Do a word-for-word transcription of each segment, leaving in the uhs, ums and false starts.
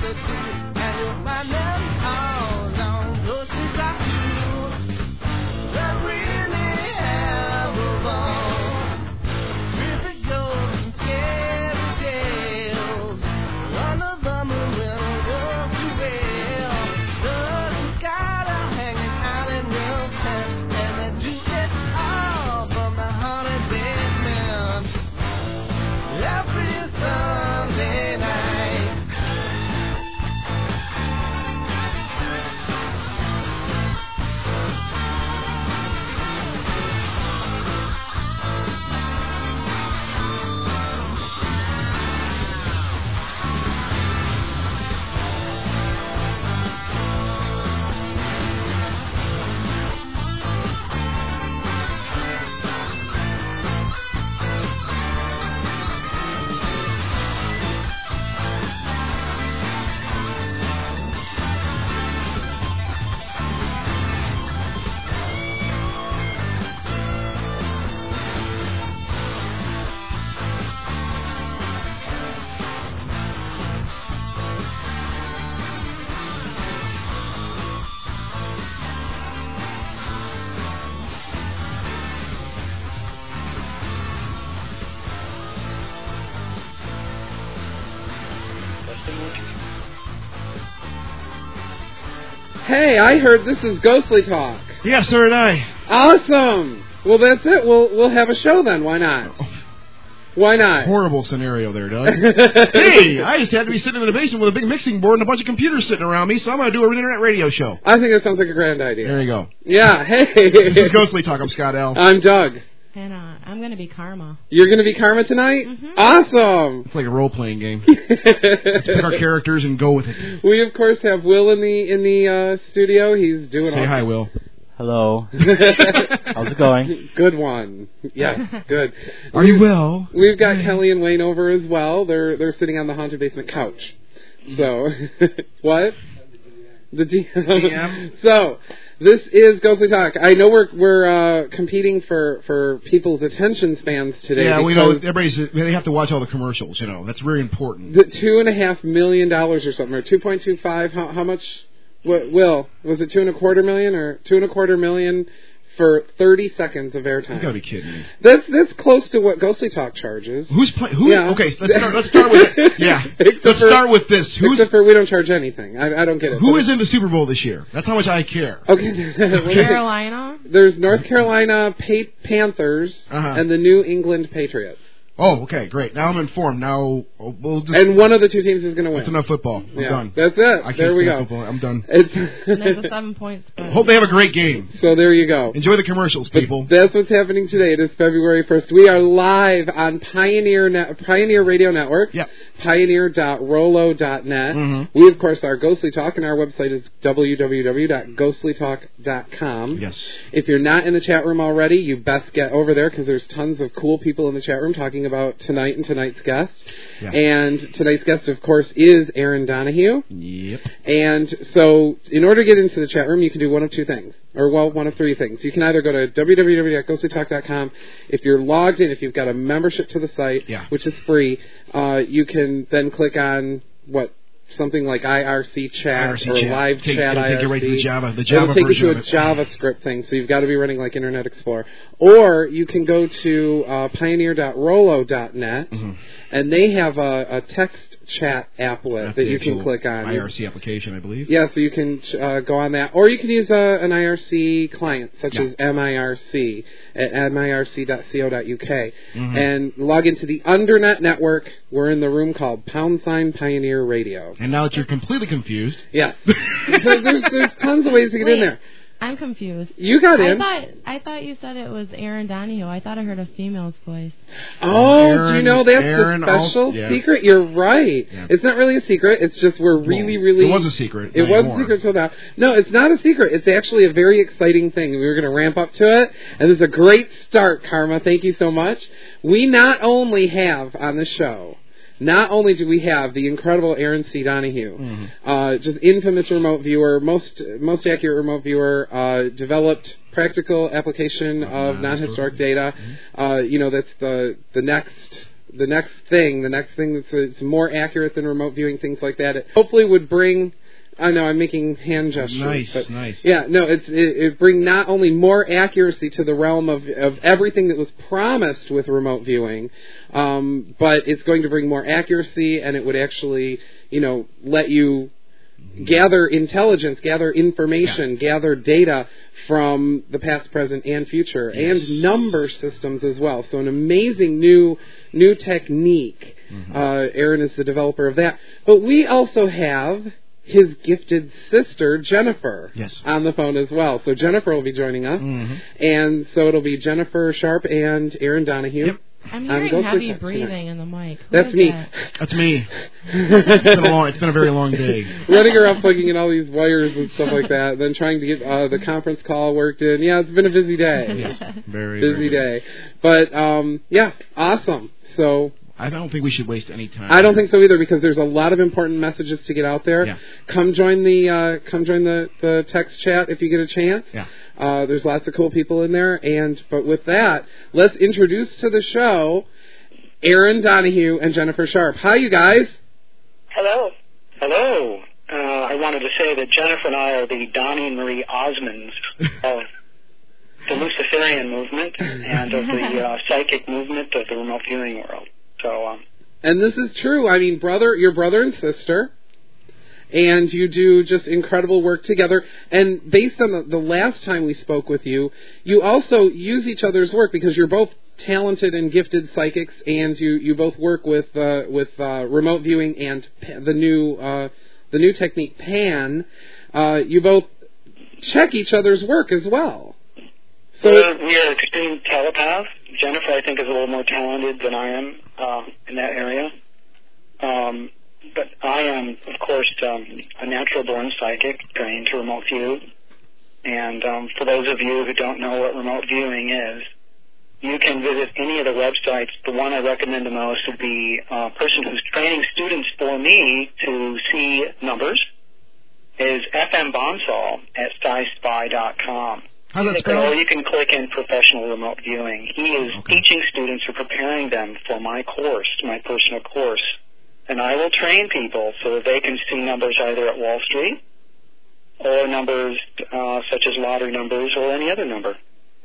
Hey, I heard this is Ghostly Talk. Yes, sir, and I. Awesome. Well, that's it. We'll we'll have a show then. Why not? Why not? Horrible scenario there, Doug. Hey, I just had to be sitting in the basement with a big mixing board and a bunch of computers sitting around me, so I'm going to do an internet radio show. I think that sounds like a grand idea. There you go. Yeah, hey. This is Ghostly Talk. I'm Scott L. I'm Doug. And uh, I'm going to be Karma. You're going to be Karma tonight? Mm-hmm. Awesome. It's like a role-playing game. Let's pick our characters and go with it. We, of course, have Will in the in the uh, studio. He's doing Say awesome. hi, Will. Hello. How's it going? Good one. Yes, good. Are you well? We've got Kelly and Wayne over as well. They're they're sitting on the Haunted Basement couch. So, what? The D M. D M. So, this is Ghostly Talk. I know we're we're uh, competing for, for people's attention spans today. Yeah, we know everybody's. They have to watch all the commercials. You know, that's very important. The two and a half million dollars or something, or two point two five. How how much? What, Will, was it two and a quarter million or two and a quarter million for thirty seconds of airtime? You gotta be kidding me. That's that's close to what Ghostly Talk charges. Who's playing? Who? Yeah. Okay, let's start. Let's start with it. Yeah. Except let's for, start with this. Who's? Except for we don't charge anything. I, I don't get it. Who is in the Super Bowl this year? That's how much I care. Okay. Carolina. There's North Carolina pa- Panthers uh-huh. and the New England Patriots. Oh, okay, great. Now I'm informed. Now we'll just... And one of the two teams is going to win. That's enough football. I'm yeah, done. That's it. I can't there we go. Football. I'm done. There's a seven point spread. Hope they have a great game. So there you go. Enjoy the commercials, people. But that's what's happening today. It is February first. We are live on Pioneer Net, Pioneer Radio Network. Yeah. Pioneer dot rolo dot net. Mm-hmm. We, of course, are Ghostly Talk, and our website is w w w dot ghostly talk dot com. Yes. If you're not in the chat room already, you best get over there because there's tons of cool people in the chat room talking about tonight and tonight's guest. Yeah. And tonight's guest, of course, is Aaron Donahue. Yep. And so in order to get into the chat room, you can do one of two things. Or, well, one of three things. You can either go to w w w dot ghostly talk dot com. If you're logged in, if you've got a membership to the site, yeah. which is free, uh, you can then click on, what, something like I R C chat I R C or chat. live take, chat I R C. Take you right to the Java, the Java It'll take version you to a JavaScript thing, so you've got to be running like Internet Explorer. Or you can go to uh, pioneer dot rolo dot net, mm-hmm. and they have a, a text chat applet That's that you can click on. I R C application, I believe. Yeah, so you can uh, go on that. Or you can use uh, an I R C client, such yeah. as M I R C at m i r c dot co dot u k, mm-hmm. and log into the Undernet network. We're in the room called Pound Sign Pioneer Radio. And now that you're completely confused. Yes. so there's, there's tons of ways to get Wait, in there. I'm confused. You got in. I thought I thought you said it was Aaron Donahue. I thought I heard a female's voice. Oh, Aaron, do you know that's Aaron the special also, yeah. secret? You're right. Yeah. It's not really a secret. It's just we're really, well, really... It was a secret. It was anymore. a secret till now. No, it's not a secret. It's actually a very exciting thing. We were going to ramp up to it, and it's a great start, Karma. Thank you so much. We not only have on the show... Not only do we have the incredible Aaron C. Donahue, mm-hmm. uh, just infamous remote viewer, most most accurate remote viewer, uh, developed practical application of non-historic data. Mm-hmm. Uh, you know, that's the the next the next thing, the next thing that's it's more accurate than remote viewing, things like that. It hopefully would bring. I know I'm making hand gestures. Nice, but nice. Yeah, no, it's, it, it bring not only more accuracy to the realm of, of everything that was promised with remote viewing, um, but it's going to bring more accuracy, and it would actually, you know, let you gather intelligence, gather information, yeah. gather data from the past, present, and future, yes. and number systems as well. So an amazing new new technique. Mm-hmm. Uh, Aaron is the developer of that. But we also have his gifted sister, Jennifer, yes. on the phone as well. So Jennifer will be joining us. Mm-hmm. And so it'll be Jennifer Sharp and Aaron Donahue. Yep. I'm hearing heavy breathing in the mic. Who That's me. That? That's me. It's been a long. It's been a very long day. Running around plugging in all these wires and stuff like that, then trying to get uh, the conference call worked in. Yeah, it's been a busy day. Yes, very busy very day. But um, yeah, awesome. So. I don't think we should waste any time. I don't think so either, because there's a lot of important messages to get out there. Yeah. Come join the uh, come join the, the text chat if you get a chance. Yeah. Uh, there's lots of cool people in there. And but with that, let's introduce to the show Aaron Donahue and Jennifer Sharp. Hi, you guys. Hello. Hello. Uh, I wanted to say that Jennifer and I are the Donnie and Marie Osmonds of the Luciferian movement and of the uh, psychic movement of the remote viewing world. So, um, and this is true. I mean, brother, your brother and sister, and you do just incredible work together. And based on the, the last time we spoke with you, you also use each other's work because you're both talented and gifted psychics, and you, you both work with uh, with uh, remote viewing and the new uh, the new technique PAN. Uh, you both check each other's work as well. So we're, we are extreme telepaths. Jennifer, I think, is a little more talented than I am uh, in that area. Um, but I am, of course, um, a natural-born psychic, trained to remote view. And um, for those of you who don't know what remote viewing is, you can visit any of the websites. The one I recommend the most would be a person who's training students for me to see numbers, is F M Bonsall at sci spy dot com. How's that spelled? Or you can click in professional remote viewing. He is okay. teaching students or preparing them for my course, my personal course. And I will train people so that they can see numbers either at Wall Street or numbers uh, such as lottery numbers or any other number.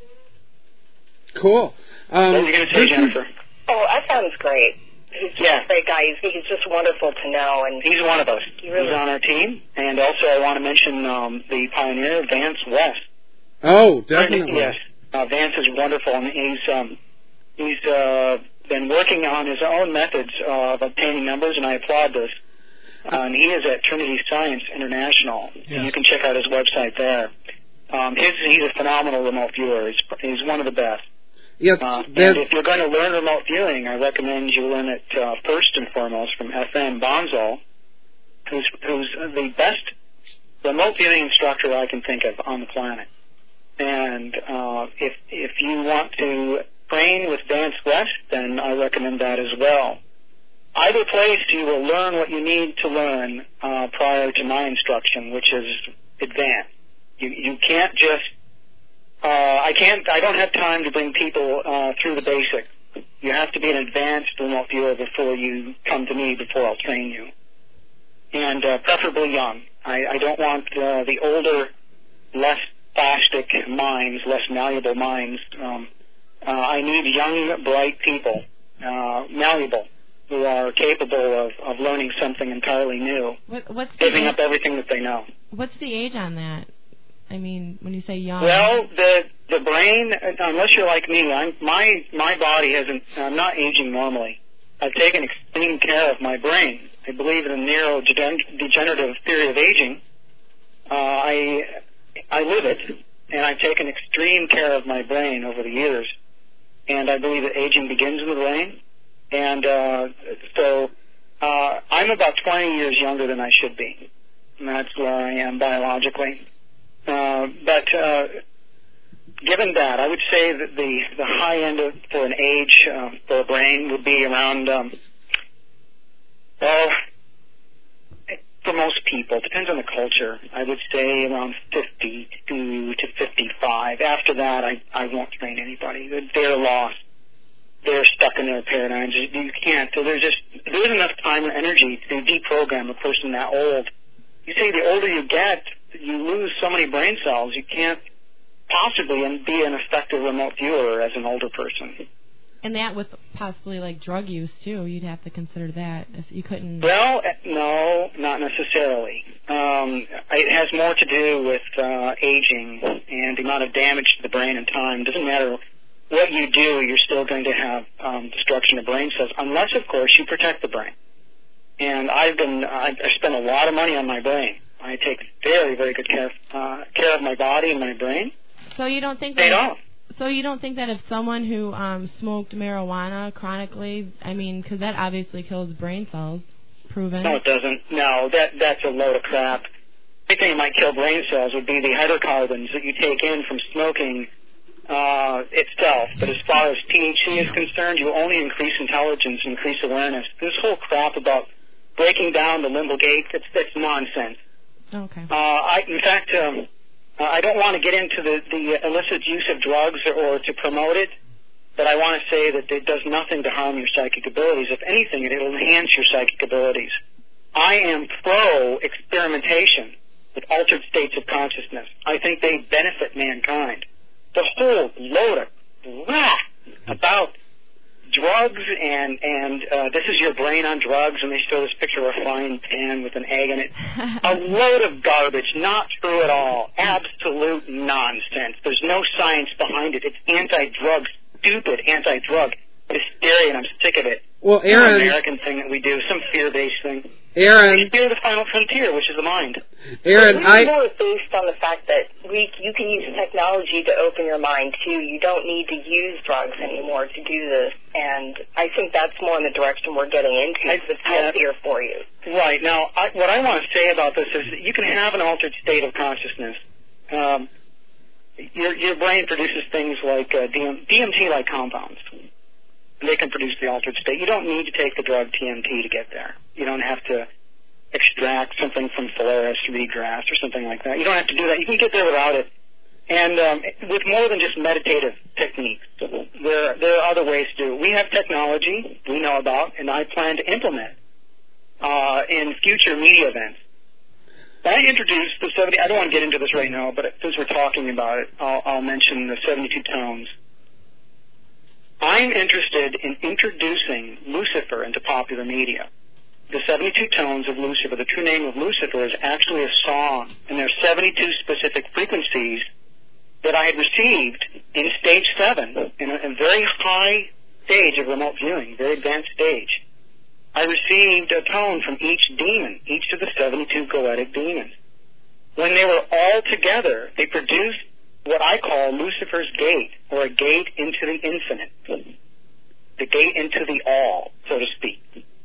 Cool. Um, what were you going to say, Jennifer? Oh, I thought it was great. He's just yeah. a great guy. He's, he's just wonderful to know. And he's one of us. He really he's on our team. And also I want to mention um, the pioneer, Vance West. Oh, definitely. Yes. Uh, Vance is wonderful, and he's um, he's uh, been working on his own methods of obtaining numbers, and I applaud this. Uh, and he is at Trinity Science International, yes. and you can check out his website there. Um, his, he's a phenomenal remote viewer. He's, he's one of the best. Yes. Uh, and if you're going to learn remote viewing, I recommend you learn it uh, first and foremost from F M Bonsall, who's who's the best remote viewing instructor I can think of on the planet. And uh, if if you want to train with Vance West, then I recommend that as well. Either place, you will learn what you need to learn uh, prior to my instruction, which is advanced. You you can't just uh, I can't I don't have time to bring people uh, through the basics. You have to be an advanced remote viewer before you come to me. Before I'll train you, and uh, preferably young. I, I don't want uh, the older, less plastic minds, less malleable minds. Um, uh, I need young, bright people, uh, malleable, who are capable of, of learning something entirely new, what, what's giving the, up everything that they know. What's the age on that? I mean, when you say young. Well, the the brain, unless you're like me, I'm, my my body hasn't. I'm not aging normally. I've taken extreme care of my brain. I believe in the neurodegenerative theory of aging. Uh, I I live it, and I've taken extreme care of my brain over the years. And I believe that aging begins in the brain. And uh, so uh, I'm about twenty years younger than I should be. And that's where I am biologically. Uh, but uh, given that, I would say that the, the high end of, for an age uh, for a brain would be around, um, well, for most people, depends on the culture, I would say around fifty-two to fifty-five. After that, I, I won't train anybody. They're lost. they're stuck in their paradigms. You, you can't. So there's just there isn't enough time or energy to deprogram a person that old. You say the older you get, you lose so many brain cells. You can't possibly be an effective remote viewer as an older person. And that with possibly like drug use too, you'd have to consider that if you couldn't. Well, no, not necessarily. Um, it has more to do with uh, aging and the amount of damage to the brain and time. It doesn't matter what you do, you're still going to have um, destruction of brain cells, unless, of course, you protect the brain. And I've been, I, I spend a lot of money on my brain. I take very, very good care, uh, care of my body and my brain. So you don't think Paid that? off. So you don't think that if someone who um, smoked marijuana chronically, I mean, because that obviously kills brain cells, proven. No, it doesn't. No, that that's a load of crap. The only thing that might kill brain cells would be the hydrocarbons that you take in from smoking uh, itself. But as far as T H C is concerned, you only increase intelligence, increase awareness. This whole crap about breaking down the limbal gate, that's, that's nonsense. Okay. Uh, I, in fact, um, I don't want to get into the, the illicit use of drugs or, or to promote it, but I want to say that it does nothing to harm your psychic abilities. If anything, it'll enhance your psychic abilities. I am pro-experimentation with altered states of consciousness. I think they benefit mankind. The whole load of crap about drugs and, and uh, this is your brain on drugs, and they show this picture of a frying pan with an egg in it. A load of garbage, not true at all. Absolute nonsense. There's no science behind it. It's anti-drug, stupid anti-drug hysteria, and I'm sick of it. Well, Aaron... Some American thing that we do, some fear-based thing. Aaron... We fear the final frontier, which is the mind. Aaron, I... It's more based on the fact that we you can use technology to open your mind, too. You don't need to use drugs anymore to do this, and I think that's more in the direction we're getting into. It's healthier for you. Right. Now, I, what I want to say about this is that you can have an altered state of consciousness. Um, your, your brain produces things like uh, D M T-like compounds. They can produce the altered state. You don't need to take the drug T M T to get there. You don't have to extract something from Phalaris, reedgrass, or something like that. You don't have to do that. You can get there without it. And um, with more than just meditative techniques, there, there are other ways to do it. We have technology we know about, and I plan to implement uh, in future media events. I introduced the seventy. I don't want to get into this right now, but since we're talking about it, I'll, I'll mention the seventy-two tones. I'm interested in introducing Lucifer into popular media. The seventy-two tones of Lucifer, the true name of Lucifer, is actually a song, and there are seventy-two specific frequencies that I had received in stage seven, in a, a very high stage of remote viewing, very advanced stage. I received a tone from each demon, each of the seventy-two goetic demons. When they were all together, they produced what I call Lucifer's gate, or a gate into the infinite, the gate into the all, so to speak.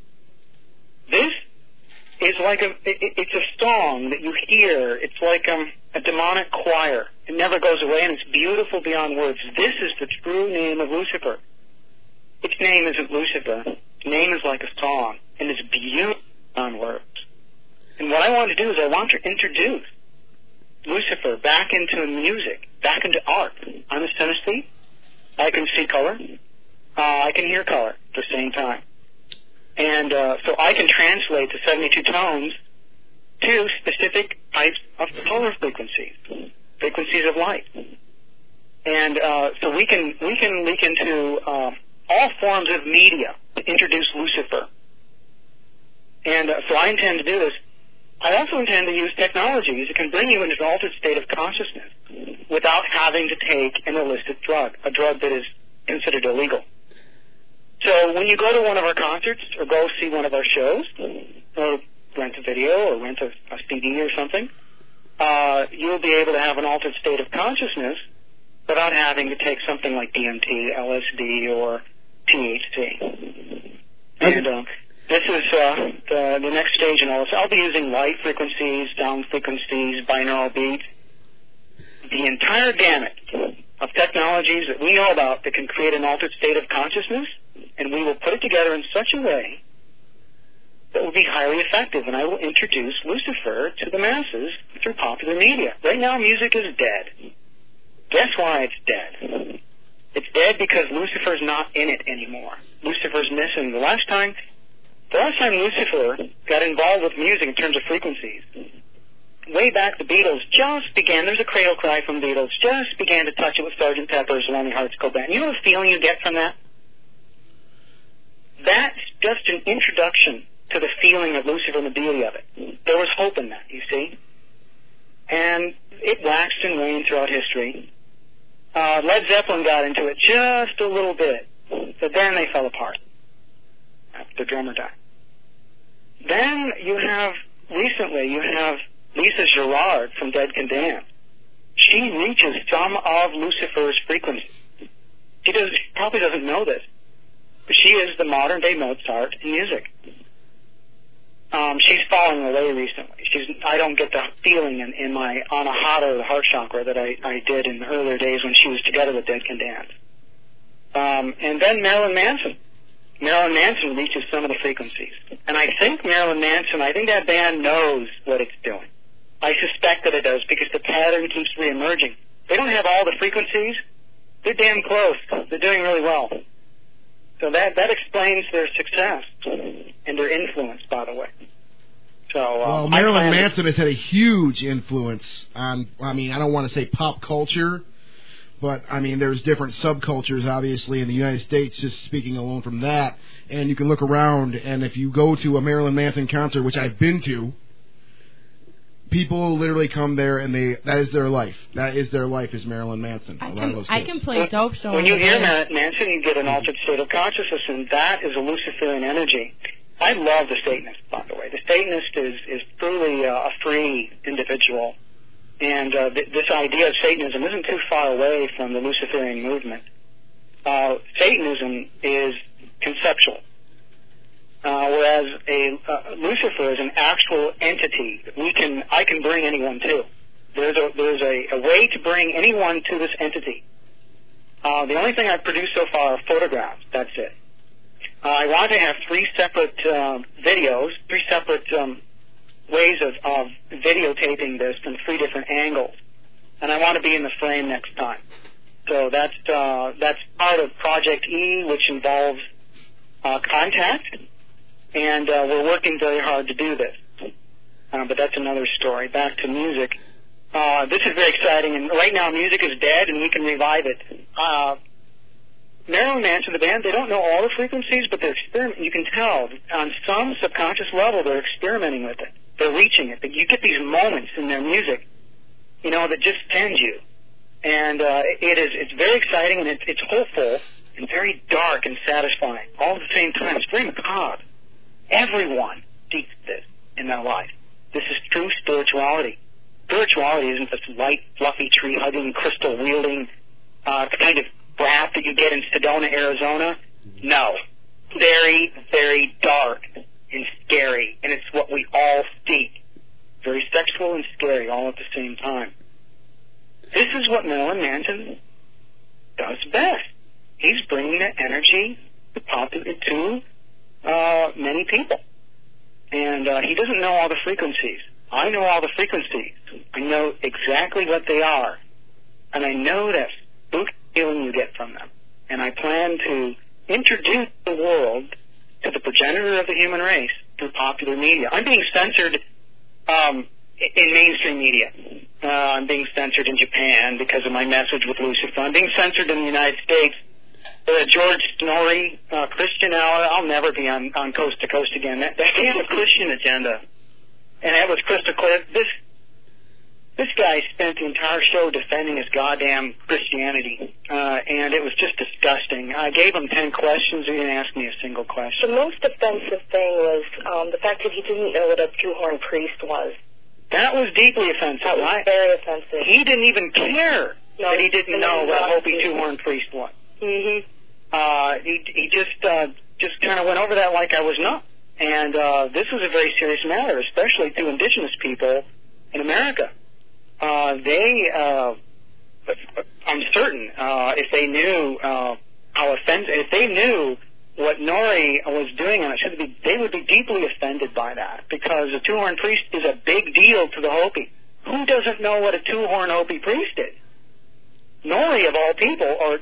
This is like a, it, it's a song that you hear. It's like um, a demonic choir. It never goes away, and it's beautiful beyond words. This is the true name of Lucifer. Its name isn't Lucifer. Its name is like a song, and it's beautiful beyond words. And what I want to do is I want to introduce Lucifer back into music, back into art. I'm a synesthete. I can see color. Uh, I can hear color at the same time. And uh, so I can translate the seventy-two tones to specific types of color frequencies, frequencies of light. And uh, so we can we can leak into uh, all forms of media to introduce Lucifer. And uh, so I intend to do this. I also intend to use technologies that can bring you into an altered state of consciousness without having to take an illicit drug, a drug that is considered illegal. So when you go to one of our concerts or go see one of our shows or rent a video or rent a, a C D or something, uh, you'll be able to have an altered state of consciousness without having to take something like D M T, L S D, or T H C. And uh, this is uh, the, the next stage in all this. I'll be using light frequencies, sound frequencies, binaural beats, the entire gamut of technologies that we know about that can create an altered state of consciousness, and we will put it together in such a way that will be highly effective, and I will introduce Lucifer to the masses through popular media. Right now, music is dead. Guess why it's dead? It's dead because Lucifer's not in it anymore. Lucifer's missing. The last time, the last time Lucifer got involved with music in terms of frequencies, way back the Beatles just began, there's a cradle cry from the Beatles, just began to touch it with Sergeant Pepper's Lonely Hearts Club Band. You know the feeling you get from that? That's just an introduction to the feeling of Lucifer and the beauty of it. There was hope in that, you see? And it waxed and waned throughout history. Uh, Led Zeppelin got into it just a little bit, but then they fell apart after the drummer died. Then you have, recently, you have Lisa Gerrard from Dead Can Dance. She reaches some of Lucifer's frequencies. She, does, she probably doesn't know this, but she is the modern-day Mozart in music. Um, she's falling away recently. She's, I don't get the feeling in, in my Anahata, the heart chakra, that I, I did in the earlier days when she was together with Dead Can Dance. Um, and then Marilyn Manson. Marilyn Manson reaches some of the frequencies. And I think Marilyn Manson, I think that band knows what it's doing. I suspect that it does because the pattern keeps reemerging. They don't have all the frequencies. They're damn close. They're doing really well. So that, that explains their success and their influence, by the way. So, uh, well, Marilyn Manson has had a huge influence on, I mean, I don't want to say pop culture, but, I mean, there's different subcultures, obviously, in the United States, just speaking alone from that. And you can look around, and if you go to a Marilyn Manson concert, which I've been to, people literally come there, and they that is their life. That is their life, is Marilyn Manson. I a lot can, of those I kids. can play dope show. When you hear Manson, you get an altered state of consciousness, and that is a Luciferian energy. I love the Satanist, by the way. The Satanist is, is truly uh, a free individual. And uh, th- this idea of Satanism isn't too far away from the Luciferian movement. Uh, Satanism is conceptual, uh, whereas a uh, Lucifer is an actual entity that we can I can bring anyone to. There's a there's a, a way to bring anyone to this entity. Uh, the only thing I've produced so far are photographs. That's it. Uh, I want to have three separate uh, videos, three separate um, ways of, of videotaping this from three different angles, and I want to be in the frame next time. So that's uh, that's part of Project E, which involves uh, contact, and uh, we're working very hard to do this. Uh, but that's another story. Back to music. Uh, this is very exciting, and right now music is dead, and we can revive it. Uh, Marilyn Manson, the band, they don't know all the frequencies, but they're experiment. You can tell on some subconscious level they're experimenting with it. They're reaching it. But you get these moments in their music, you know, that just send you. And uh, it is it's very exciting, and it's, it's hopeful and very dark and satisfying all at the same time. It's very macabre. Everyone seeks this in their life. This is true spirituality. Spirituality isn't this light, fluffy, tree-hugging, crystal-wielding uh, kind of brat that you get in Sedona, Arizona. No. Very, very dark and scary, and it's what we all seek. Very sexual and scary all at the same time. This is what Marilyn Manson does best. He's bringing that energy to popular to uh, many people. And uh, he doesn't know all the frequencies. I know all the frequencies. I know exactly what they are. And I know that spooky feeling you get from them. And I plan to introduce the world to the progenitor of the human race through popular media. I'm being censored um, in mainstream media. Uh, I'm being censored in Japan because of my message with Lucifer. I'm being censored in the United States. Uh, George Snorri, uh, Christian Hour, I'll never be on, on Coast to Coast again. That, that damn Christian agenda. And that was crystal clear. This this guy spent the entire show defending his goddamn Christianity, uh, and it was just disgusting. I gave him ten questions, and he didn't ask me a single question. The most offensive thing was um, the fact that he didn't know what a two-horn priest was. That was deeply offensive. That was very offensive. He didn't even care no, that he didn't know what a Hopi two-horn priest was. Mm-hmm. Uh, he he just uh, just kind of went over that like I was not. And uh, this was a very serious matter, especially to indigenous people in America. Uh, they, uh, I'm certain, uh, if they knew uh, how offensive, if they knew what Nori was doing on it, should be, they would be deeply offended by that, because a two-horn priest is a big deal to the Hopi. Who doesn't know what a two-horn Hopi priest is? Nori, of all people, or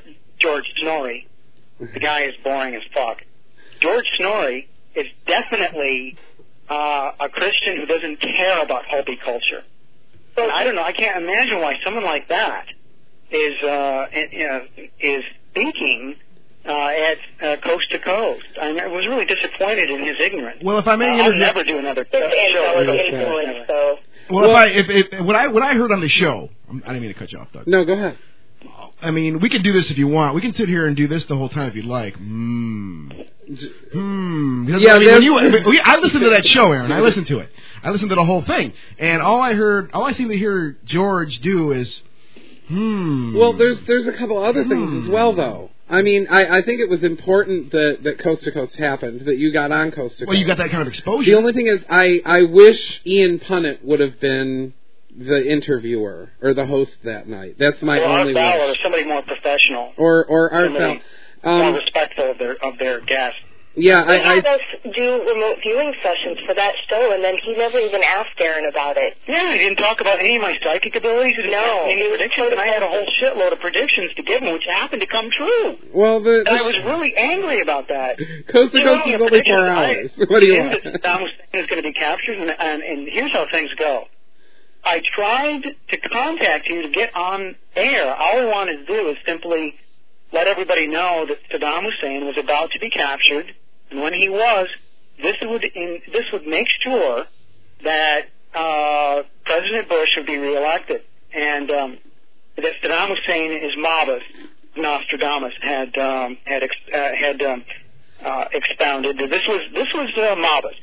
George Snorri. The guy is boring as fuck. George Snorri is definitely uh, a Christian who doesn't care about Hopi culture. And I don't know. I can't imagine why someone like that is uh, is speaking uh, at uh, Coast to Coast. I was really disappointed in his ignorance. Well, if I may, uh, I'll never do another show. Influence, so. Well, if I if, if what I what I heard on the show, I didn't mean to cut you off, Doug. No, go ahead. I mean, we can do this if you want. We can sit here and do this the whole time if you'd like. Hmm. Hmm. Because, Yeah, I mean, when you, we, I listened to that show, Aaron. I listened to it. I listened to the whole thing, and all I heard, all I seem to hear George do is, hmm. Well, there's there's a couple other things Hmm. as well, though. I mean, I, I think it was important that, that Coast to Coast happened, that you got on Coast to Coast. Well, you got that kind of exposure. The only thing is, I, I wish Ian Punnett would have been the interviewer or the host that night. That's my or only Art Ballard wish. or somebody more professional. Or or Art Somebody Ballard. more Um, respectful of their of their guests. yeah, They I, had I us do remote viewing sessions for that show, and then he never even asked Aaron about it. Yeah, he didn't talk about any of my psychic abilities. He didn't No. ask me any predictions, and I had a whole shitload of predictions to give him, which happened to come true. well the, And I the was really angry about that. Coast to You know, Coast is the only four predictions, hours. I What do you assumed want? that Saddam Hussein is going to be captured, and, and, and here's how things go. I tried to contact you to get on air. All I wanted to do is simply let everybody know that Saddam Hussein was about to be captured, and when he was, this would in, this would make sure that uh, President Bush would be reelected, and um, that Saddam Hussein is Mabus, Nostradamus had um, had ex, uh, had um, uh, expounded. This was this was uh, Mabus.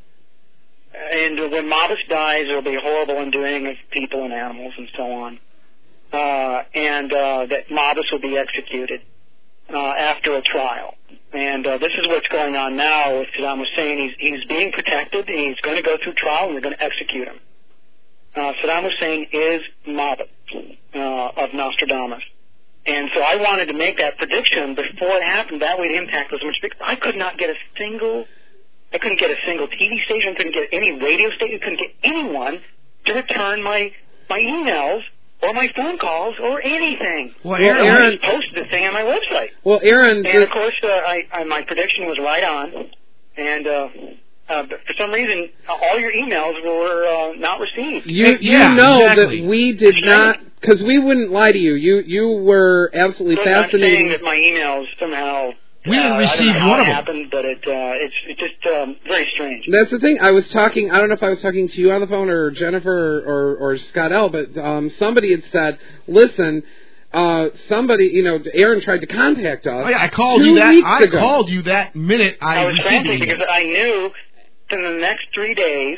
And when Mabus dies, there will be a horrible undoing of people and animals and so on. Uh, and uh, that Mabus will be executed uh, after a trial. And uh, this is what's going on now with Saddam Hussein. He's, he's being protected, and he's going to go through trial, and they're going to execute him. Uh, Saddam Hussein is Mabus uh, of Nostradamus. And so I wanted to make that prediction before it happened. That way the impact was much bigger. I could not get a single... I couldn't get a single T V station, couldn't get any radio station, couldn't get anyone to return my my emails or my phone calls or anything. Well, Aaron, I Aaron just posted the thing on my website. Well, Aaron, And of course, uh, I, I my prediction was right on. And uh, uh, but for some reason, uh, all your emails were uh, not received. you you Yeah, know exactly. that we did not, because we wouldn't lie to you. You you were absolutely So I'm not saying fascinating. that my emails somehow. We didn't uh, receive I don't know how one it of them. happened, but it uh, it's it's just um, very strange. That's the thing. I was talking. I don't know if I was talking to you on the phone or Jennifer or or, or Scott L. But um, somebody had said, "Listen, uh, somebody, you know, Aaron tried to contact us. Oh, yeah, I called two you that. weeks I ago. called you that minute I, I was received frantic the email. because I knew in the next three days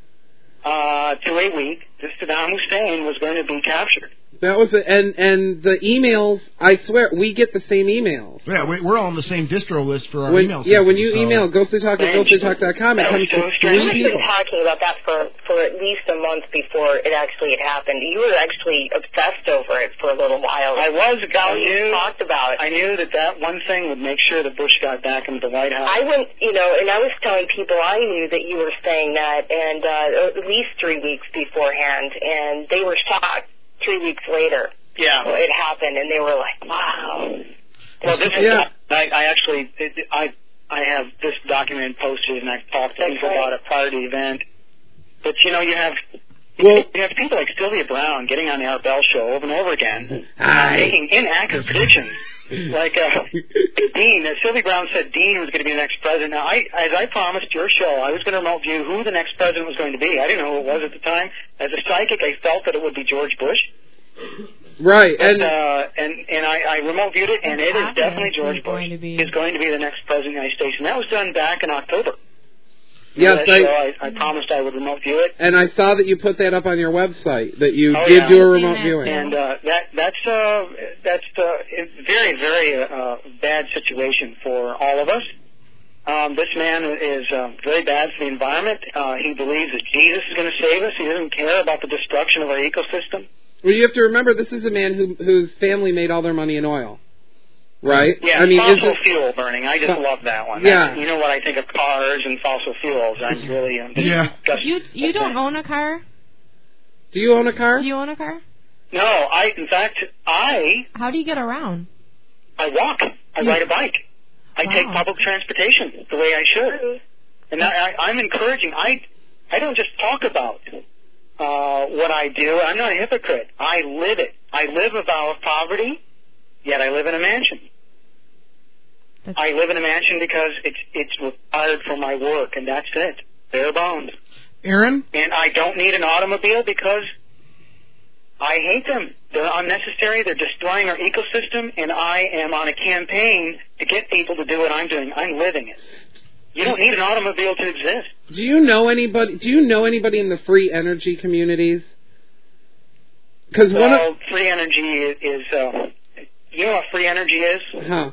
uh, to a week that Saddam Hussein was going to be captured. That was it. And and the emails. I swear, we get the same emails. Yeah, we- we're all on the same distro list for our When, email yeah, system, when you so- email ghostly talk at ghostly talk dot com, it That comes was so to strange. three We've people. been talking about that for, for at least a month before it actually had happened. You were actually obsessed over it for a little while. I was. I How you knew. talked about it. I knew that that one thing would make sure that Bush got back into the White House. I went, you know, and I was telling people I knew that you were saying that, and uh, at least three weeks beforehand, and they were shocked three weeks later. yeah. It happened, and they were like, "Wow." Well, this is. Yeah. I, I actually. It, I. I have this document posted, and I've talked to That's people right. about it prior to the event. But you know, you have. Well- you have people like Sylvia Brown getting on the Art Bell show over and over again, Aye. making inaccurate predictions. Like uh, Dean, uh, Sylvia Brown said Dean was going to be the next president. Now, I, as I promised your show, I was going to remote view who the next president was going to be. I didn't know who it was at the time. As a psychic, I felt that it would be George Bush. Right, But, and uh, and and I, I remote viewed it, and it is Obvious definitely he's George Bush. going to be- He's going to be the next president of the United States, and that was done back in October. yes, that show, I, I, I promised I would remote view it, and I saw that you put that up on your website that you Oh, did yeah. do a I've remote seen that, viewing. too. and uh, that that's uh, that's uh, a very very uh, bad situation for all of us. Um, this man is uh, very bad for the environment. Uh, he believes that Jesus is going to save us. He doesn't care about the destruction of our ecosystem. Well, you have to remember, this is a man who whose family made all their money in oil, right? Yeah, I mean, fossil isn't- fuel burning. I just Fo- love that one. Yeah. That's, you know what I think of cars and fossil fuels. I'm really um, Yeah. disgusted. You you don't own a car? Do you own a car? Do you own a car? No, I in fact I How do you get around? I I walk. I ride a bike. I Wow. take public transportation the way I should. And I, I, I'm encouraging. I I don't just talk about uh, what I do. I'm not a hypocrite. I live it. I live a vow of poverty, yet I live in a mansion. That's I live in a mansion because it's it's required for my work, and that's it. Bare bones. Aaron? And I don't need an automobile because I hate them. They're unnecessary. They're destroying our ecosystem, and I am on a campaign to get people to do what I'm doing. I'm living it. You don't need an automobile to exist. Do you know anybody? Do you know anybody in the free energy communities? Because one Well, of free energy is, is uh, you know what free energy is? huh.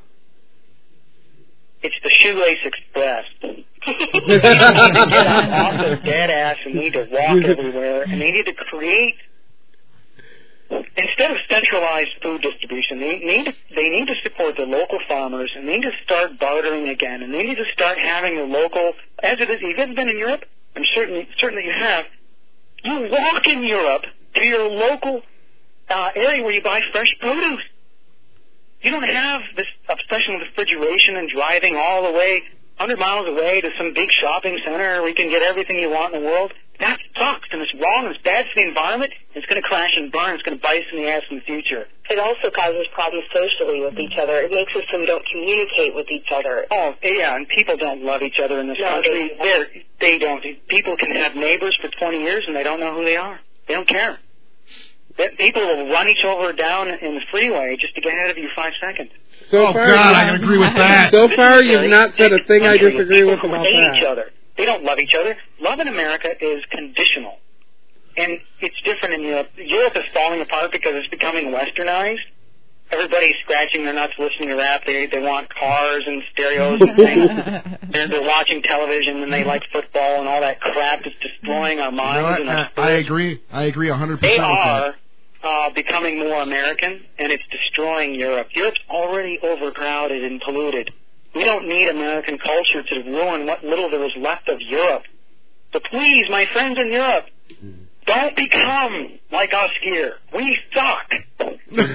It's the Shoelace Express. They need to get off their dead ass and need to walk everywhere, and they need to create, instead of centralized food distribution, they need they need to support the local farmers, and they need to start bartering again, and they need to start having the local, as it is. You've ever been in Europe? I'm certain certain that you have. You walk in Europe to your local uh, area where you buy fresh produce. You don't have this obsession with refrigeration and driving all the way one hundred miles away to some big shopping center where you can get everything you want in the world. That sucks, and it's wrong, and it's bad for the environment. It's going to crash and burn. It's going to bite us in the ass in the future. It also causes problems socially with each other. It makes it so we don't communicate with each other. Oh, yeah, and people don't love each other in this No, country. they- They're, they don't. People can have neighbors for twenty years, and they don't know who they are. They don't care. That people will run each other down in the freeway just to get ahead of you five seconds. So Oh, far, God, I can agree with that. So This far, is you've very not said a sick thing I country. disagree People with who about hate that. each other. They don't love each other. Love in America is conditional. And it's different in Europe. Europe is falling apart because it's becoming westernized. Everybody's scratching their nuts listening to rap. They they want cars and stereos and things. they're, they're watching television and they like football and all that crap that's destroying our You know minds what? and our I, I spirits. agree. I agree one hundred They percent with are that. uh, becoming more American, and it's destroying Europe. Europe's already overcrowded and polluted. We don't need American culture to ruin what little there is left of Europe. So please, my friends in Europe, don't become like us here. We suck.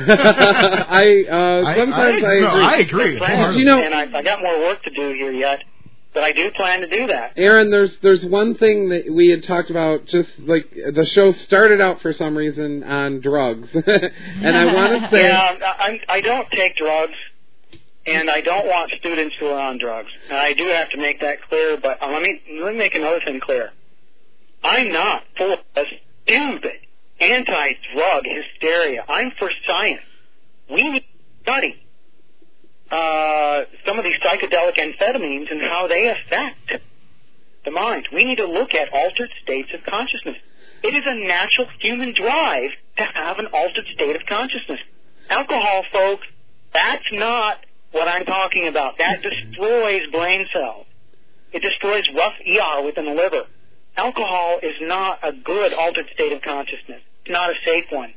I uh, sometimes I, I, no, I agree. agree. Friends, you know- and I, I got more work to do here yet, but I do plan to do that. Aaron, there's there's one thing that we had talked about. Just like the show started out for some reason on drugs, and I want to say, Yeah, I, I don't take drugs, and I don't want students who are on drugs. And I do have to make that clear. But uh, let me let me make another thing clear. I'm not for stupid anti-drug hysteria. I'm for science. We need to study uh, some of these psychedelic amphetamines and how they affect the mind. We need to look at altered states of consciousness. It is a natural human drive to have an altered state of consciousness. Alcohol, folks, that's not what I'm talking about. That destroys brain cells. It destroys rough E R within the liver. Alcohol is not a good altered state of consciousness. It's not a safe one.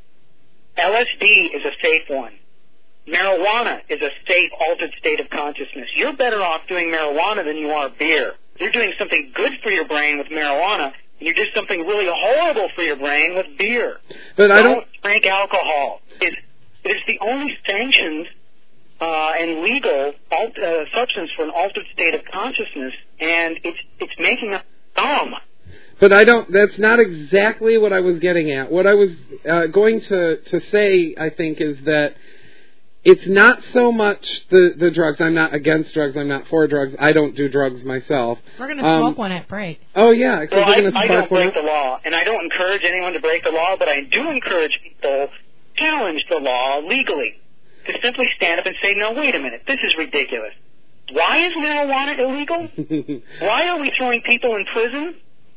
L S D is a safe one. Marijuana is a safe altered state of consciousness. You're better off doing marijuana than you are beer. You're doing something good for your brain with marijuana, and you do something really horrible for your brain with beer. but I don't. drink alcohol. It, it is the only sanctioned uh, and legal alt, uh, substance for an altered state of consciousness, and it's it's making us dumb. But I don't. That's not exactly what I was getting at. What I was uh, going to to say, I think, is that it's not so much the the drugs. I'm not against drugs. I'm not for drugs. I don't do drugs myself. We're going to Um, smoke one at break. Oh yeah, because Well, we're I, going to I spark don't one break up. the law, and I don't encourage anyone to break the law, but I do encourage people to challenge the law legally, to simply stand up and say, no, wait a minute, this is ridiculous. Why is marijuana illegal? Why are we throwing people in prison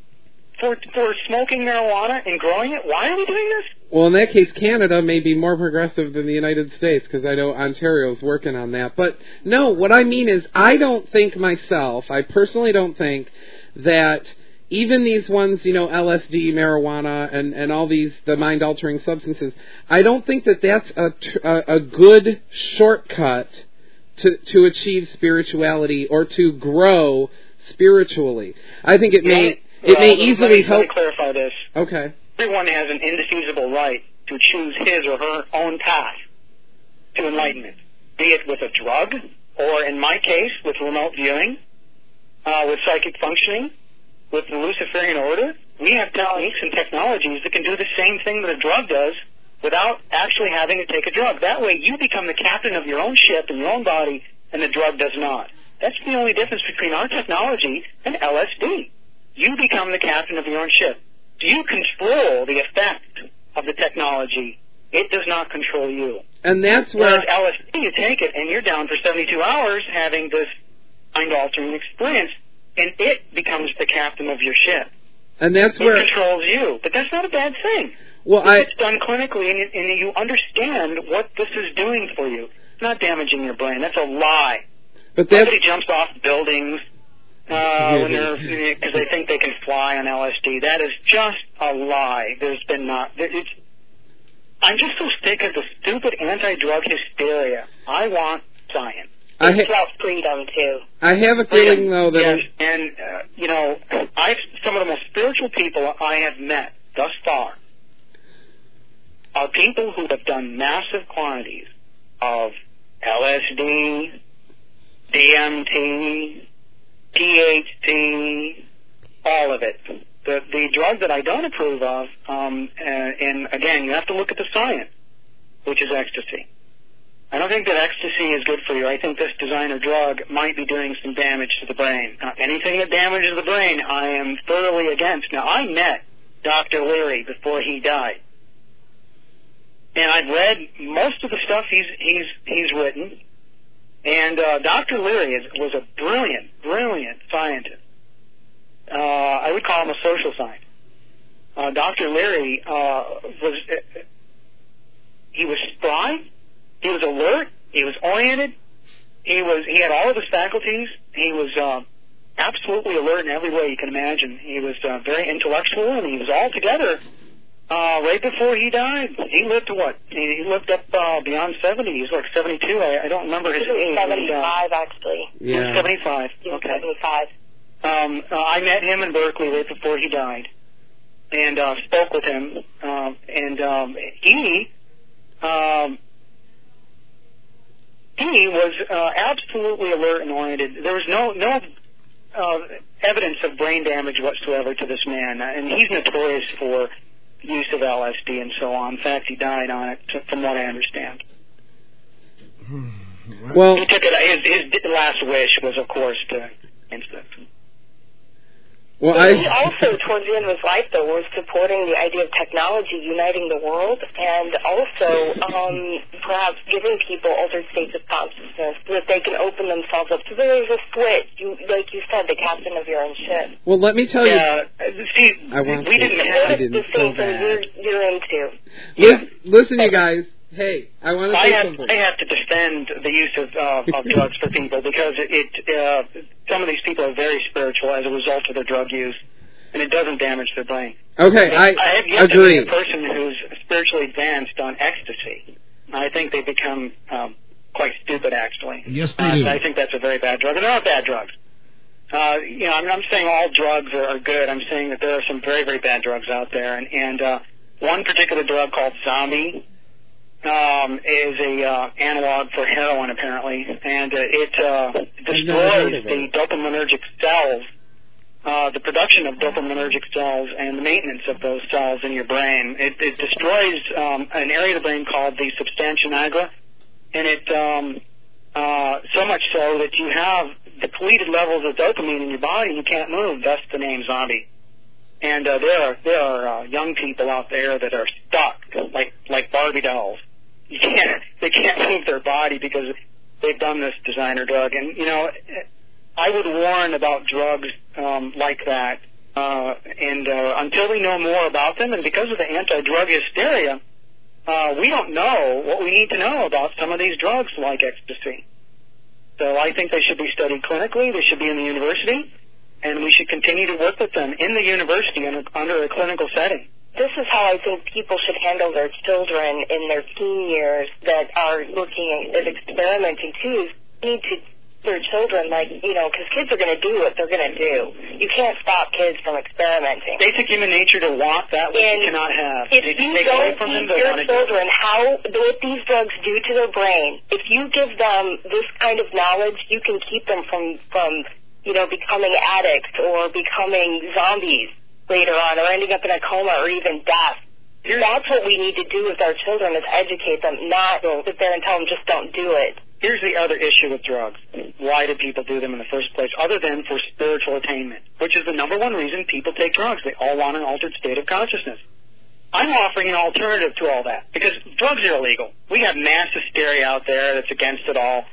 for for smoking marijuana and growing it? Why are we doing this? Well, in that case, Canada may be more progressive than the United States, because I know Ontario's working on that. But no, what I mean is, I don't think myself, I personally don't think that even these ones, you know, L S D, marijuana, and, and all these, the mind-altering substances, I don't think that that's a, a, a good shortcut to, to achieve spirituality or to grow spiritually. I think it may, it may Well, easily let me, help. Let me clarify this. Okay. Everyone has an indefeasible right to choose his or her own path to enlightenment. be it with a drug or, in my case, with remote viewing, uh, with psychic functioning, with the Luciferian order. We have techniques and technologies that can do the same thing that a drug does without actually having to take a drug. That way you become the captain of your own ship and your own body, and the drug does not. That's the only difference between our technology and L S D. You become the captain of your own ship. Do you control the effect of the technology? It does not control you. And that's where... Whereas L S D, you take it, and you're down for seventy-two hours having this mind-altering experience, and it becomes the captain of your ship. And that's it where... It controls you. But that's not a bad thing. Well, if I... it's done clinically, and you, and you understand what this is doing for you. It's not damaging your brain. That's a lie. But that's... Nobody jumps off buildings uh, when they're because they think they can fly on L S D. That is just a lie. There's been not... It's, I'm just so sick of the stupid anti-drug hysteria. I want science. It's ha- about freedom, too. I have a feeling, though, that... Yes, and, uh, you know, I've, some of the most spiritual people I have met thus far are people who have done massive quantities of L S D, D M T, T H C, all of it. The the drug that I don't approve of, um, and, and again, you have to look at the science, which is ecstasy. I don't think that ecstasy is good for you. I think this designer drug might be doing some damage to the brain. Uh, anything that damages the brain, I am thoroughly against. Now, I met Doctor Leary before he died, and I've read most of the stuff he's he's he's written. And uh, Doctor Leary is, was a brilliant, brilliant scientist. Uh, I would call him a social scientist. Uh, Doctor Leary uh, was uh, he was spry, he was alert, he was oriented, he was he had all of his faculties. He was uh, absolutely alert in every way you can imagine. He was uh, very intellectual, and he was all together. Uh, right before he died, he lived to what? He, he lived up uh, beyond seventy. He was like seventy-two. I, I don't remember his age. seventy-five, actually. Yeah. He was seventy-five. He was okay. seventy-five. Um, uh, I met him in Berkeley right before he died, and uh, spoke with him. Um, and um, he um, he was uh, absolutely alert and oriented. There was no no uh, evidence of brain damage whatsoever to this man, and he's notorious for use of L S D and so on. In fact, he died on it, from what I understand. Well, he took it. His, his last wish was, of course, to instant. Well, I he also, towards the end of his life, though, was supporting the idea of technology uniting the world, and also um, perhaps giving people altered states of consciousness so that they can open themselves up. So there's a switch, you, like you said, the captain of your own ship. Well, let me tell yeah, you. Uh, see, I want we to, didn't have I didn't the same thing you're, you're into. Listen, listen, you guys. Hey, I want to I say have, something. I have to defend the use of, uh, of drugs for people because it, it uh, some of these people are very spiritual as a result of their drug use, and it doesn't damage their brain. Okay, I, I have yet agree. to meet a person who's spiritually advanced on ecstasy. I think they become um, quite stupid, actually. Yes, they uh, do. I think that's a very bad drug, and they're not bad drugs. Uh, you know, I'm, I'm saying all drugs are, are good. I'm saying that there are some very, very bad drugs out there, and, and uh, one particular drug called Zombie um, is a uh, analog for heroin, apparently, and uh, it uh, destroys the dopaminergic cells, uh, the production of dopaminergic cells, and the maintenance of those cells in your brain. It, it destroys um, an area of the brain called the substantia nigra, and it um, uh, so much so that you have depleted levels of dopamine in your body and you can't move. Thus the name zombie. And uh, there are there are uh, young people out there that are stuck like like Barbie dolls. You can't they can't move their body because they've done this designer drug. And you know, I would warn about drugs um, like that. Uh, and uh, until we know more about them, and because of the anti-drug hysteria, uh, we don't know what we need to know about some of these drugs like ecstasy. So I think they should be studied clinically. They should be in the university, and we should continue to work with them in the university under, under a clinical setting. This is how I think people should handle their children in their teen years that are looking at experimenting too. Is you need to their children, like, you know, because kids are going to do what they're going to do. You can't stop kids from experimenting. Basic human nature to want that which And you cannot have. If they you take don't away from them, teach they your want to children how, what these drugs do to their brain, if you give them this kind of knowledge, you can keep them from, from you know, becoming addicts or becoming zombies later on or ending up in a coma or even death. Here's, That's what we need to do with our children is educate them, not sit there and tell them just don't do it. Here's the other issue with drugs. Why do people do them in the first place, other than for spiritual attainment, which is the number one reason people take drugs. They all want an altered state of consciousness. I'm offering an alternative to all that, because drugs are illegal. We have mass hysteria out there that's against it all.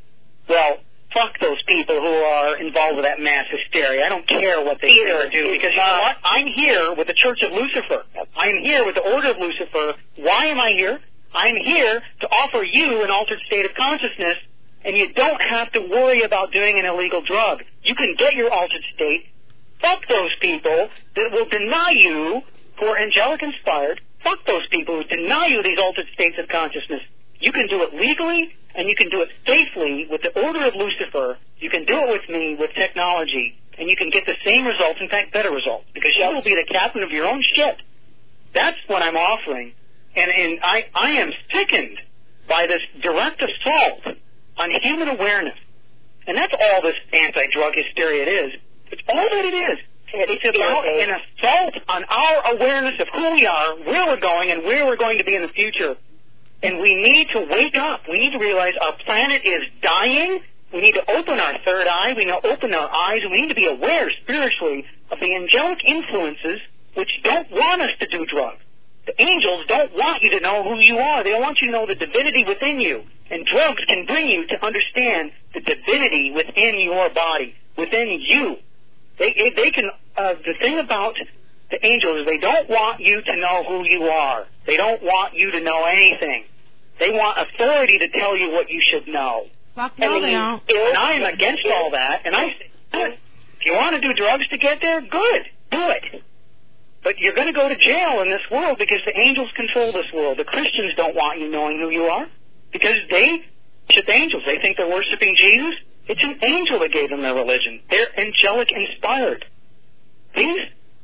Well, fuck those people who are involved with that mass hysteria. I don't care what they say or do, because you know what? I'm here with the Church of Lucifer. I'm here with the Order of Lucifer. Why am I here? I'm here to offer you an altered state of consciousness, and you don't have to worry about doing an illegal drug. You can get your altered state. Fuck those people that will deny you who are angelic inspired. Fuck those people who deny you these altered states of consciousness. You can do it legally, and you can do it safely with the Order of Lucifer. You can do it with me, with technology, and you can get the same results, in fact, better results, because you will be the captain of your own ship. That's what I'm offering. And, and I, I am sickened by this direct assault on human awareness. And that's all this anti-drug hysteria it is. It's all that it is. It's about an assault on our awareness of who we are, where we're going, and where we're going to be in the future. And we need to wake up. We need to realize our planet is dying. We need to open our third eye. We need to open our eyes. We need to be aware spiritually of the angelic influences which don't want us to do drugs. The angels don't want you to know who you are. They want you to know the divinity within you. And drugs can bring you to understand the divinity within your body, within you. They, they can, uh, the thing about the angels is they don't want you to know who you are. They don't want you to know anything. They want authority to tell you what you should know. Fuck no, they don't. And I am against all that. And I say, good. If you want to do drugs to get there, good. Do it. But you're going to go to jail in this world because the angels control this world. The Christians don't want you knowing who you are because they worship angels. They think they're worshiping Jesus. It's an angel that gave them their religion. They're angelic inspired. These,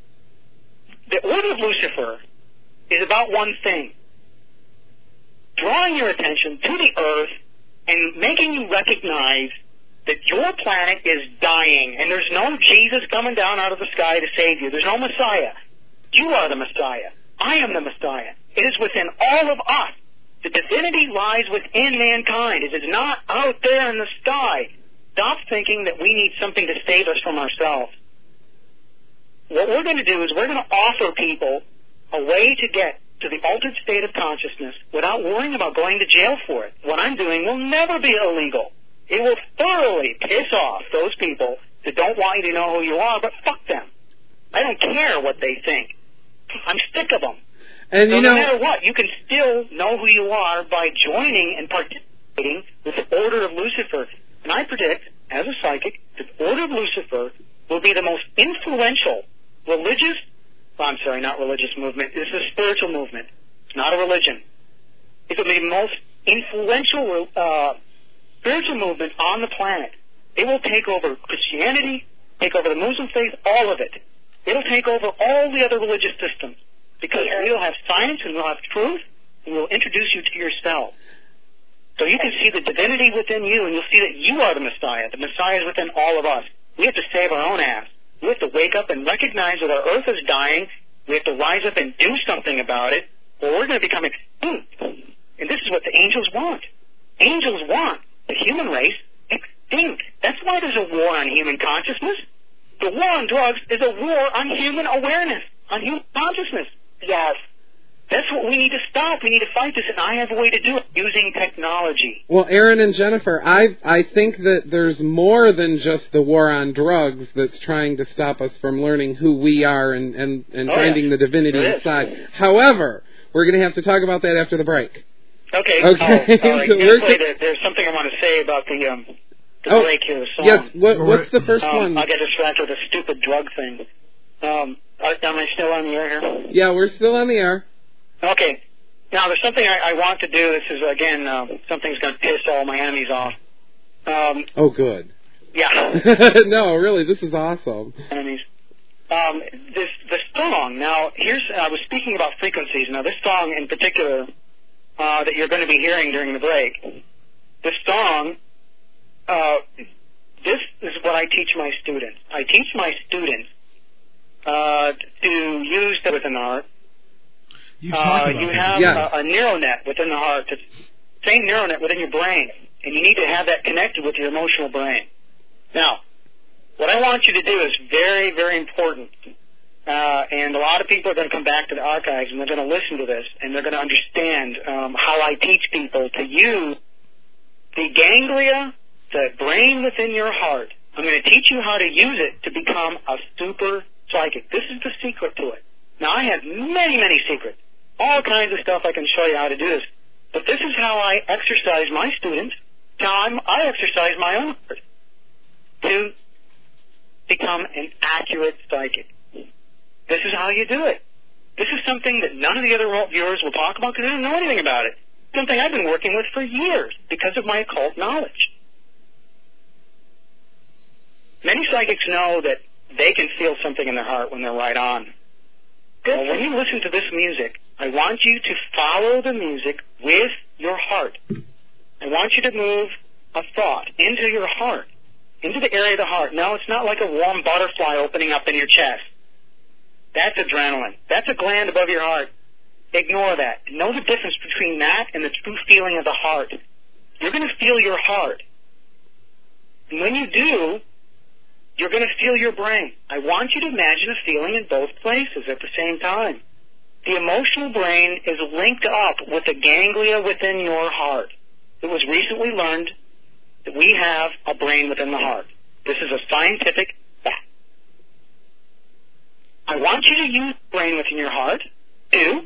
the Order of Lucifer is about one thing. Drawing your attention to the earth and making you recognize that your planet is dying and there's no Jesus coming down out of the sky to save you. There's no Messiah. You are the Messiah. I am the Messiah. It is within all of us. The divinity lies within mankind. It is not out there in the sky. Stop thinking that we need something to save us from ourselves. What we're going to do is we're going to offer people a way to get to the altered state of consciousness without worrying about going to jail for it. What I'm doing will never be illegal. It will thoroughly piss off those people that don't want you to know who you are, but fuck them. I don't care what they think. I'm sick of them. And so you know, no matter what, you can still know who you are by joining and participating with the Order of Lucifer. And I predict, as a psychic, that the Order of Lucifer will be the most influential religious, oh, I'm sorry, not religious movement. This is a spiritual movement. It's not a religion. It will be the most influential uh, spiritual movement on the planet. It will take over Christianity, take over the Muslim faith, all of it. It'll take over all the other religious systems because we'll have science and we'll have truth and we'll introduce you to yourself. So you can see the divinity within you and you'll see that you are the Messiah. The Messiah is within all of us. We have to save our own ass. We have to wake up and recognize that our earth is dying. We have to rise up and do something about it or we're going to become extinct. And this is what the angels want. Angels want the human race extinct. That's why there's a war on human consciousness. The war on drugs is a war on human awareness, on human consciousness. Yes. That's what we need to stop. We need to fight this, and I have a way to do it using technology. Well, Aaron and Jennifer, I I think that there's more than just the war on drugs that's trying to stop us from learning who we are and, and, and oh, finding yes. the divinity inside. However, we're going to have to talk about that after the break. Okay. Okay. Oh, all right. So Wait, there, there's something I want to say about the... Um, The oh, break here, song. yes. What, what's the first um, one? I'll get distracted with a stupid drug thing. Um, are, am I still on the air here? Yeah, we're still on the air. Okay. Now, there's something I, I want to do. This is, again, uh, something's going to piss all my enemies off. Um, oh, good. Yeah. No, really, this is awesome. Enemies. Um, this the song. Now, here's I was speaking about frequencies. Now, this song in particular uh, that you're going to be hearing during the break. This song. Uh, this is what I teach my students. I teach my students uh, to use that within the heart. You, uh, you have yeah. a, a neural net within the heart. It's the same neural net within your brain, and you need to have that connected with your emotional brain. Now, what I want you to do is very, very important. Uh, and a lot of people are going to come back to the archives, and they're going to listen to this, and they're going to understand um, how I teach people to use the ganglia, the brain within your heart. I'm going to teach you how to use it to become a super psychic. This is the secret to it. Now, I have many, many secrets. All kinds of stuff I can show you how to do this. But this is how I exercise my students, how I'm, I exercise my own heart to become an accurate psychic. This is how you do it. This is something that none of the other viewers will talk about because they don't know anything about it. Something I've been working with for years because of my occult knowledge. Many psychics know that they can feel something in their heart when they're right on. Well, when you listen to this music, I want you to follow the music with your heart. I want you to move a thought into your heart, into the area of the heart. No, it's not like a warm butterfly opening up in your chest. That's adrenaline. That's a gland above your heart. Ignore that. Know the difference between that and the true feeling of the heart. You're going to feel your heart. And when you do, you're going to feel your brain. I want you to imagine a feeling in both places at the same time. The emotional brain is linked up with the ganglia within your heart. It was recently learned that we have a brain within the heart. This is a scientific fact. I want you to use the brain within your heart to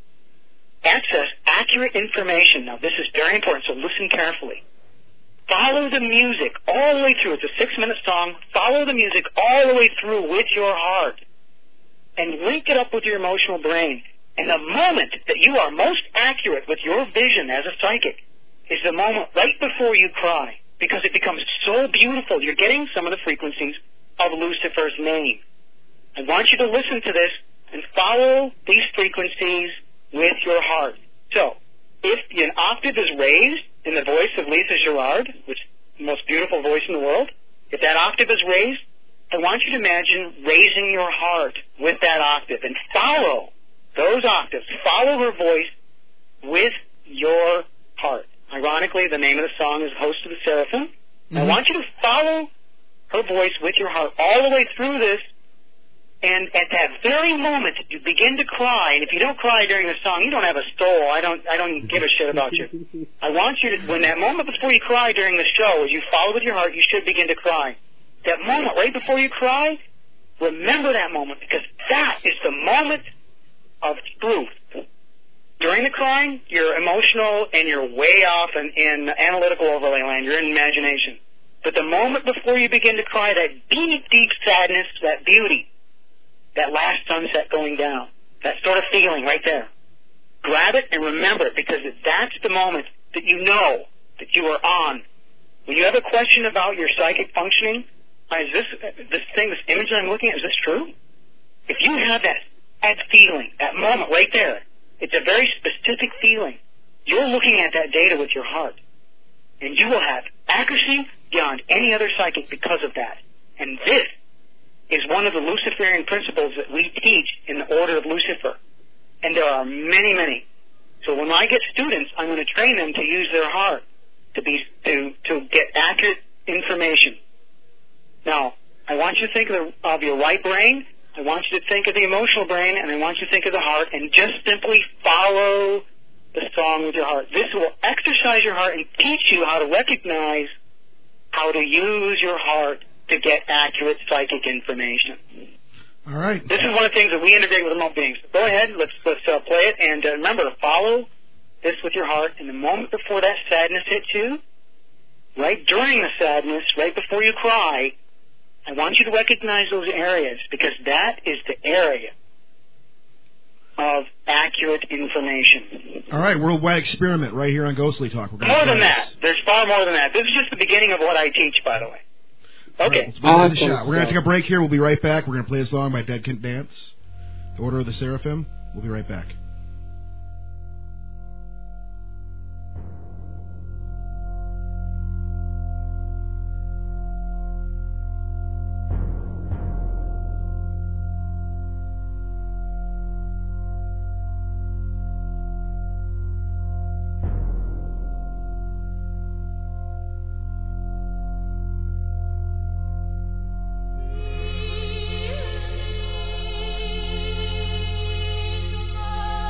access accurate information. Now, this is very important, so listen carefully. Follow the music all the way through. It's a six-minute song. Follow the music all the way through with your heart and link it up with your emotional brain. And the moment that you are most accurate with your vision as a psychic is the moment right before you cry, because it becomes so beautiful. You're getting some of the frequencies of Lucifer's name. I want you to listen to this and follow these frequencies with your heart. So, if an octave is raised in the voice of Lisa Gerard, which is the most beautiful voice in the world, if that octave is raised, I want you to imagine raising your heart with that octave and follow those octaves. Follow her voice with your heart. Ironically, the name of the song is Host of the Seraphim. Mm-hmm. I want you to follow her voice with your heart all the way through this. And at that very moment, you begin to cry. And if you don't cry during the song, you don't have a soul. I don't. I don't give a shit about you. I want you to, when that moment before you cry during the show, as you follow with your heart, you should begin to cry. That moment right before you cry, remember that moment, because that is the moment of truth. During the crying, you're emotional and you're way off in, in analytical overlay land. You're in imagination. But the moment before you begin to cry, that deep, deep sadness, that beauty, that last sunset going down, that sort of feeling right there. Grab it and remember it, because that's the moment that you know that you are on. When you have a question about your psychic functioning, is this this thing, this image I'm looking at, is this true? If you have that, that feeling, that moment right there, it's a very specific feeling. You're looking at that data with your heart. And you will have accuracy beyond any other psychic because of that. And this is one of the Luciferian principles that we teach in the Order of Lucifer. And there are many, many. So when I get students, I'm going to train them to use their heart to be to to get accurate information. Now, I want you to think of, the, of your right brain. I want you to think of the emotional brain, and I want you to think of the heart, and just simply follow the song with your heart. This will exercise your heart and teach you how to recognize how to use your heart to get accurate psychic information. All right. This is one of the things that we integrate with remote beings. So go ahead, let's let's uh, play it, and uh, remember to follow this with your heart. And the moment before that sadness hits you, right during the sadness, right before you cry, I want you to recognize those areas, because that is the area of accurate information. All right, worldwide experiment right here on Ghostly Talk. We're More than that. There's far more than that. This is just the beginning of what I teach, by the way. Okay. Right, awesome. shot. We're going to take a break here. We'll be right back. We're going to play a song by Dead Can Dance, The Order of the Seraphim. We'll be right back. Oh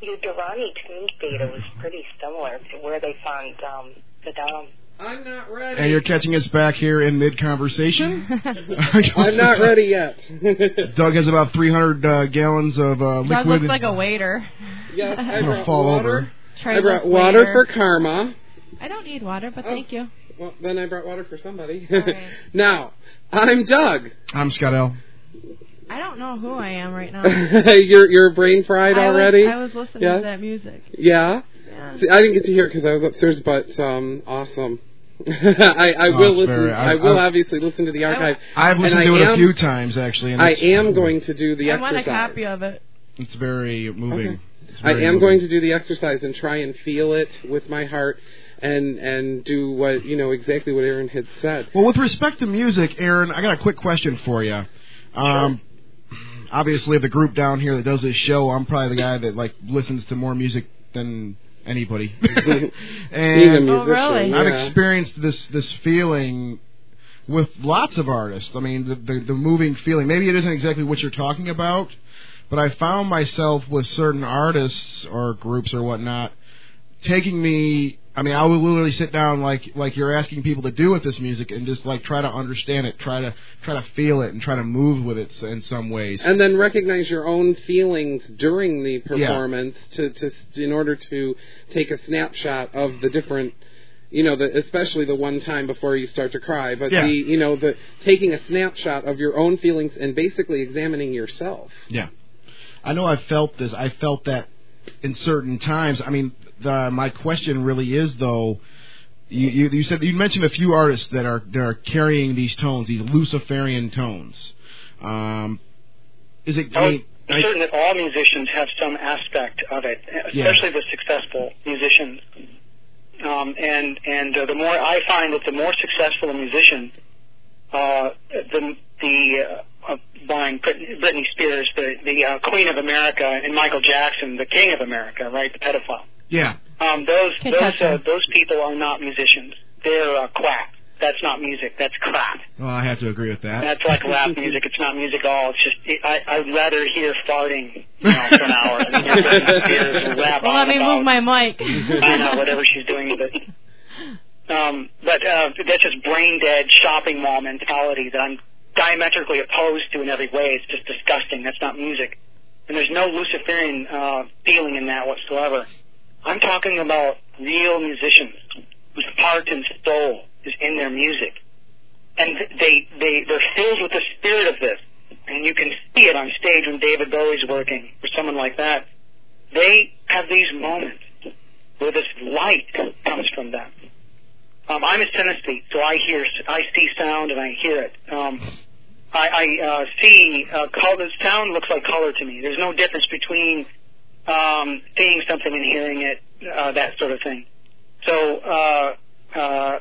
your Durrani Tunes data was pretty similar to where they found um, the Dom. I'm not ready. And you're catching us back here in mid-conversation? I'm not ready yet. Doug has about three hundred uh, gallons of uh, liquid. Doug looks like a waiter. Yes, I It'll brought fall water. over. I brought water waiter. for Karma. I don't need water, but Oh. thank you. Well, then I brought water for somebody. Right. Now, I'm Doug. I'm Scott L. I don't know who I am right now. you're you're brain fried I already? Was, I was listening yeah? to that music. Yeah? Yeah. See, I didn't get to hear it because I was upstairs, but um, awesome. I, I Oh, will it's listen. very- I, I- will I- obviously listen to the archive. I've listened and to I it am, a few times, actually. And I it's, am going to do the I exercise. want a copy of it. It's very moving. Okay. It's I very am moving. going to do the exercise and try and feel it with my heart and and do what, you know, exactly what Aaron had said. Well, with respect to music, Aaron, I got a quick question for you. Um, obviously, the group down here that does this show, I'm probably the guy that like listens to more music than anybody. Being a and musician, Oh, really? I've yeah. experienced this this feeling with lots of artists. I mean, the, the the moving feeling. Maybe it isn't exactly what you're talking about, but I found myself with certain artists or groups or whatnot taking me. I mean, I would literally sit down like like you're asking people to do with this music and just like try to understand it, try to try to feel it, and try to move with it in some ways. And then recognize your own feelings during the performance to, to in order to take a snapshot of the different, you know, the, especially the one time before you start to cry, but Yeah. the, you know, the taking a snapshot of your own feelings and basically examining yourself. Yeah, I know. I felt this. I felt that in certain times. I mean, the, my question really is though. You, you, you said you mentioned a few artists that are that are carrying these tones, these Luciferian tones. Um, is it? I Oh, mean, I'm I- certain that all musicians have some aspect of it, Yeah. especially the successful musicians. Um, and and uh, the more I find that the more successful a musician, uh, the the uh, uh, buying Brit- Britney Spears, the the uh, Queen of America, and Michael Jackson, the King of America, right, the pedophile. yeah. Um, those Can't those touch uh, them. those people are not musicians. They're uh, quack. That's not music. That's crap. Well, I have to agree with that. That's like rap music. It's not music at all. It's just it, I I'd rather hear farting, you know, for an hour than hear Britney Spears and rap Well, on let me about, move my mic. I know, whatever she's doing. But um, but uh, that's just brain dead shopping mall mentality that I'm diametrically opposed to in every way. It's just disgusting. That's not music, and there's no Luciferian uh, feeling in that whatsoever. I'm talking about real musicians whose heart and soul is in their music, and they they they're filled with the spirit of this, and you can see it on stage when David Bowie's working or someone like that. They have these moments where this light comes from them. Um, I'm a synesthete, so I hear, I see sound and I hear it. Um, I, I uh, see uh, color. Sound looks like color to me. There's no difference between um, seeing something and hearing it, uh, that sort of thing. So uh, uh,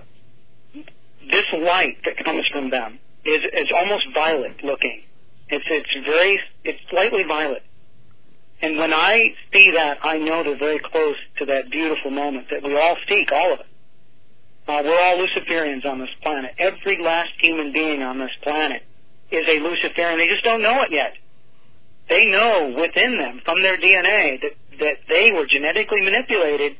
this light that comes from them is is almost violet looking. It's it's very it's slightly violet. And when I see that, I know they're very close to that beautiful moment that we all seek, all of us. Uh, we're all Luciferians on this planet. Every last human being on this planet is a Luciferian. They just don't know it yet. They know within them, from their D N A, that, that they were genetically manipulated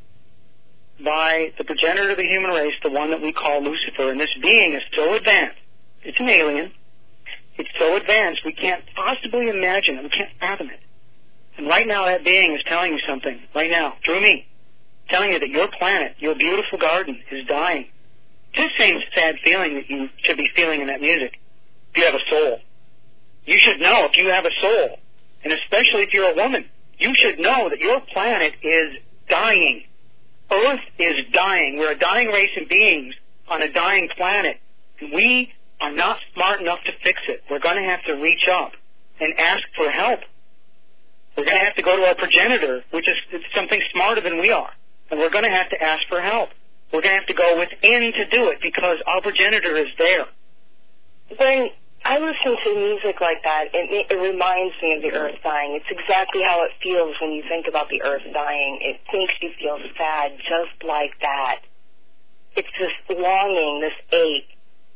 by the progenitor of the human race, the one that we call Lucifer. And this being is so advanced. It's an alien. It's so advanced we can't possibly imagine it. We can't fathom it. And right now that being is telling you something, right now, through me, telling you that your planet, your beautiful garden, is dying. It's the same sad feeling that you should be feeling in that music. If you have a soul. You should know if you have a soul, and especially if you're a woman, you should know that your planet is dying. Earth is dying. We're a dying race of beings on a dying planet, and we are not smart enough to fix it. We're going to have to reach up and ask for help. We're going to have to go to our progenitor, which is something smarter than we are, and we're going to have to ask for help. We're going to have to go within to do it because our progenitor is there. When I listen to music like that, it, it reminds me of the earth dying. It's exactly how it feels when you think about the earth dying. It makes you feel sad just like that. It's this longing, this ache.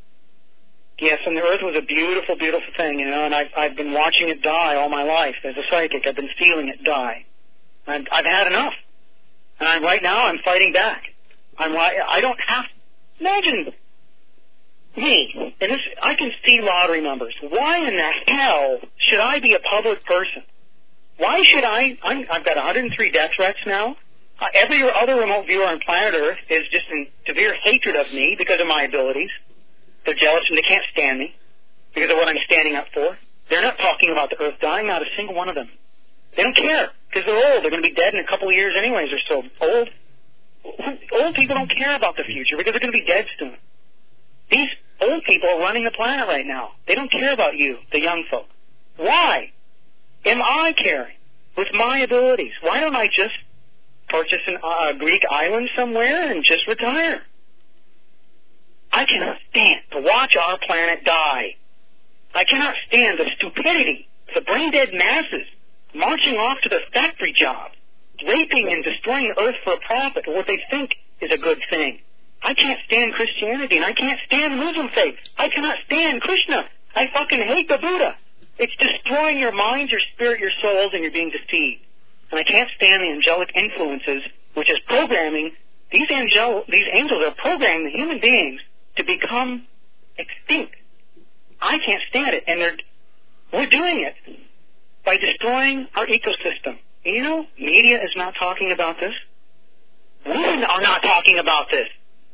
Yes, and the earth was a beautiful, beautiful thing, you know, and I've, I've been watching it die all my life. As a psychic, I've been feeling it die. I've, I've had enough. And I'm, right now I'm fighting back. I'm, I don't have, imagine me, and this, I can see lottery numbers. Why in the hell should I be a public person? Why should I, I'm, I've got one hundred three death threats now. Uh, every other remote viewer on planet Earth is just in severe hatred of me because of my abilities. They're jealous and they can't stand me because of what I'm standing up for. They're not talking about the Earth dying, not a single one of them. They don't care because they're old. They're going to be dead in a couple of years anyways. They're so old. Old people don't care about the future because they're going to be dead soon. These old people are running the planet right now. They don't care about you, the young folk. Why am I caring with my abilities? Why don't I just purchase a uh, Greek island somewhere and just retire? I cannot stand to watch our planet die. I cannot stand the stupidity, the brain-dead masses marching off to their factory jobs, raping and destroying the earth for a profit or what they think is a good thing. I can't stand Christianity, and I can't stand Muslim faith. I cannot stand Krishna. I fucking hate the Buddha. It's destroying your minds, your spirit, your souls, and you're being deceived. And I can't stand the angelic influences, which is programming. These angel, these angels are programming the human beings to become extinct. I can't stand it, and they're we're doing it by destroying our ecosystem. And you know, media is not talking about this. Women are not talking about this.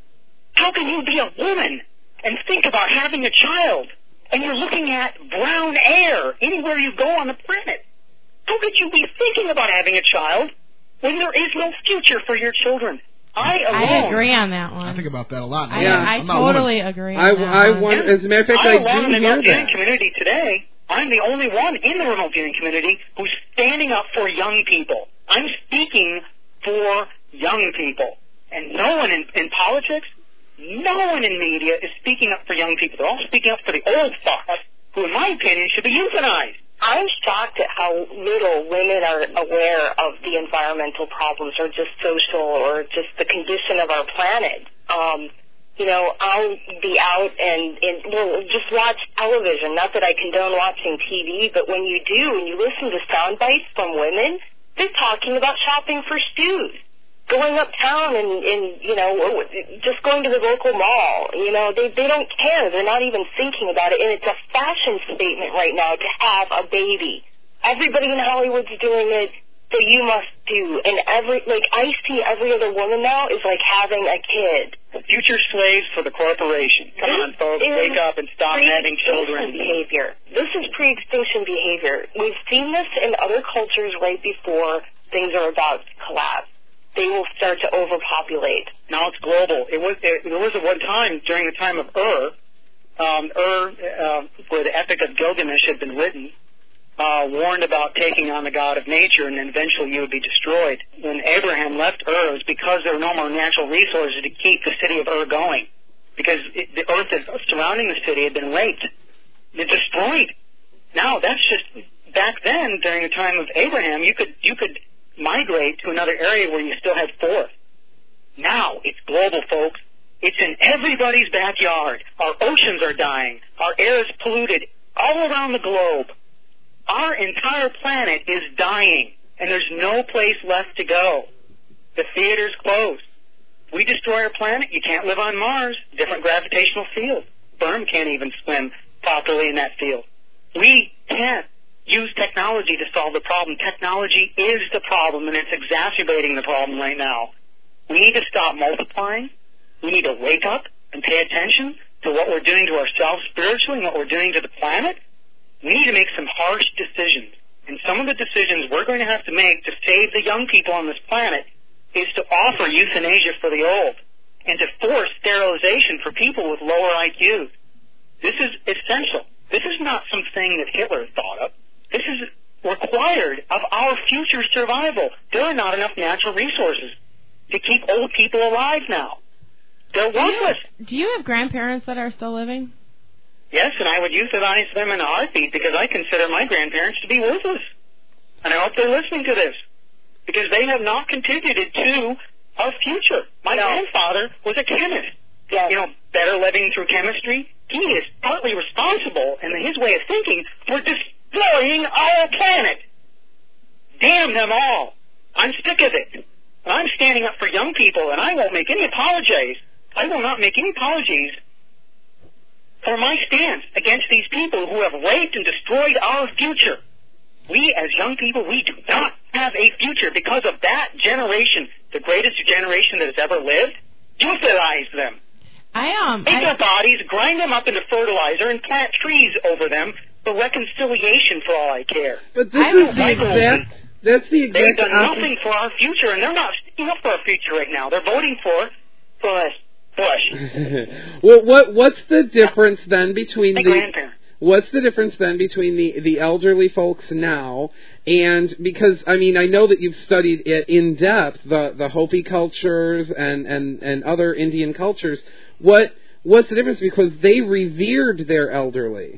How can you be a woman and think about having a child, and you're looking at brown air anywhere you go on the planet? How could you be thinking about having a child when there is no future for your children? I alone. I agree on that one. I think about that a lot. I, Yeah. I I'm not totally woman. agree. I, on that I one. want, as a matter of fact, I I alone do in the hear remote viewing that. community today, I'm the only one in the remote viewing community who's standing up for young people. I'm speaking for young people. And no one in, in politics, no one in media is speaking up for young people. They're all speaking up for the old fucks, who, in my opinion, should be euthanized. I'm shocked at how little women are aware of the environmental problems or just social or just the condition of our planet. Um, you know, I'll be out and, and well, just watch television. Not that I condone watching T V, but when you do, when you listen to sound bites from women, they're talking about shopping for stews, going uptown and, and, you know, just going to the local mall. You know, they they don't care. They're not even thinking about it. And it's a fashion statement right now to have a baby. Everybody in Hollywood's doing it, so you must do. And every, like, I see every other woman now is like having a kid. Future slaves for the corporation. Come on, folks, wake up and stop having children. Behavior. This is pre-extinction behavior. We've seen this in other cultures right before things are about to collapse. They will start to overpopulate. Now it's global. It was it, there was at one time during the time of Ur, um, Ur, uh, where the Epic of Gilgamesh had been written, uh, warned about taking on the god of nature, and then eventually you would be destroyed. When Abraham left Ur, it was because there were no more natural resources to keep the city of Ur going, because it, the earth that surrounding the city had been raped, it destroyed. Now that's just back then during the time of Abraham, you could you could. migrate to another area where you still had forest. Now it's global, folks. It's in everybody's backyard. Our oceans are dying. Our air is polluted all around the globe. Our entire planet is dying, and there's no place left to go. The theater's closed. We destroy our planet, you can't live on Mars. Different gravitational field. Sperm can't even swim properly in that field. We can't use technology to solve the problem. Technology is the problem, and it's exacerbating the problem right now. We need to stop multiplying. We need to wake up and pay attention to what we're doing to ourselves spiritually and what we're doing to the planet. We need to make some harsh decisions. And some of the decisions we're going to have to make to save the young people on this planet is to offer euthanasia for the old and to force sterilization for people with lower I Qs. This is essential. This is not something that Hitler thought of. This is required of our future survival. There are not enough natural resources to keep old people alive now. They're worthless. Do you have grandparents that are still living? Yes, and I would euthanize them in a heartbeat because I consider my grandparents to be worthless. And I hope they're listening to this because they have not contributed to our future. My no. grandfather was a chemist. Yes. You know, better living through chemistry. He is partly responsible in his way of thinking for destroying our planet. Damn them all. I'm sick of it. And I'm standing up for young people, and I won't make any apologies. I will not make any apologies for my stance against these people who have raped and destroyed our future. We, as young people, we do not have a future because of that generation, the greatest generation that has ever lived. Euthanize them. I um. Take I, their bodies, grind them up into fertilizer, and plant trees over them for reconciliation. For all I care. But this I is the exact. That's the exact. They've done opposite. nothing for our future, and they're not sticking up for our future right now. They're voting for Bush. Bush. Well, what what's the difference then between My the grandparents. what's the difference then between the the elderly folks now and because I mean I know that you've studied it in depth the the Hopi cultures and and and other Indian cultures. What what's the difference because they revered their elderly,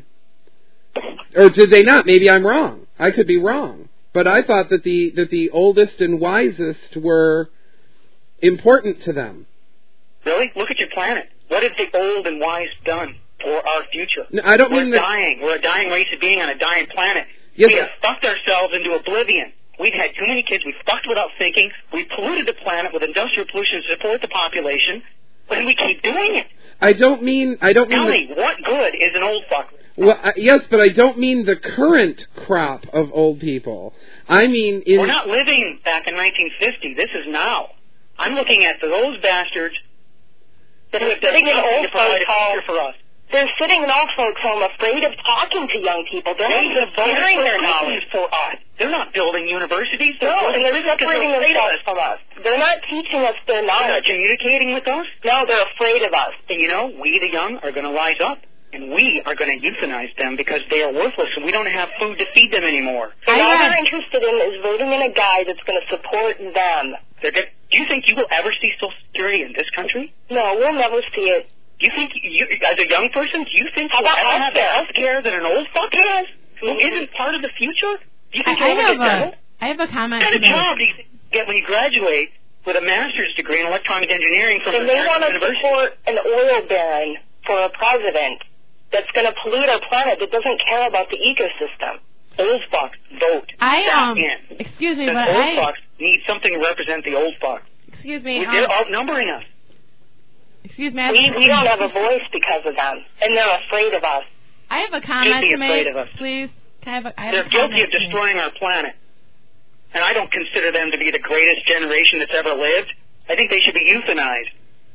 or did they not? Maybe I'm wrong. I could be wrong, but I thought that the that the oldest and wisest were important to them. Really? Look at your planet. What have the old and wise done for our future? No, I don't We're mean that. dying. We're a dying race of being on a dying planet. Yes, we have fucked ourselves into oblivion. We've had too many kids. We've fucked without thinking. We've polluted the planet with industrial pollution to support the population, and we keep doing it. I don't mean. I don't mean. Tell the, me, what good is an old fuck? Well, I, yes, but I don't mean the current crop of old people. I mean in. We're not living back in nineteen fifty. This is now. I'm looking at those bastards that have done Sitting in nothing old to provide a folks' home. future for us. They're sitting in old folks' home afraid of talking to young people. They're not even sharing their knowledge. For us. They're not building universities. They're No, and building they're prisons because separating they're afraid of themselves us. from us. They're not teaching us their They're not knowledge. communicating with us. No, they're afraid of us. And you know, we the young are going to rise up, and we are going to euthanize them because they are worthless, and we don't have food to feed them anymore. And all I they're have- interested in is voting in a guy that's going to support them. They're get, do you think you will ever see Social Security in this country? No, we'll never see it. Do you think, you, as a young person, do you think How you'll about ever have the healthcare? health care that an old fuck has, who isn't part of the future? Do you I, think you'll I ever have get settled? a I have a comment. What kind of to make. job do you get when you graduate with a master's degree in electronic engineering from And they American want to University? support an oil baron for a president that's going to pollute our planet that doesn't care about the ecosystem. Old fucks vote. I um. back in. Excuse me, The but old I. fucks need something to represent the old fucks. Excuse me. We- They're Um, outnumbering us. excuse me. I We, have, we don't have a voice because of them, and they're afraid of us. I have a comment be to afraid make. of us. Please. Can I have a, I have They're a guilty comment of to make. destroying our planet. And I don't consider them to be the greatest generation that's ever lived. I think they should be euthanized.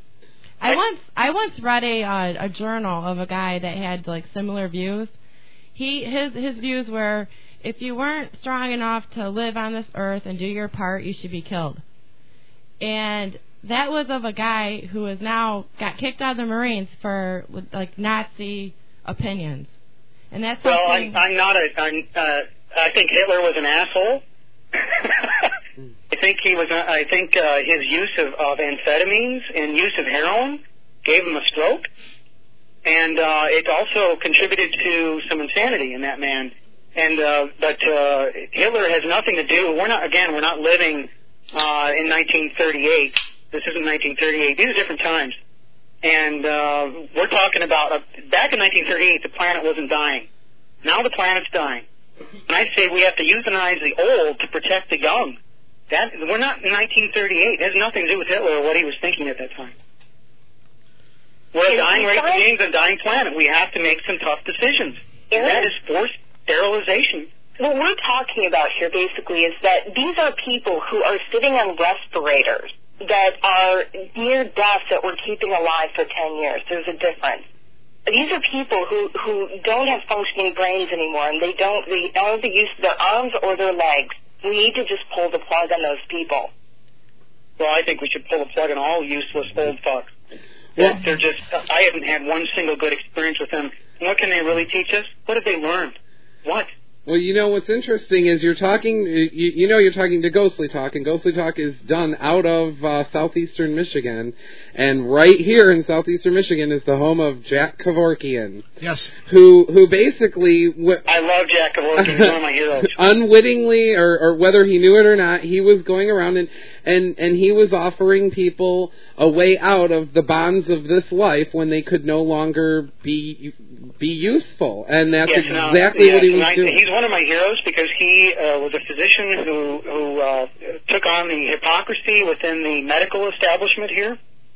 I once I once read a uh, a journal of a guy that had like similar views. He his his views were if you weren't strong enough to live on this earth and do your part, you should be killed. And that was of a guy who is now got kicked out of the Marines for like Nazi opinions. And that's Well, something. I'm, I'm not a. I'm, uh, I think Hitler was an asshole. I think he was. I think uh, his use of, of amphetamines and use of heroin gave him a stroke, and uh, it also contributed to some insanity in that man. And uh, but uh, Hitler has nothing to do. We're not. Again, we're not living uh, in nineteen thirty-eight. This isn't nineteen thirty-eight. These are different times. And uh, we're talking about, uh, back in nineteen thirty-eight, the planet wasn't dying. Now the planet's dying. And I say we have to euthanize the old to protect the young. That We're not in nineteen thirty-eight. It has nothing to do with Hitler or what he was thinking at that time. We're a dying race of beings, a dying planet. We have to make some tough decisions. And that is forced sterilization. What we're talking about here basically is that these are people who are sitting on respirators that are near death that we're keeping alive for ten years. There's a difference. These are people who, who don't have functioning brains anymore, and they don't they don't have the use of their arms or their legs. We need to just pull the plug on those people. Well, I think we should pull the plug on all useless old fucks. Well, They're just, I haven't had one single good experience with them. And what can they really teach us? What have they learned? What? Well, you know what's interesting is you're talking, you, you know you're talking to Ghostly Talk, and Ghostly Talk is done out of uh, southeastern Michigan, and right here in southeastern Michigan is the home of Jack Kevorkian. Yes. Who who basically... W- I love Jack Kevorkian. He's one of my heroes. unwittingly, or, or whether he knew it or not, he was going around, and and and he was offering people a way out of the bonds of this life when they could no longer be be useful, and that's yes, exactly no, what he yes, was I, doing. He's one of my heroes because he uh, was a physician who who uh, took on the hypocrisy within the medical establishment here,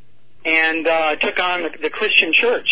and uh, took on the, the Christian church.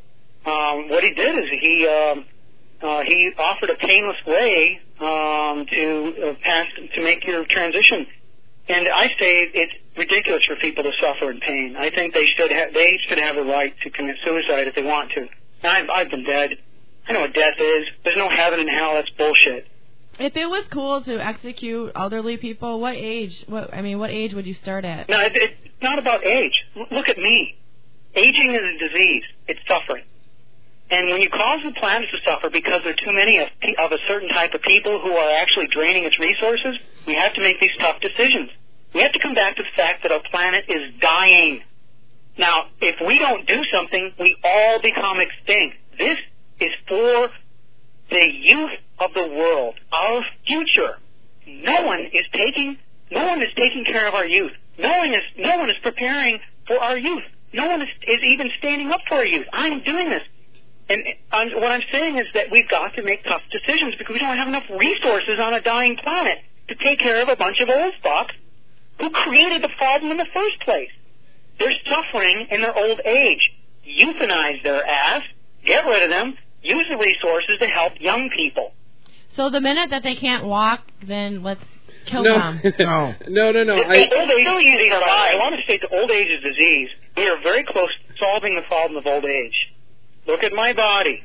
Um, what he did is he um, uh, he offered a painless way um, to uh, pass to make your transition. And I say it's ridiculous for people to suffer in pain. I think they should ha- they should have a right to commit suicide if they want to. I've, I've been dead. I know what death is. There's no heaven and hell. That's bullshit. If it was cool to execute elderly people, what age? What I mean, what age would you start at? No, it, it's not about age. L- look at me. Aging is a disease. It's suffering. And when you cause the planet to suffer because there are too many of, of a certain type of people who are actually draining its resources, we have to make these tough decisions. We have to come back to the fact that our planet is dying. Now, if we don't do something, we all become extinct. This is for the youth of the world, our future. No one is taking, no one is taking care of our youth. No one is, no one is preparing for our youth. No one is, is even standing up for our youth. I'm doing this. And I'm, what I'm saying is that we've got to make tough decisions because we don't have enough resources on a dying planet to take care of a bunch of old fucks who created the problem in the first place. They're suffering in their old age. Euthanize their ass, get rid of them, use the resources to help young people. So the minute that they can't walk, then let's kill no. them. No, no, no, no. The, I, the old age disease, I want to state the old age is disease. We are very close to solving the problem of old age. Look at my body.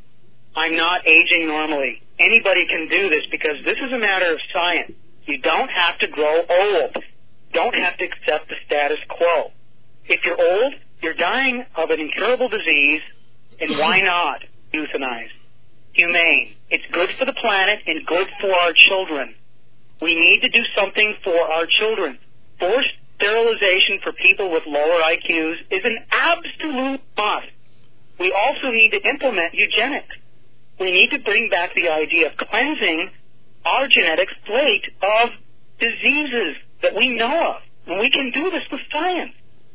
I'm not aging normally. Anybody can do this because this is a matter of science. You don't have to grow old. You don't have to accept the status quo. If you're old, you're dying of an incurable disease, and why not euthanize? Humane. It's good for the planet and good for our children. We need to do something for our children. Forced sterilization for people with lower I Qs is an absolute must. We also need to implement eugenics. We need to bring back the idea of cleansing our genetic slate of diseases that we know of. And we can do this with science.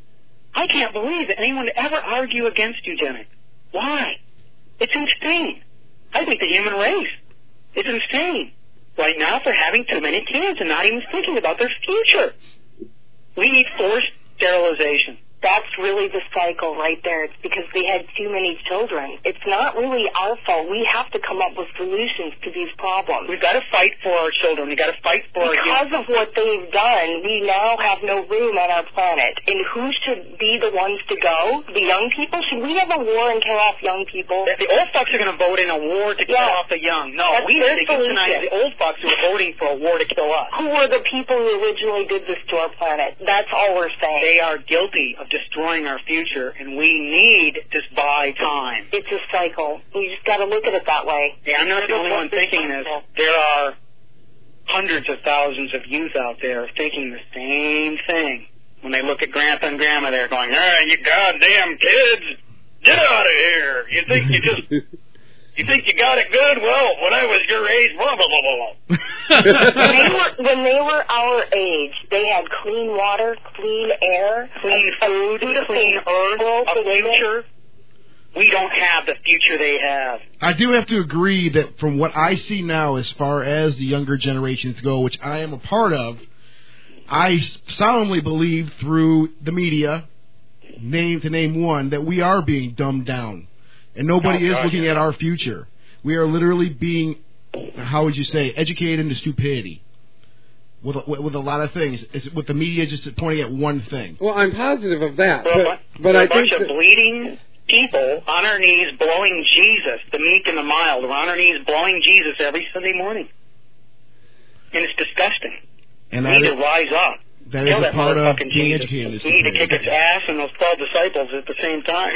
I can't believe that anyone would ever argue against eugenics. Why? It's insane. I think the human race is insane right now for having too many kids and not even thinking about their future. We need forced sterilization. That's really the cycle right there. It's because they had too many children. It's not really our fault. We have to come up with solutions to these problems. We've got to fight for our children. We've got to fight for because our Because of what they've done, we now have no room on our planet. And who should be the ones to go? The young people? Should we have a war and kill off young people? If the old fucks are going to vote in a war to kill yeah. off the young. No, That's we need to euthanize the old fucks who are voting for a war to kill us. Who were the people who originally did this to our planet? That's all we're saying. They are guilty of destroying our future, and we need to buy time. It's a cycle. You just got to look at it that way. Yeah, I'm not the only one thinking this. There are hundreds of thousands of youth out there thinking the same thing. When they look at grandpa and grandma, they're going, "Ah, you goddamn kids, get out of here! You think you just, you think you got it good? Well, when I was your age, blah blah blah blah." when, they were, when they were our age, they had clean water, clean air, clean food, clean earth, a future. We don't have the future they have. I do have to agree that from what I see now as far as the younger generations go, which I am a part of, I solemnly believe through the media, name to name one, that we are being dumbed down. And nobody oh, is God, looking yeah. at our future. We are literally being, how would you say, educated into stupidity. With a, with a lot of things. It's with the media just pointing at one thing. Well, I'm positive of that. Well, but but I a bunch think of that, bleeding people on our knees blowing Jesus, the meek and the mild, are on our knees blowing Jesus every Sunday morning. And it's disgusting. And we that need is, to rise up. that is Kill a that part of motherfucking being Jesus. educated. We need to kick its ass and those twelve disciples at the same time.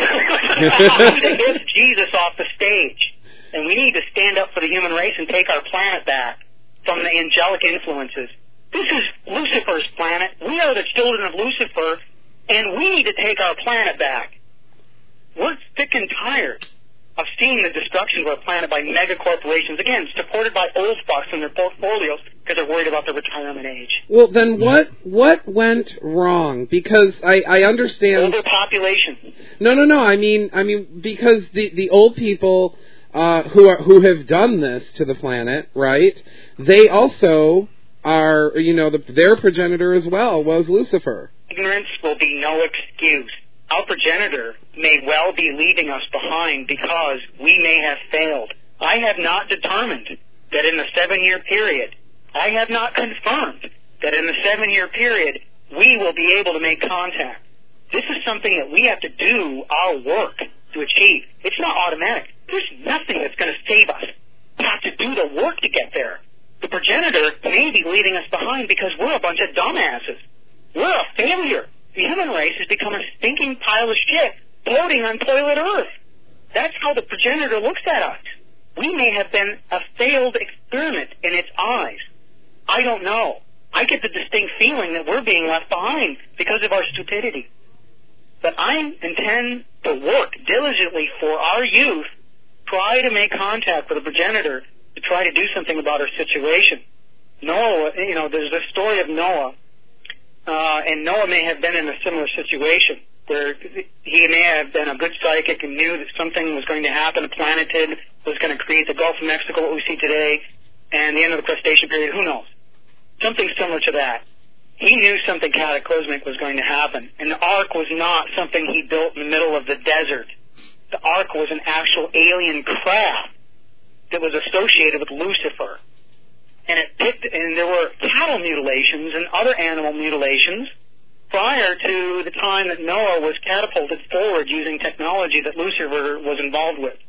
We need to get Jesus off the stage. And we need to stand up for the human race and take our planet back from the angelic influences. This is Lucifer's planet. We are the children of Lucifer, and we need to take our planet back. We're sick and tired of seeing the destruction of our planet by mega corporations, again, supported by old fucks in their portfolios because they're worried about their retirement age. Well, then what what went wrong? Because I, I understand... Overpopulation. No, no, no. I mean, I mean, because the, the old people uh, who are who have done this to the planet, right, they also are, you know, the, their progenitor as well was Lucifer. Ignorance will be no excuse. Our progenitor may well be leaving us behind because we may have failed. I have not determined that in the seven-year period, I have not confirmed that in the seven-year period, we will be able to make contact. This is something that we have to do our work to achieve. It's not automatic. There's nothing that's going to save us. We have to do the work to get there. The progenitor may be leaving us behind because we're a bunch of dumbasses. We're a failure. The human race has become a stinking pile of shit floating on toilet Earth. That's how the progenitor looks at us. We may have been a failed experiment in its eyes. I don't know. I get the distinct feeling that we're being left behind because of our stupidity. But I intend to work diligently for our youth, try to make contact with the progenitor to try to do something about our situation. Noah, you know, there's the story of Noah. Uh, and Noah may have been in a similar situation where he may have been a good psychic and knew that something was going to happen. A planetid was going to create the Gulf of Mexico, what we see today, and the end of the Cretaceous period. Who knows? Something similar to that. He knew something cataclysmic was going to happen, and the ark was not something he built in the middle of the desert. The ark was an actual alien craft that was associated with Lucifer. And it picked, and there were cattle mutilations and other animal mutilations prior to the time that Noah was catapulted forward using technology that Lucifer was involved with.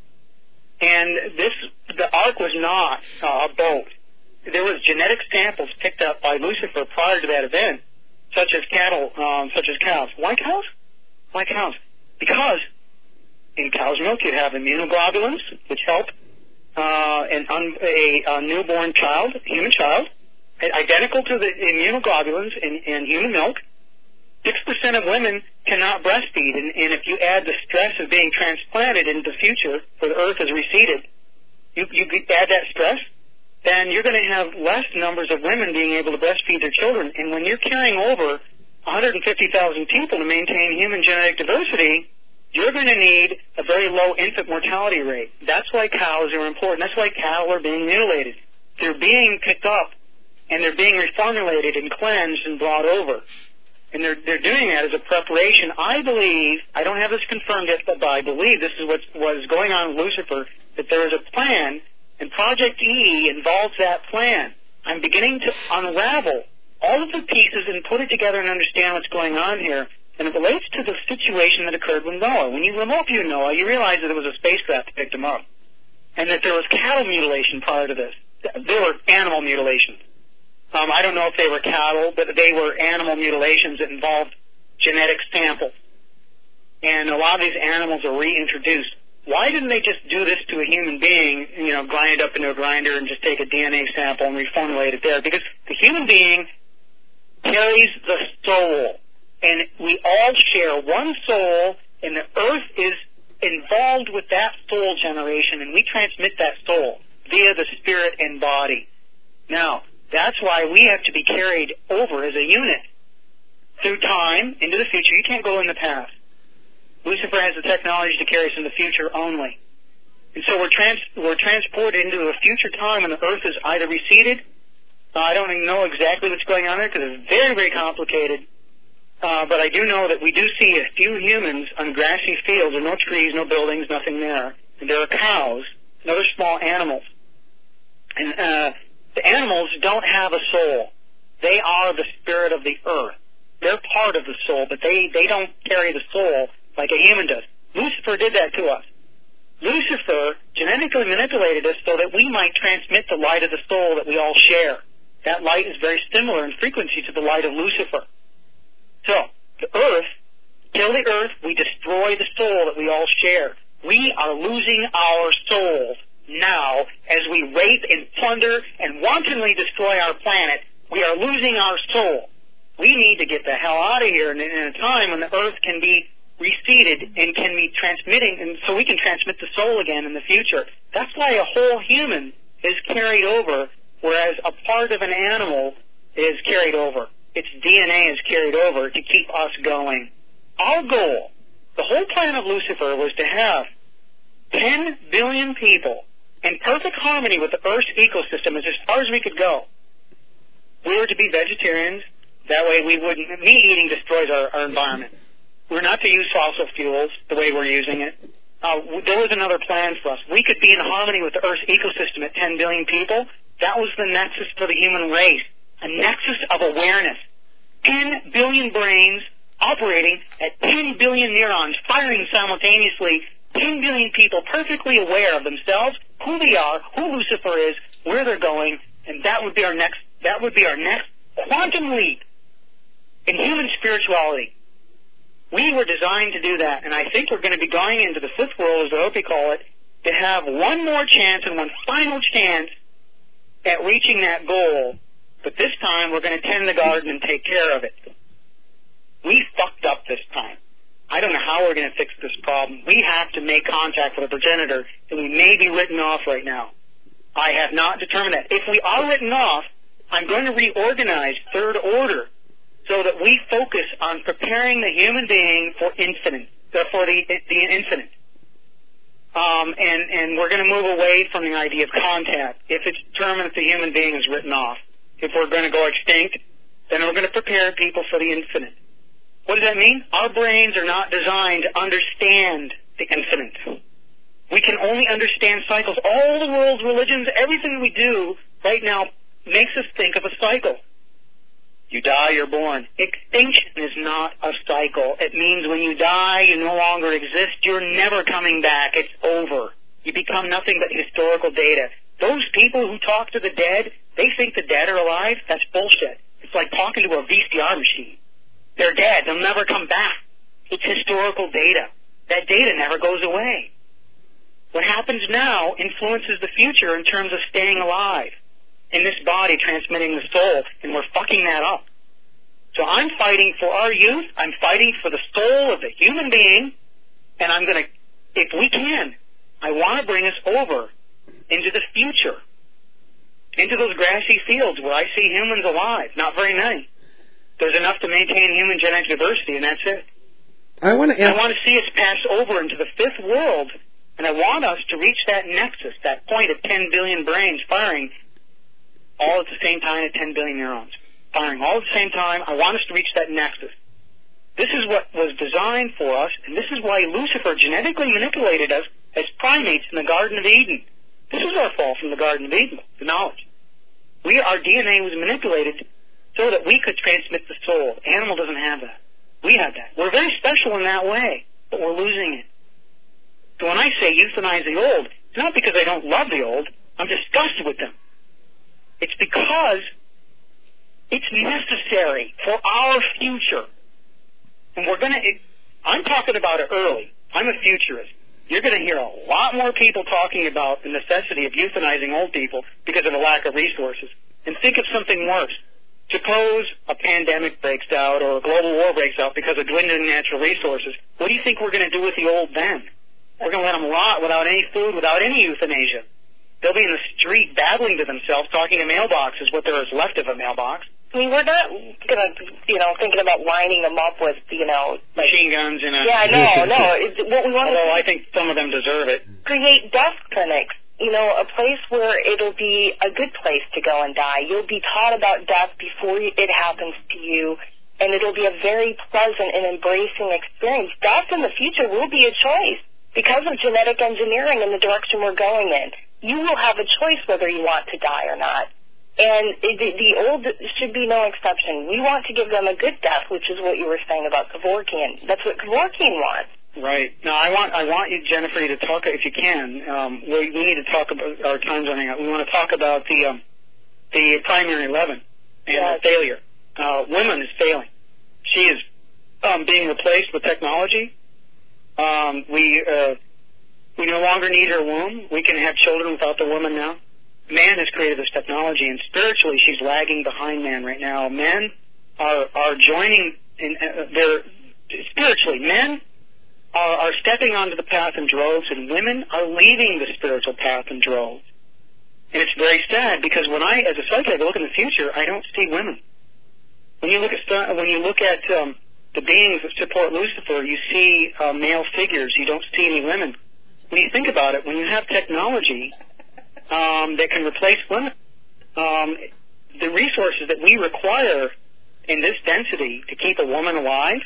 And this, the ark was not uh, a boat. There was genetic samples picked up by Lucifer prior to that event, such as cattle, um, such as cows. Why cows? Why cows? Because in cow's milk you have immunoglobulins, which help Uh, an un, a, a newborn child, human child, identical to the immunoglobulins in, in human milk. Six percent of women cannot breastfeed, and, and if you add the stress of being transplanted into the future, where the earth has receded, you, you add that stress, then you're going to have less numbers of women being able to breastfeed their children. And when you're carrying over one hundred fifty thousand people to maintain human genetic diversity, you're going to need a very low infant mortality rate. That's why cows are important. That's why cattle are being mutilated. They're being picked up, and they're being reformulated and cleansed and brought over. And they're, they're doing that as a preparation. I believe, I don't have this confirmed yet, but I believe this is what was going on with Lucifer, that there is a plan, and Project E involves that plan. I'm beginning to unravel all of the pieces and put it together and understand what's going on here. And it relates to the situation that occurred with Noah. When you remote view Noah, you realize that there was a spacecraft that picked him up. And that there was cattle mutilation prior to this. There were animal mutilations. Um, I don't know if they were cattle, but they were animal mutilations that involved genetic samples. And a lot of these animals are reintroduced. Why didn't they just do this to a human being, you know, grind it up into a grinder and just take a D N A sample and reformulate it there? Because the human being carries the soul. And we all share one soul, and the earth is involved with that soul generation, and we transmit that soul via the spirit and body. Now, that's why we have to be carried over as a unit through time into the future. You can't go in the past. Lucifer has the technology to carry us in the future only. And so we're, trans- we're transported into a future time when the earth is either receded. Uh, I don't even know exactly what's going on there because it's very, very complicated. Uh, but I do know that we do see a few humans on grassy fields. There are no trees, no buildings, nothing there. And there are cows and other small animals. And uh, the animals don't have a soul. They are the spirit of the earth. They're part of the soul, but they, they don't carry the soul like a human does. Lucifer did that to us. Lucifer genetically manipulated us so that we might transmit the light of the soul that we all share. That light is very similar in frequency to the light of Lucifer. So, the earth, kill the earth, we destroy the soul that we all share. We are losing our souls now as we rape and plunder and wantonly destroy our planet. We are losing our soul. We need to get the hell out of here in, in a time when the earth can be reseeded and can be transmitting, and so we can transmit the soul again in the future. That's why a whole human is carried over, whereas a part of an animal is carried over. Its D N A is carried over to keep us going. Our goal, the whole plan of Lucifer, was to have ten billion people in perfect harmony with the Earth's ecosystem as far as we could go. We were to be vegetarians. That way we wouldn't, meat eating destroys our, our environment. We're not to use fossil fuels the way we're using it. Uh, there was another plan for us. We could be in harmony with the Earth's ecosystem at ten billion people. That was the nexus for the human race, a nexus of awareness. ten billion brains operating at ten billion neurons, firing simultaneously, ten billion people perfectly aware of themselves, who they are, who Lucifer is, where they're going, and that would be our next, that would be our next quantum leap in human spirituality. We were designed to do that, and I think we're going to be going into the fifth world, as the Hopi call it, to have one more chance and one final chance at reaching that goal. But this time, we're going to tend the garden and take care of it. We fucked up this time. I don't know how we're going to fix this problem. We have to make contact with a progenitor, and we may be written off right now. I have not determined that. If we are written off, I'm going to reorganize Third Order so that we focus on preparing the human being for infinite, for the, the infinite. Um, and, and we're going to move away from the idea of contact if it's determined that the human being is written off. If we're going to go extinct, then we're going to prepare people for the infinite. What does that mean? Our brains are not designed to understand the infinite. We can only understand cycles. All the world's religions, everything we do right now makes us think of a cycle. You die, you're born. Extinction is not a cycle. It means when you die, you no longer exist. You're never coming back. It's over. You become nothing but historical data. Those people who talk to the dead, they think the dead are alive. That's bullshit. It's like talking to a V C R machine. They're dead. They'll never come back. It's historical data. That data never goes away. What happens now influences the future in terms of staying alive in this body, transmitting the soul, and we're fucking that up. So I'm fighting for our youth. I'm fighting for the soul of the human being, and I'm going to, if we can, I want to bring us over into the future, into those grassy fields where I see humans alive. Not very many. There's enough to maintain human genetic diversity, and that's it. I want to. I want to see us pass over into the fifth world, and I want us to reach that nexus, that point of ten billion brains firing all at the same time at ten billion neurons, firing all at the same time. I want us to reach that nexus. This is what was designed for us, and this is why Lucifer genetically manipulated us as primates in the Garden of Eden. This was our fall from the Garden of Eden, the knowledge. We, our D N A was manipulated so that we could transmit the soul. The animal doesn't have that. We have that. We're very special in that way, but we're losing it. So when I say euthanize the old, it's not because I don't love the old. I'm disgusted with them. It's because it's necessary for our future. And we're going to, I'm talking about it early. I'm a futurist. You're going to hear a lot more people talking about the necessity of euthanizing old people because of a lack of resources. And think of something worse. Suppose a pandemic breaks out or a global war breaks out because of dwindling natural resources. What do you think we're going to do with the old then? We're going to let them rot without any food, without any euthanasia. They'll be in the street babbling to themselves, talking to mailboxes, what there is left of a mailbox. I mean, we're not gonna, you know, thinking about lining them up with, you know, like, machine guns and. A, yeah, no, no. It's, what we want although to I think some of them deserve it. Create death clinics. You know, a place where it'll be a good place to go and die. You'll be taught about death before it happens to you, and it'll be a very pleasant and embracing experience. Death in the future will be a choice because of genetic engineering and the direction we're going in. You will have a choice whether you want to die or not. And it, the, the old should be no exception. We want to give them a good death, which is what you were saying about Kevorkian. That's what Kevorkian wants. Right. Now, I want I want you, Jennifer, to talk, if you can. Um, we, we need to talk about our time's running out. We want to talk about the um, the primary eleven and yes. failure. Uh, women is failing. She is um, being replaced with technology. Um, we uh, we no longer need her womb. We can have children without the woman now. Man has created this technology, and spiritually, she's lagging behind man right now. Men are are joining in. Uh, they're spiritually men are, are stepping onto the path in droves, and women are leaving the spiritual path in droves. And it's very sad because when I, as a psychic, look in the future, I don't see women. When you look at when you look at um, the beings that support Lucifer, you see uh, male figures. You don't see any women. When you think about it, when you have technology um, that can replace women, um, the resources that we require in this density to keep a woman alive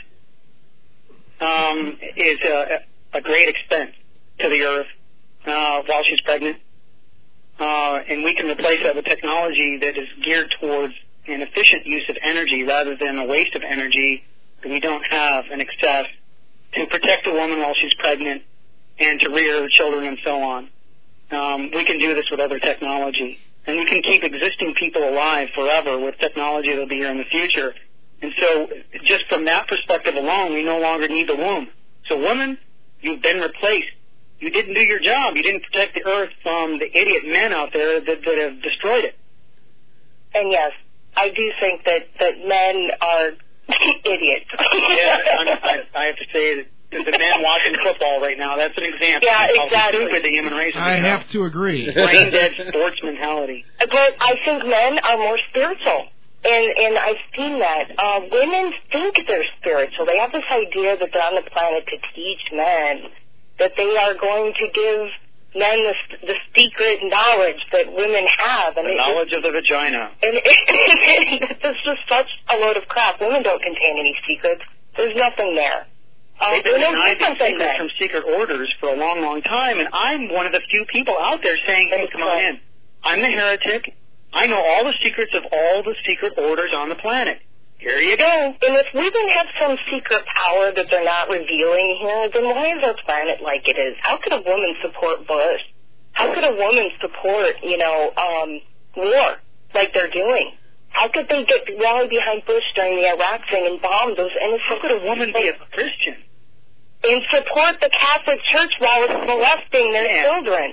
um, is a, a great expense to the earth uh, while she's pregnant. Uh, and we can replace that with technology that is geared towards an efficient use of energy rather than a waste of energy that we don't have in excess to protect a woman while she's pregnant and to rear her children and so on. Um, we can do this with other technology. And we can keep existing people alive forever with technology that will be here in the future. And so just from that perspective alone, we no longer need the womb. So woman, you've been replaced. You didn't do your job. You didn't protect the earth from the idiot men out there that, that have destroyed it. And yes, I do think that, that men are idiots. yeah, I'm, I, I have to say that the man watching football right now, that's an example yeah, of exactly. how stupid the human race is. I have to agree. Brain-dead sports mentality. But I think men are more spiritual. And and I've seen that. Uh, women think they're spiritual. They have this idea that they're on the planet to teach men, that they are going to give men the, the secret knowledge that women have. And the it, knowledge of the vagina. And it, it, it's just such a load of crap. Women don't contain any secrets. There's nothing there. Uh, They've been no denied these secrets men. from secret orders for a long, long time, and I'm one of the few people out there saying, hey, come on in. I'm the heretic. I know all the secrets of all the secret orders on the planet. Here you go. And if women have some secret power that they're not revealing here, then why is our planet like it is? How could a woman support Bush? How could a woman support, you know, um, war like they're doing? How could they get rally behind Bush during the Iraq thing and bomb those innocent... How could a woman be a Christian? And support the Catholic Church while it's molesting their yeah. children?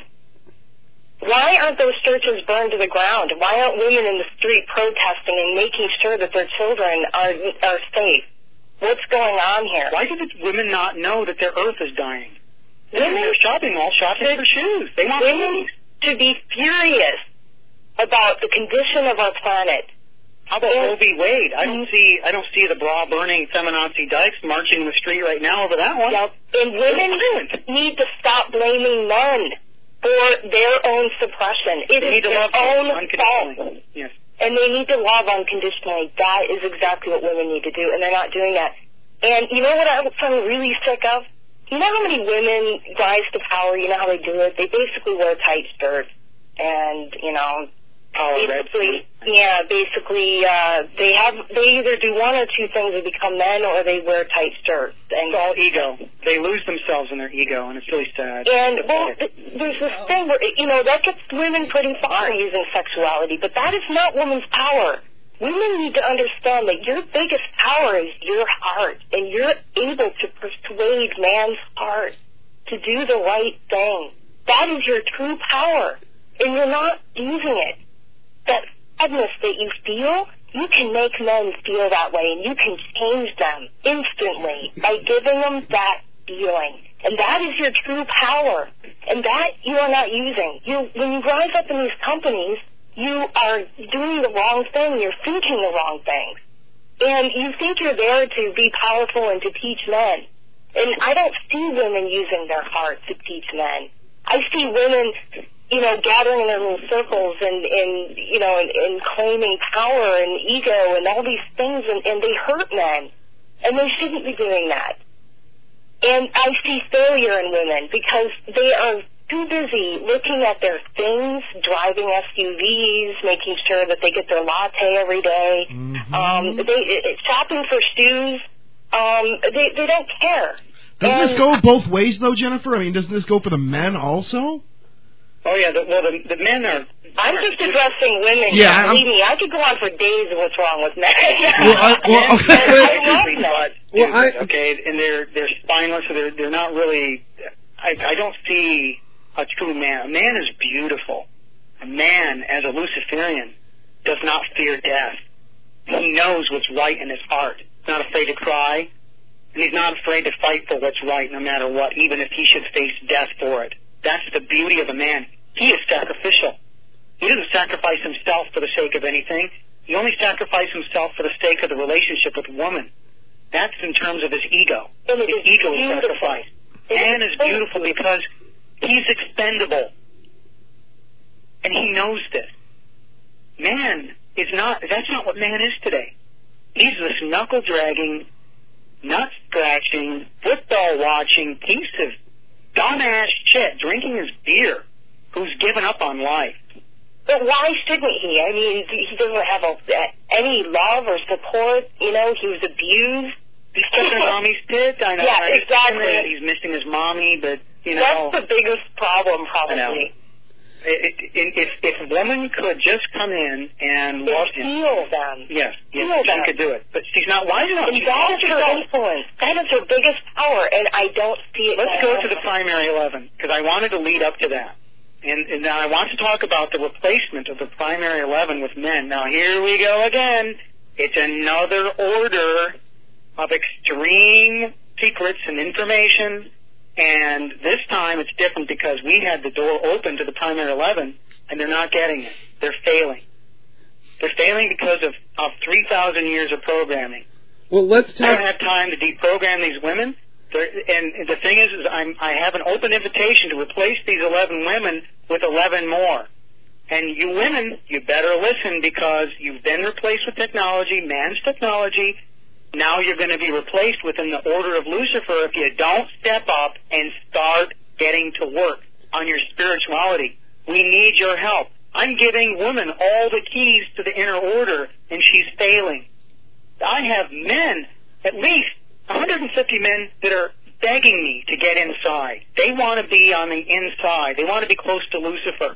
Why aren't those churches burned to the ground? Why aren't women in the street protesting and making sure that their children are are safe? What's going on here? Why do the women not know that their earth is dying? Women in their shopping mall shopping for shoes. They want women to be furious about the condition of our planet. How about Roe v. Wade? I don't see I don't see the bra-burning feminazi dykes marching the street right now over that one. Yep. And women need to stop blaming men for their own suppression. It they is need to their love own fault. Yes. And they need to love unconditionally. That is exactly what women need to do, and they're not doing that. And you know what I'm really sick of? You know how many women rise to power? You know how they do it? They basically wear tight skirts and, you know, Oh, basically, yeah, basically, uh, they have, they either do one or two things, they become men or they wear tight skirts. And it's all ego. They lose themselves in their ego, and it's really sad. And, well, there's this thing where, you know, that gets women pretty far in using sexuality, but that is not women's power. Women need to understand that your biggest power is your heart, and you're able to persuade man's heart to do the right thing. That is your true power, and you're not using it. That sadness that you feel, you can make men feel that way, and you can change them instantly by giving them that feeling. And that is your true power, and that you are not using. You, when you rise up in these companies, you are doing the wrong thing. You're thinking the wrong things. And you think you're there to be powerful and to teach men. And I don't see women using their heart to teach men. I see women, you know, gathering in their little circles and, and you know, and, and claiming power and ego and all these things, and, and they hurt men. And they shouldn't be doing that. And I see failure in women because they are too busy looking at their things, driving S U Vs, making sure that they get their latte every day, mm-hmm. um, they, shopping for shoes. Um, they, they don't care. Doesn't and this go both ways, though, Jennifer? I mean, doesn't this go for the men also? Oh, yeah. The, well, the, the men are... I'm just addressing women. Yeah, Believe me, I could go on for days of what's wrong with men. well, I, well, okay. I love men. Well, I, okay, and they're they're spineless. So they're they're not really... I, I don't see a true man. A man is beautiful. A man, as a Luciferian, does not fear death. He knows what's right in his heart. He's not afraid to cry. And he's not afraid to fight for what's right no matter what, even if he should face death for it. That's the beauty of a man. He is sacrificial. He doesn't sacrifice himself for the sake of anything. He only sacrifices himself for the sake of the relationship with woman. That's in terms of his ego. His ego is sacrificed. Man is beautiful because he's expendable. And he knows this. Man is not, that's not what man is today. He's this knuckle-dragging, nut-scratching, football-watching piece of dumbass shit drinking his beer who's given up on life. But why shouldn't he? I mean, he doesn't have a, any love or support. You know, he was abused. He's kept his mommy's pit. I know. Yeah, I exactly. He's missing his mommy, but, you know. That's the biggest problem, probably. It, it, if if women could just come in and love him, heal them. Yes, yes, heal she them. could do it, but she's not wise enough. And that is her influence. That is her biggest power, and I don't see it. Let's go to the primary eleven, because I wanted to lead up to that, and, and now I want to talk about the replacement of the primary eleven with men. Now here we go again. It's another order of extreme secrets and information. And this time it's different because we had the door open to the primary eleven, and they're not getting it. They're failing. They're failing because of, of three thousand years of programming. Well, let's talk. I don't have time to deprogram these women. They're, and the thing is, is I'm, I have an open invitation to replace these eleven women with eleven more. And you women, you better listen because you've been replaced with technology, man's technology. Now you're going to be replaced within the order of Lucifer if you don't step up and start getting to work on your spirituality. We need your help. I'm giving women all the keys to the inner order, and she's failing. I have men, at least one hundred fifty men, that are begging me to get inside. They want to be on the inside. They want to be close to Lucifer.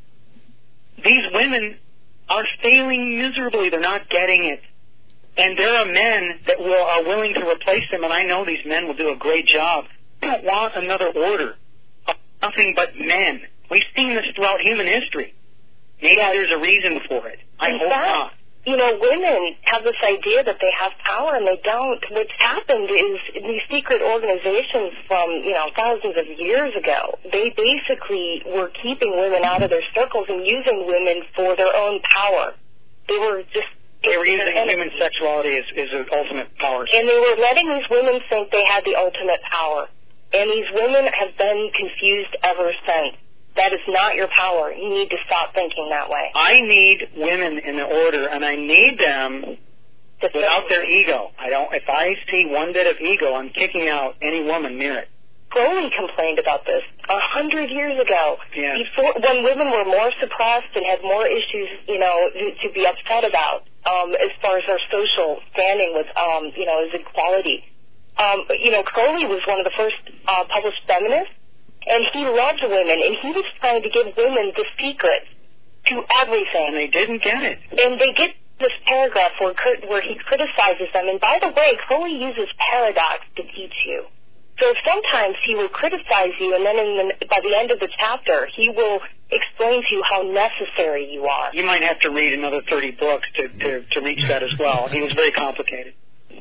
These women are failing miserably. They're not getting it. And there are men that will are willing to replace them, and I know these men will do a great job. We don't want another order of nothing but men. We've seen this throughout human history. Maybe there's a reason for it. I hope not. You know, women have this idea that they have power, and they don't. What's happened is these secret organizations from, you know, thousands of years ago, they basically were keeping women out of their circles and using women for their own power. They were just... They were using human sexuality as, as an ultimate power. And they were letting these women think they had the ultimate power. And these women have been confused ever since. That is not your power. You need to stop thinking that way. I need women in the order, and I need them without their ego. I don't. If I see one bit of ego, I'm kicking out any woman near it. Crowley complained about this a hundred years ago. Yeah. Before, when women were more suppressed and had more issues, you know, to, to be upset about, um, as far as our social standing with, um, you know, as equality. Um, you know, Crowley was one of the first uh, published feminists, and he loved women, and he was trying to give women the secret to everything. And they didn't get it. And they get this paragraph where, where he criticizes them. And by the way, Crowley uses paradox to teach you. So sometimes he will criticize you, and then in the, by the end of the chapter, he will explain to you how necessary you are. You might have to read another thirty books to, to, to reach that as well. He was very complicated.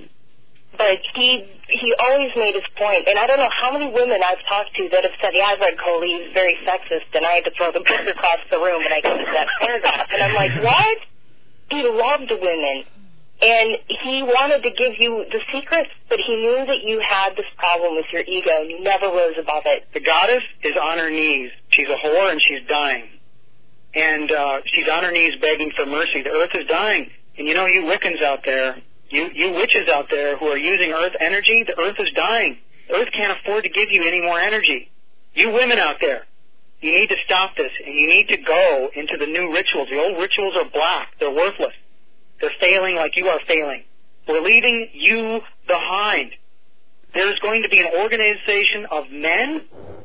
But he he always made his point, and I don't know how many women I've talked to that have said, yeah, I've read Crowley, he's very sexist, and I had to throw the book across the room, and I gave that paragraph. And I'm like, what? He loved women. And he wanted to give you the secrets, but he knew that you had this problem with your ego, and you never rose above it. The goddess is on her knees. She's a whore, and she's dying. And uh, she's on her knees begging for mercy. The earth is dying. And you know, you Wiccans out there, you, you witches out there who are using earth energy, the earth is dying. The earth can't afford to give you any more energy. You women out there, you need to stop this, and you need to go into the new rituals. The old rituals are black. They're worthless. They're failing like you are failing. We're leaving you behind. There's going to be an organization of men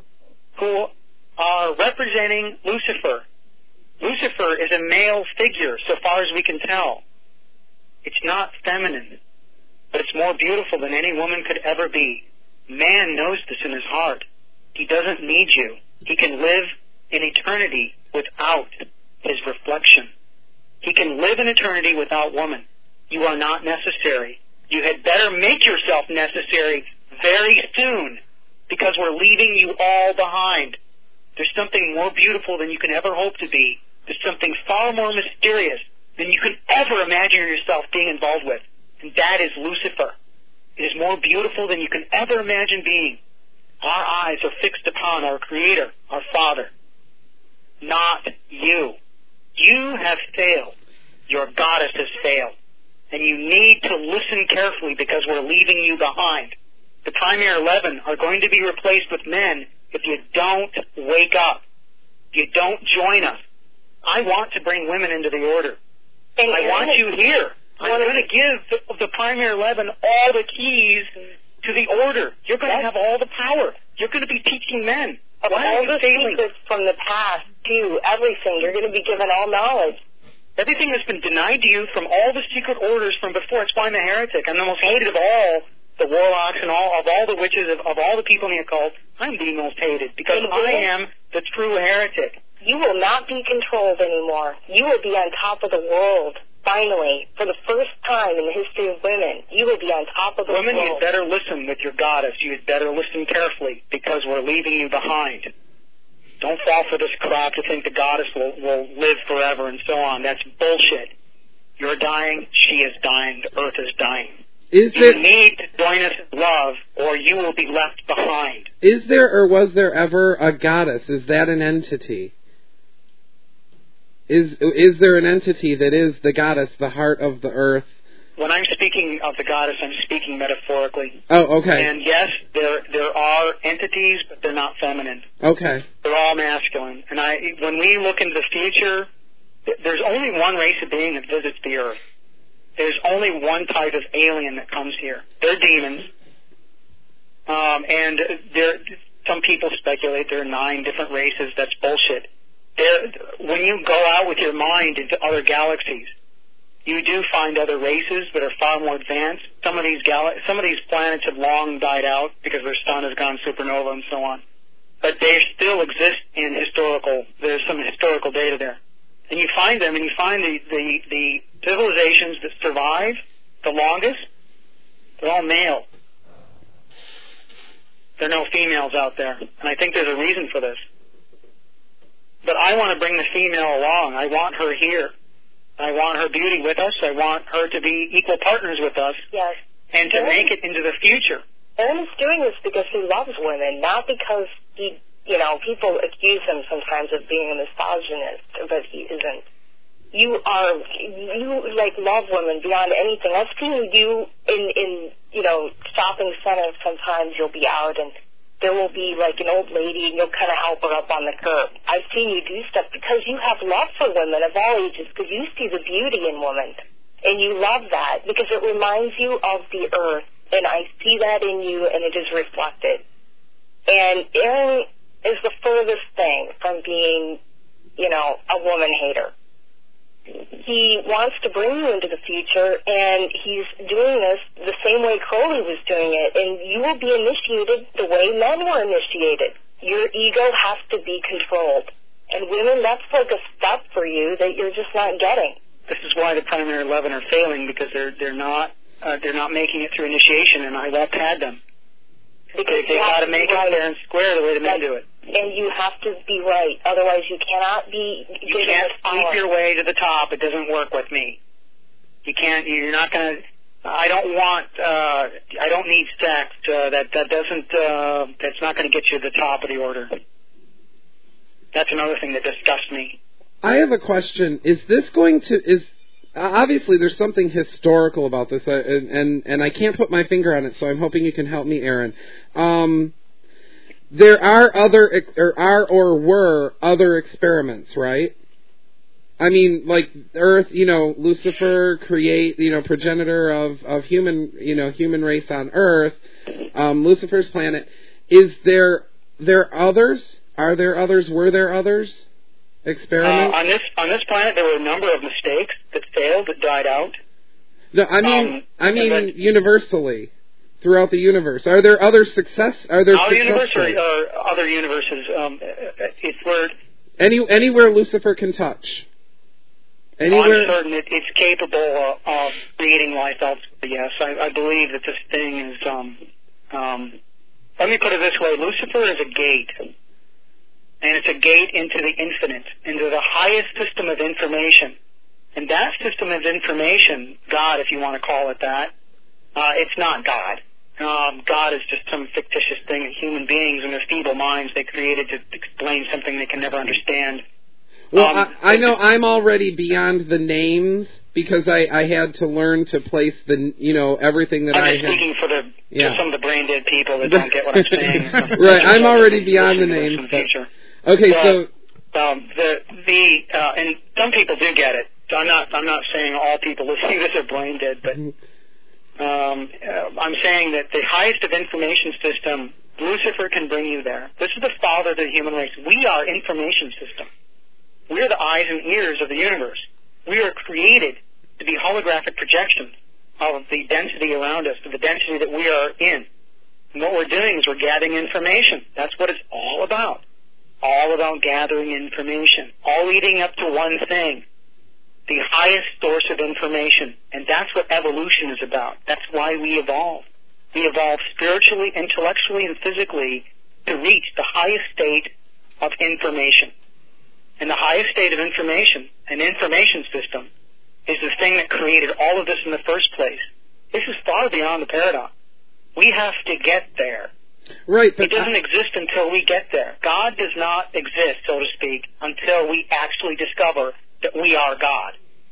who are representing Lucifer. Lucifer is a male figure, so far as we can tell. It's not feminine, but it's more beautiful than any woman could ever be. Man knows this in his heart. He doesn't need you. He can live in eternity without his reflection. He can live in eternity without woman. You are not necessary. You had better make yourself necessary very soon, because we're leaving you all behind. There's something more beautiful than you can ever hope to be. There's something far more mysterious than you can ever imagine yourself being involved with. And that is Lucifer. It is more beautiful than you can ever imagine being. Our eyes are fixed upon our Creator, our Father, not you. You have failed. Your goddess has failed. And you need to listen carefully, because we're leaving you behind. The Primary Eleven are going to be replaced with men if you don't wake up. If you don't join us. I want to bring women into the order. And I want you here. I'm going to give the, the Primary Eleven all the keys to the order. You're going to have all the power. You're going to be teaching men. Of Why all are you the failing? secrets from the past, too, everything. You're going to be given all knowledge. Everything has been denied to you from all the secret orders from before. It's why I'm a heretic. I'm the most hated of all the warlocks and all of all the witches, of, of all the people in the occult. I'm the most hated, because I am the true heretic. You will not be controlled anymore. You will be on top of the world. Finally, for the first time in the history of women, you will be on top of the Women, world. you'd better listen with your goddess. You'd better listen carefully, because we're leaving you behind. Don't fall for this crap to think the goddess will, will live forever and so on. That's bullshit. You're dying. She is dying. The earth is dying. Is you there, need to join us in love, or you will be left behind. Is there or was there ever a goddess? Is that an entity? Is is there an entity that is the goddess, the heart of the earth? When I'm speaking of the goddess, I'm speaking metaphorically. Oh, okay. And yes, there there are entities, but they're not feminine. Okay. They're all masculine. And I, when we look into the future, there's only one race of being that visits the earth. There's only one type of alien that comes here. They're demons. Um, and there, some people speculate there are nine different races. That's bullshit. There, when you go out with your mind into other galaxies, you do find other races that are far more advanced. Some of these gal- some of these planets have long died out because their sun has gone supernova and so on. But they still exist in historical. There's some historical data there, and you find them, and you find the the, the civilizations that survive the longest. They're all male. There are no females out there, and I think there's a reason for this. But I want to bring the female along. I want her here. I want her beauty with us. I want her to be equal partners with us. Yes. And to Aaron, make it into the future. Aaron is doing this because he loves women, not because he, you know, people accuse him sometimes of being a misogynist, but he isn't. You are, you, like, love women beyond anything. I've seen you in, in, you know, shopping centers. Sometimes you'll be out and there will be, like, an old lady, and you'll kind of help her up on the curb. I've seen you do stuff because you have love for women of all ages, because you see the beauty in women. And you love that because it reminds you of the earth. And I see that in you, and it is reflected. And Aaron is the furthest thing from being, you know, a woman hater. He wants to bring you into the future, and he's doing this the same way Crowley was doing it, and you will be initiated the way men were initiated. Your ego has to be controlled. And women, that's like a step for you that you're just not getting. This is why the Primary Eleven are failing, because they're they're not uh, they're not making it through initiation, and I won't pad them. Because they, they got to make it fair and square the way the men do it. And you have to be right. Otherwise, you cannot be. You can't sweep your way to the top. It doesn't work with me. You can't. You're not going to. I don't want. Uh, I don't need sex. Uh, that that doesn't. Uh, that's not going to get you to the top of the order. That's another thing that disgusts me. I have a question. Is this going to is obviously there's something historical about this, uh, and, and and I can't put my finger on it, so I'm hoping you can help me, Aaron. Um, there are other or are or were other experiments, right? I mean, like Earth, you know, Lucifer, create, you know, progenitor of, of human, you know, human race on Earth, um, Lucifer's planet. Is there there others? Are there others? Were there others? Experiments? Uh, on this on this planet, there were a number of mistakes that failed, that died out. No, I mean, um, I mean, then, universally, throughout the universe. Are there other success? Are there our success universe or, rates? or other universes? Um, it's where Any anywhere Lucifer can touch. Anywhere. I'm certain it, it's capable uh, of creating life else yes. I, I believe that this thing is, um, um, let me put it this way. Lucifer is a gate. And it's a gate into the infinite, into the highest system of information. And that system of information, God, if you want to call it that, uh, it's not God. Um, God is just some fictitious thing that human beings and their feeble minds they created to explain something they can never understand. Well, um, I, I know I'm already beyond the names because I, I had to learn to place the, you know, everything that I'm I just had. speaking for the yeah. for some of the brain dead people that don't get what I'm saying. Right, I'm already beyond the names. In the future. Okay, but, so um, the the uh, and some people do get it. So I'm not I'm not saying all people listening to this are brain dead, but um, uh, I'm saying that the highest of information system, Lucifer can bring you there. This is the father of the human race. We are information system. We are the eyes and ears of the universe. We are created to be holographic projections of the density around us, of the density that we are in. And what we're doing is we're gathering information. That's what it's all about. All about gathering information. All leading up to one thing. The highest source of information. And that's what evolution is about. That's why we evolve. We evolve spiritually, intellectually, and physically to reach the highest state of information. And the highest state of information, an information system, is the thing that created all of this in the first place. This is far beyond the paradigm. We have to get there. Right, but it doesn't I... exist until we get there. God does not exist, so to speak, until we actually discover that we are God.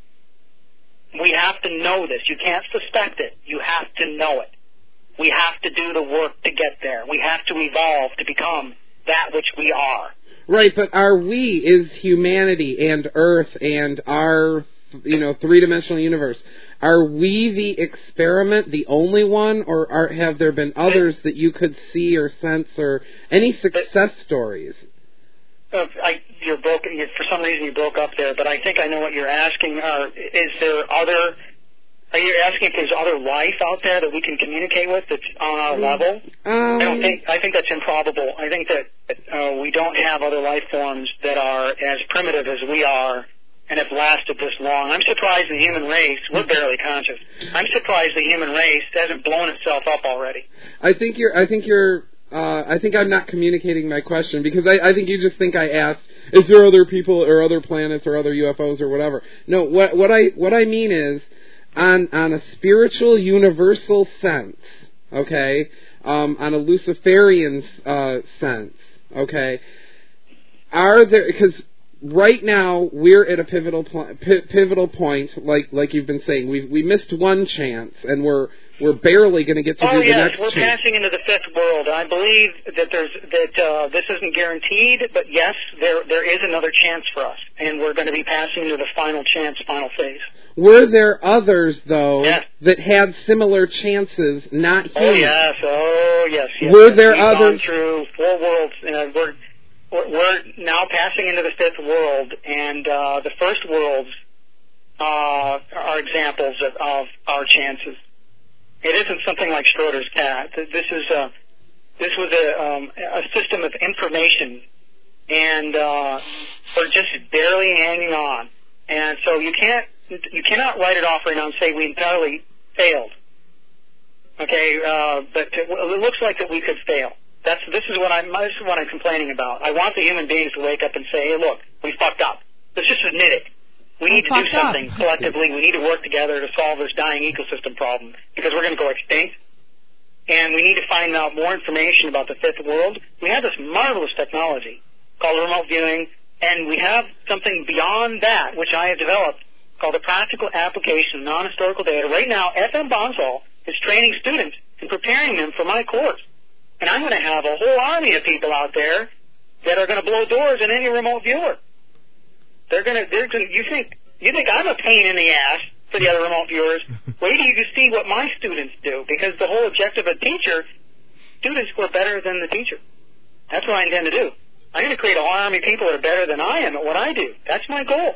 We have to know this. You can't suspect it. You have to know it. We have to do the work to get there. We have to evolve to become that which we are. Right, but are we, is humanity and Earth and our, you know, three-dimensional universe, are we the experiment, the only one, or are, have there been others that you could see or sense, or any success stories? Uh, I, you're broke, you, for some reason you broke up there, but I think I know what you're asking. Uh, is there other... Are you asking if there's other life out there that we can communicate with that's on our level? Um, I don't think. I think that's improbable. I think that uh, we don't have other life forms that are as primitive as we are and have lasted this long. I'm surprised the human race. We're barely conscious. I'm surprised the human race hasn't blown itself up already. I think you're. I think you're. Uh, I think I'm not communicating my question because I, I think you just think I asked, is there other people or other planets or other U F Os or whatever? No. What what I what I mean is. On on a spiritual, universal sense, okay, um, on a Luciferian uh, sense, okay, are there, because right now we're at a pivotal pl- p- pivotal point, like like you've been saying, we we missed one chance, and we're we're barely going to get to oh, do the yes, next we're chance. passing into the fifth world. I believe that there's that uh, this isn't guaranteed, but yes, there there is another chance for us, and we're going to be passing into the final chance, final phase. Were there others, though, yes. that had similar chances, not human? Oh, yes. Oh, yes. yes Were yes. there We've others? Gone through four worlds. Uh, we're, we're now passing into the fifth world, and uh, the first worlds uh, are examples of, of our chances. It isn't something like Schroeder's cat. This is a, this was a, um, a system of information, and uh, we're just barely hanging on. And so you can't you cannot write it off right now and say we entirely failed. Okay, uh, but it, it looks like that we could fail. That's this is what I'm this is what I'm complaining about. I want the human beings to wake up and say, hey, look, we fucked up. Let's just admit it. We need to do something up. collectively. We need to work together to solve this dying ecosystem problem because we're going to go extinct. And we need to find out more information about the fifth world. We have this marvelous technology called remote viewing, and we have something beyond that, which I have developed, called the Practical Application of Non-Historical Data. Right now, F M Bonsall is training students and preparing them for my course. And I'm going to have a whole army of people out there that are going to blow doors in any remote viewer. They're going to, they're going to, you think, you think I'm a pain in the ass for the other remote viewers? Wait till you see what my students do, because the whole objective of a teacher, students who are better than the teacher. That's what I intend to do. I'm going to create a whole army of people that are better than I am at what I do. That's my goal.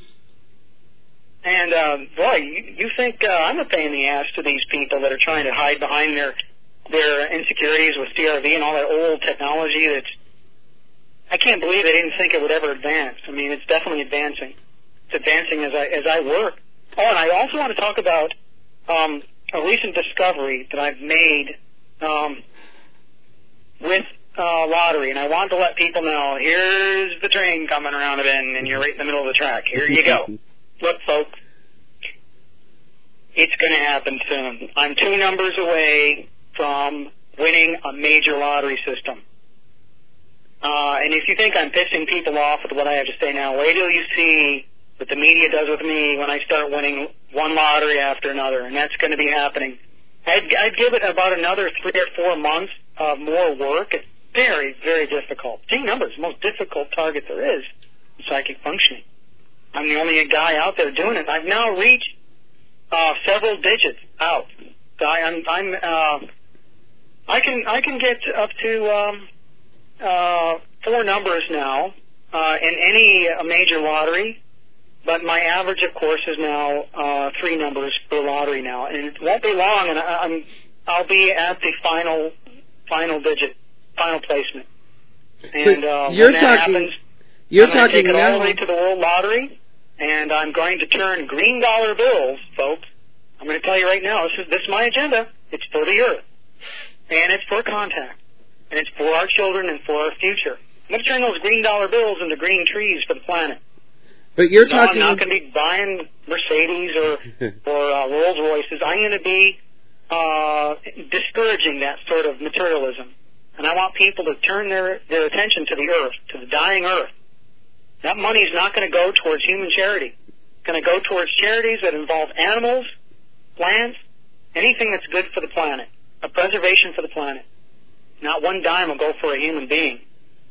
And, uh, boy, you, you think uh, I'm a pain in the ass to these people that are trying to hide behind their their insecurities with C R V and all that old technology that's, I can't believe they didn't think it would ever advance. I mean, it's definitely advancing. It's advancing as I as I work. Oh, and I also want to talk about um, a recent discovery that I've made um, with uh, lottery, and I want to let people know, here's the train coming around a bend, and you're right in the middle of the track. Here you go. Look, folks, it's going to happen soon. I'm two numbers away from winning a major lottery system. Uh, and if you think I'm pissing people off with what I have to say now, wait till you see what the media does with me when I start winning one lottery after another, and that's going to be happening. I'd, I'd give it about another three or four months of more work. It's very, very difficult. Seeing numbers, the most difficult target there is in psychic functioning. I'm the only guy out there doing it. I've now reached uh, several digits out. So I, I'm, I'm, uh, I can, I can get up to um, uh, four numbers now uh, in any uh, major lottery. But my average, of course, is now uh, three numbers per lottery now, and it won't be long, and I, I'm I'll be at the final final digit, final placement. And uh, you're when that talking, happens, you're I'm going to talking take it all now. the way to the World Lottery, and I'm going to turn green dollar bills, folks. I'm going to tell you right now, this is this is my agenda. It's for the Earth, and it's for contact, and it's for our children and for our future. I'm going to turn those green dollar bills into green trees for the planet. But you're no, talking. I'm not going to be buying Mercedes or or uh, Rolls Royces. I'm going to be uh, discouraging that sort of materialism, and I want people to turn their their attention to the Earth, to the dying Earth. That money is not going to go towards human charity. It's going to go towards charities that involve animals, plants, anything that's good for the planet, a preservation for the planet. Not one dime will go for a human being.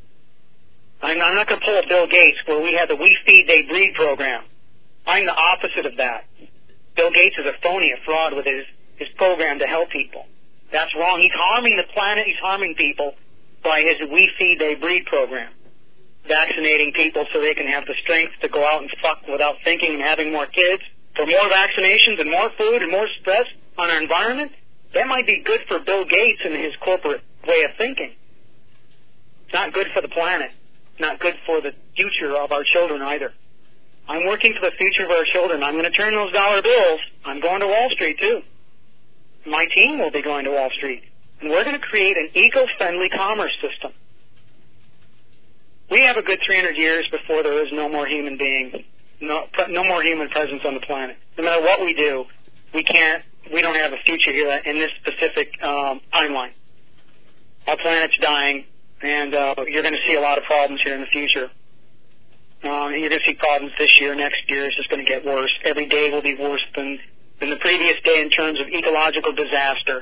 I'm, I'm not going to pull a Bill Gates where we have the We Feed, They Breed program. I'm the opposite of that. Bill Gates is a phony, a fraud with his, his program to help people. That's wrong. He's harming the planet. He's harming people by his We Feed, They Breed program. Vaccinating people so they can have the strength to go out and fuck without thinking and having more kids. For more vaccinations and more food and more stress on our environment, that might be good for Bill Gates and his corporate way of thinking. It's not good for the planet. Not good for the future of our children either. I'm working for the future of our children. I'm going to turn those dollar bills. I'm going to Wall Street, too. My team will be going to Wall Street. And we're going to create an eco-friendly commerce system. We have a good three hundred years before there is no more human being, no, no more human presence on the planet. No matter what we do, we can't, we don't have a future here in this specific um, timeline. Our planet's dying. And uh, you're going to see a lot of problems here in the future. Uh, and you're going to see problems this year, next year. It's just going to get worse. Every day will be worse than, than the previous day in terms of ecological disaster.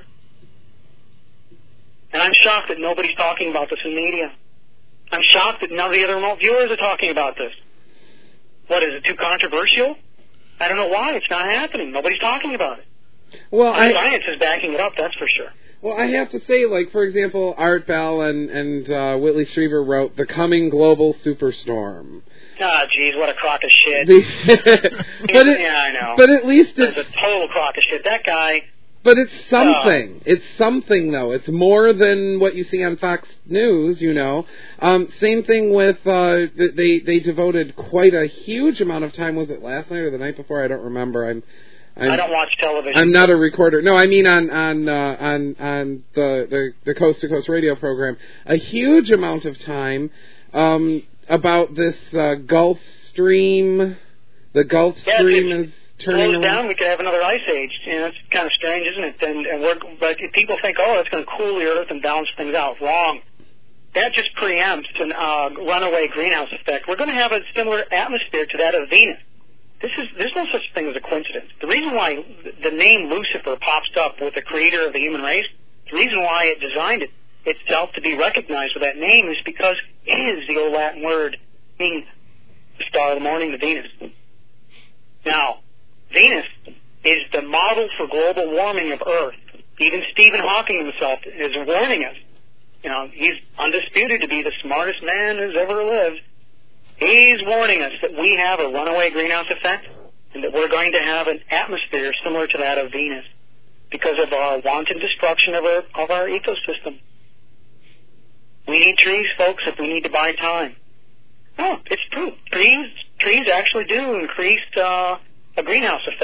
And I'm shocked that nobody's talking about this in media. I'm shocked that none of the other remote viewers are talking about this. What, is it too controversial? I don't know why. It's not happening. Nobody's talking about it. Well, I, science is backing it up, that's for sure. Well, I have to say, like, for example, Art Bell and, and uh, Whitley Strieber wrote The Coming Global Superstorm. Ah, geez, what a crock of shit. but it, yeah, I know. But at least it's... It's a total crock of shit. That guy... But it's something. Uh, it's something, though. It's more than what you see on Fox News, you know. Um, same thing with... Uh, they, they devoted quite a huge amount of time. Was it last night or the night before? I don't remember. I'm... I'm, I don't watch television. I'm not a recorder. No, I mean on on uh, on on the, the the Coast to Coast radio program. A huge amount of time um, about this uh, Gulf Stream. The Gulf yeah, Stream is turning slows around. down. We could have another ice age. You know, it's kind of strange, isn't it? And, and we're, but people think, oh, it's going to cool the Earth and balance things out. Wrong. That just preempts an uh, runaway greenhouse effect. We're going to have a similar atmosphere to that of Venus. This is, there's no such thing as a coincidence. The reason why the name Lucifer pops up with the creator of the human race, the reason why it designed it itself to be recognized with that name is because it is the old Latin word meaning the star of the morning, the Venus. Now, Venus is the model for global warming of Earth. Even Stephen Hawking himself is warning us. You know, he's undisputed to be the smartest man who's ever lived. He's warning us that we have a runaway greenhouse effect and that we're going to have an atmosphere similar to that of Venus because of our wanton destruction of our, of our ecosystem. We need trees, folks, if we need to buy time. No, it's true. Trees, trees actually do increase uh, a greenhouse effect.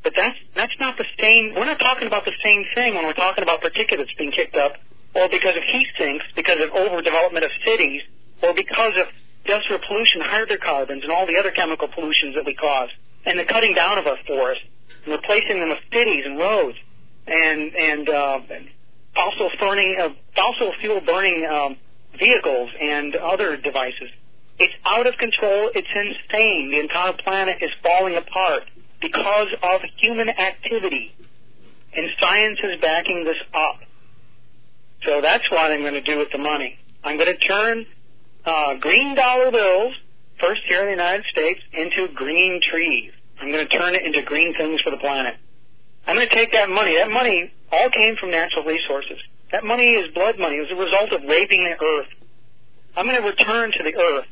But that's that's not the same. We're not talking about the same thing when we're talking about particulates being kicked up, or because of heat sinks, because of overdevelopment of cities, or because of industrial pollution, hydrocarbons, and all the other chemical pollutions that we cause, and the cutting down of our forests, and replacing them with cities and roads, and and, uh, and fossil burning, uh, fossil fuel burning um, vehicles and other devices. It's out of control. It's insane. The entire planet is falling apart because of human activity, and science is backing this up. So that's what I'm going to do with the money. I'm going to turn uh, green dollar bills, first here in the United States, into green trees. I'm going to turn it into green things for the planet. I'm going to take that money. That money all came from natural resources. That money is blood money. It was a result of raping the earth. I'm going to return to the earth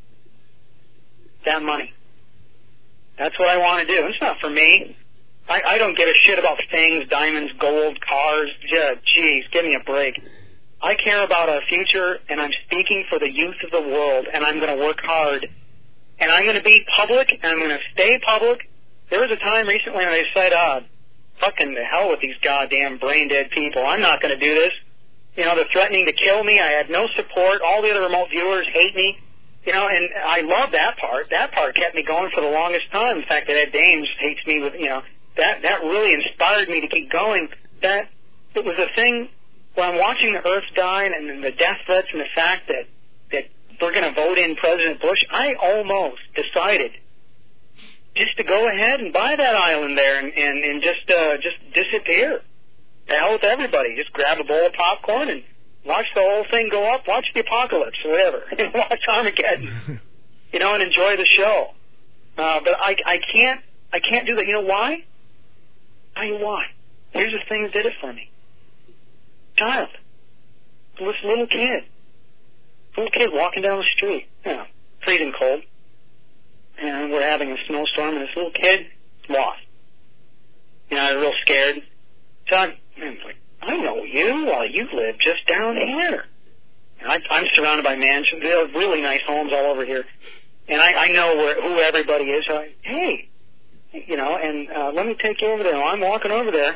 that money. That's what I want to do. It's not for me. I, I don't give a shit about things, diamonds, gold, cars. Yeah, geez, give me a break. I care about our future, and I'm speaking for the youth of the world, and I'm going to work hard. And I'm going to be public, and I'm going to stay public. There was a time recently when I said, ah, fucking the hell with these goddamn brain-dead people. I'm not going to do this. You know, they're threatening to kill me. I had no support. All the other remote viewers hate me. You know, and I love that part. That part kept me going for the longest time. In fact, that Ed Dames hates me with, you know, that that really inspired me to keep going. That it was a thing when I'm watching the Earth die and the death threats and the fact that, that we're going to vote in President Bush, I almost decided just to go ahead and buy that island there and, and, and just uh, just disappear. The hell with everybody. Just grab a bowl of popcorn and watch the whole thing go up, watch the apocalypse or whatever, and watch Armageddon, you know, and enjoy the show. Uh, but I, I can't, I can't do that. You know why? Tell you why. Here's the thing that did it for me. Child. This little kid. Little kid walking down the street, you know, freezing cold. And we're having a snowstorm, and this little kid is lost. You know, I was real scared. So I'm, I'm like, I know you. Well, you live just down here. And I, I'm surrounded by mansions. They have really nice homes all over here. And I, I know where, who everybody is. So I, hey, you know, and uh, let me take you over there. Well, I'm walking over there.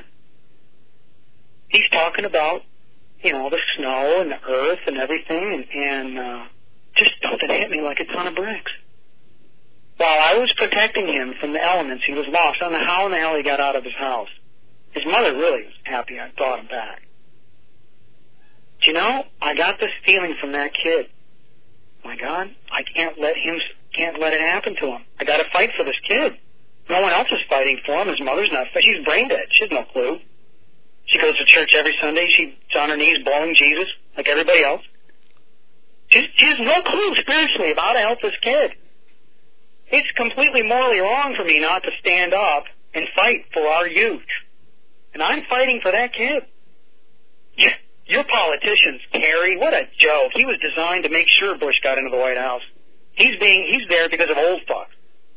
He's talking about, you know, the snow and the earth and everything. And, and uh, just something hit me like a ton of bricks. While I was protecting him from the elements, he was lost. I don't know how in the hell he got out of his house. His mother really was happy I brought him back. Do you know, I got this feeling from that kid. My God, I can't let him, can't let it happen to him. I got to fight for this kid. No one else is fighting for him. His mother's not. She's brain dead. She has no clue. She goes to church every Sunday. She's on her knees blowing Jesus like everybody else. She, she has no clue spiritually about how to help this kid. It's completely morally wrong for me not to stand up and fight for our youth. And I'm fighting for that kid. Yeah, your politicians, Kerry, what a joke. He was designed to make sure Bush got into the White House. He's being he's there because of old fuck.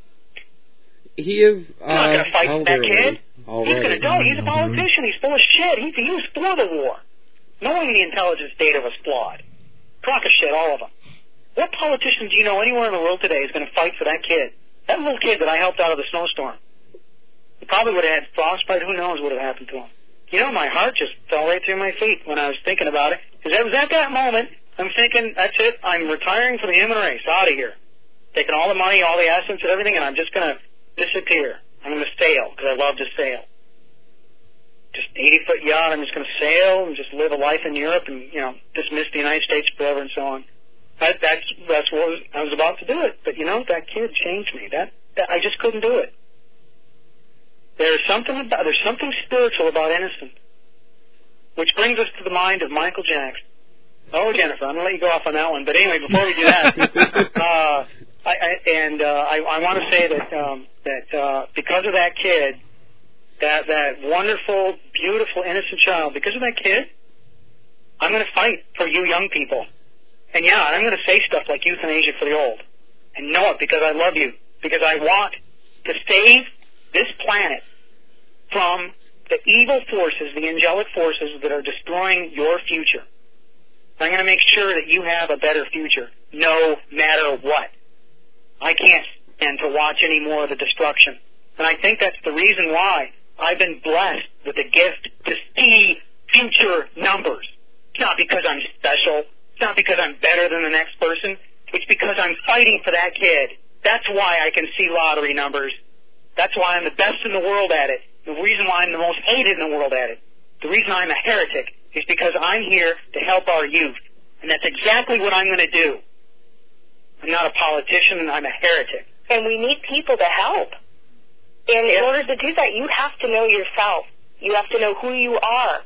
He is uh, He's not going to fight that kid. Already. He's going to go. He's a politician. He's full of shit. He, he was for the war. Knowing the intelligence data was flawed. Crock of shit, all of them. What politician do you know anywhere in the world today is going to fight for that kid? That little kid that I helped out of the snowstorm. He probably would have had frostbite. Who knows what would have happened to him? You know, my heart just fell right through my feet when I was thinking about it. Because it was at that moment, I'm thinking, that's it. I'm retiring from the human race. Out of here. Taking all the money, all the assets and everything, and I'm just going to disappear. I'm going to sail, because I love to sail. Just eighty-foot yacht. I'm just going to sail and just live a life in Europe and, you know, dismiss the United States forever and so on. That, that's that's what was, I was about to do it. But, you know, that kid changed me. That, that I just couldn't do it. There's something about, there's something spiritual about innocence, which brings us to the mind of Michael Jackson. Oh, Jennifer, I'm going to let you go off on that one. But anyway, before we do that, uh, I, I, and uh, I, I want to say that um, that uh, because of that kid, that that wonderful, beautiful, innocent child, because of that kid, I'm going to fight for you young people. And yeah, I'm going to say stuff like euthanasia for the old. And know it because I love you. Because I want to save this planet from the evil forces, the angelic forces that are destroying your future. I'm going to make sure that you have a better future, no matter what. I can't stand to watch any more of the destruction. And I think that's the reason why I've been blessed with the gift to see future numbers. It's not because I'm special. It's not because I'm better than the next person. It's because I'm fighting for that kid. That's why I can see lottery numbers. That's why I'm the best in the world at it. The reason why I'm the most hated in the world at it. The reason I'm a heretic is because I'm here to help our youth. And that's exactly what I'm going to do. I'm not a politician, and I'm a heretic. And we need people to help. And in Yes. order to do that, you have to know yourself. You have to know who you are.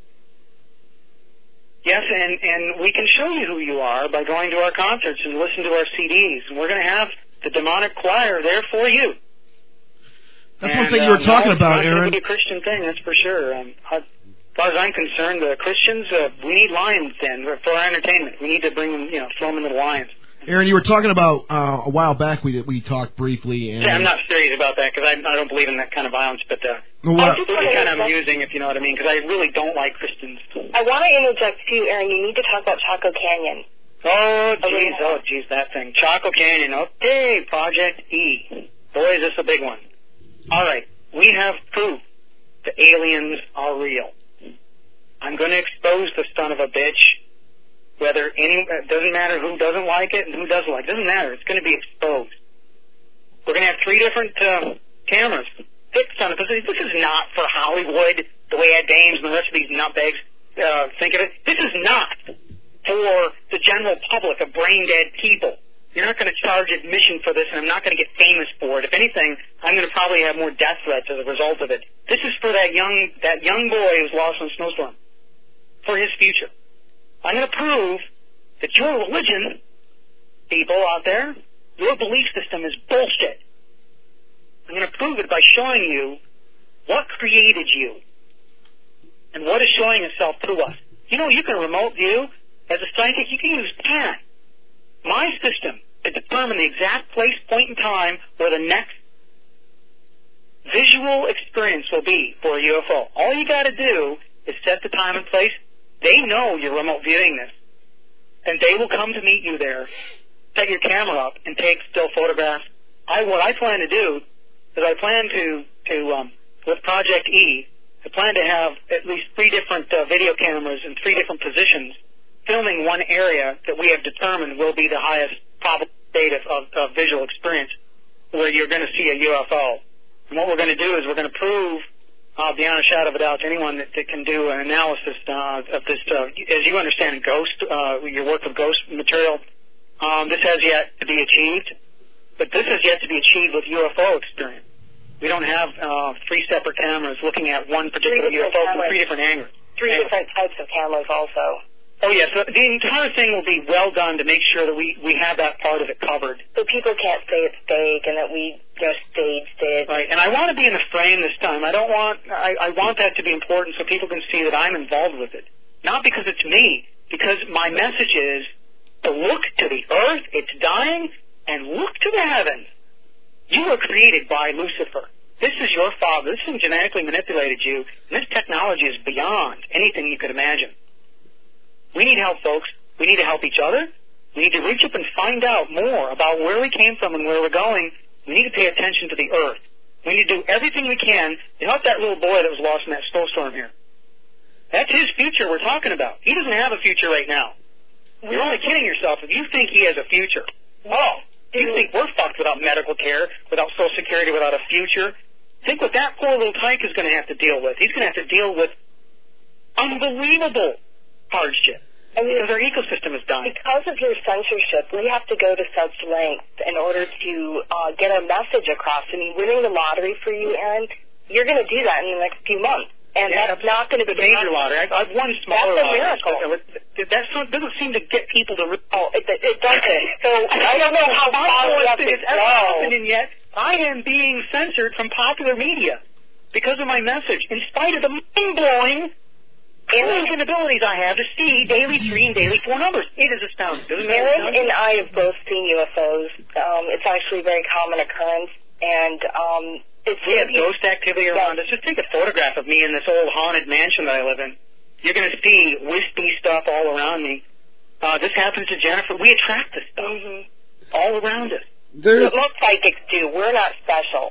Yes, and, and we can show you who you are by going to our concerts and listen to our C Ds. And we're going to have the demonic choir there for you. That's and, one thing you were uh, talking no, about, it's not going Aaron. to be a Christian thing, that's for sure. Um, I, as far as I'm concerned, the Christians, uh, we need lions then for our entertainment. We need to bring them, you know, throw them into the lions. Aaron, you were talking about uh, a while back. We we talked briefly, and Yeah, I'm not serious about that because I, I don't believe in that kind of violence, but uh, Well, I what- just it want would be to kind of interject- amusing if you know what I mean, because I really don't like Christians. I want to interject too, Aaron. You need to talk about Chaco Canyon. Oh, Oh, jeez, yeah. oh, jeez, that thing. Chaco Canyon, okay, Project E. Boy, is this a big one. All right, we have proof the aliens are real. I'm going to expose the son of a bitch, whether any, it doesn't matter who doesn't like it and who does like it. It doesn't matter. It's going to be exposed. We're going to have three different um, cameras. This son of a bitch. This is not for Hollywood, the way Ed Dames and the rest of these nutbags uh, think of it. This is not for the general public of brain-dead people. You're not going to charge admission for this, and I'm not going to get famous for it. If anything, I'm going to probably have more death threats as a result of it. This is for that young that young boy who's lost in a snowstorm, for his future. I'm going to prove that your religion, people out there, your belief system is bullshit. I'm going to prove it by showing you what created you and what is showing itself through us. You know, you can remote view. As a scientist, you can use P A N, my system, to determine the exact place, point, and time where the next visual experience will be for a U F O. All you got to do is set the time and place. They know you're remote viewing this, and they will come to meet you there, set your camera up, and take still photographs. I what I plan to do is I plan to to um, with Project E, I plan to have at least three different uh, video cameras in three different positions, filming one area that we have determined will be the highest probable state of, of, of visual experience, where you're going to see a U F O. And what we're going to do is we're going to prove, uh, beyond a shadow of a doubt, to anyone that, that can do an analysis uh, of this. Uh, as you understand, ghost, uh, your work with ghost material, um, this has yet to be achieved, but this has yet to be achieved with U F O experience. We don't have uh, three separate cameras looking at one particular U F O from three different angles. Three And- different types of cameras also. Oh, yes. So the entire thing will be well done to make sure that we, we have that part of it covered. So people can't say it's fake and that we, you know, staged it. Right. And I want to be in the frame this time. I don't want, I, I want that to be important so people can see that I'm involved with it. Not because it's me, because my message is to look to the earth, it's dying, and look to the heavens. You were created by Lucifer. This is your father. This thing genetically manipulated you, and this technology is beyond anything you could imagine. We need help, folks. We need to help each other. We need to reach up and find out more about where we came from and where we're going. We need to pay attention to the earth. We need to do everything we can to help that little boy that was lost in that snowstorm here. That's his future we're talking about. He doesn't have a future right now. You're only kidding yourself if you think he has a future. Oh, you think we're fucked without medical care, without Social Security, without a future? Think what that poor little tyke is going to have to deal with. He's going to have to deal with unbelievable hardship. And Because our ecosystem is dying. because of your censorship, we have to go to such lengths in order to uh, get our message across. I mean, winning the lottery for you, Aaron, you're going to do that in the next few months. And Yeah, that's not going to be the major lottery. I've, I've won smaller That's a lotteries. miracle. But that doesn't seem to get people to. Re- Oh, it, it doesn't. So I don't know how far we have to it's ever go. happening yet. I am being censored from popular media because of my message, in spite of the mind-blowing amazing abilities I have to see daily three and daily four numbers. It is astounding. Doesn't it? Aaron and I have both seen U F Os. Um, it's actually a very common occurrence, and um, it's We have ghost activity around us. Just take a photograph of me in this old haunted mansion that I live in. You're going to see wispy stuff all around me. Uh, this happens to Jennifer. We attract this stuff Mm-hmm. all around us. There's What most psychics do. We're not special.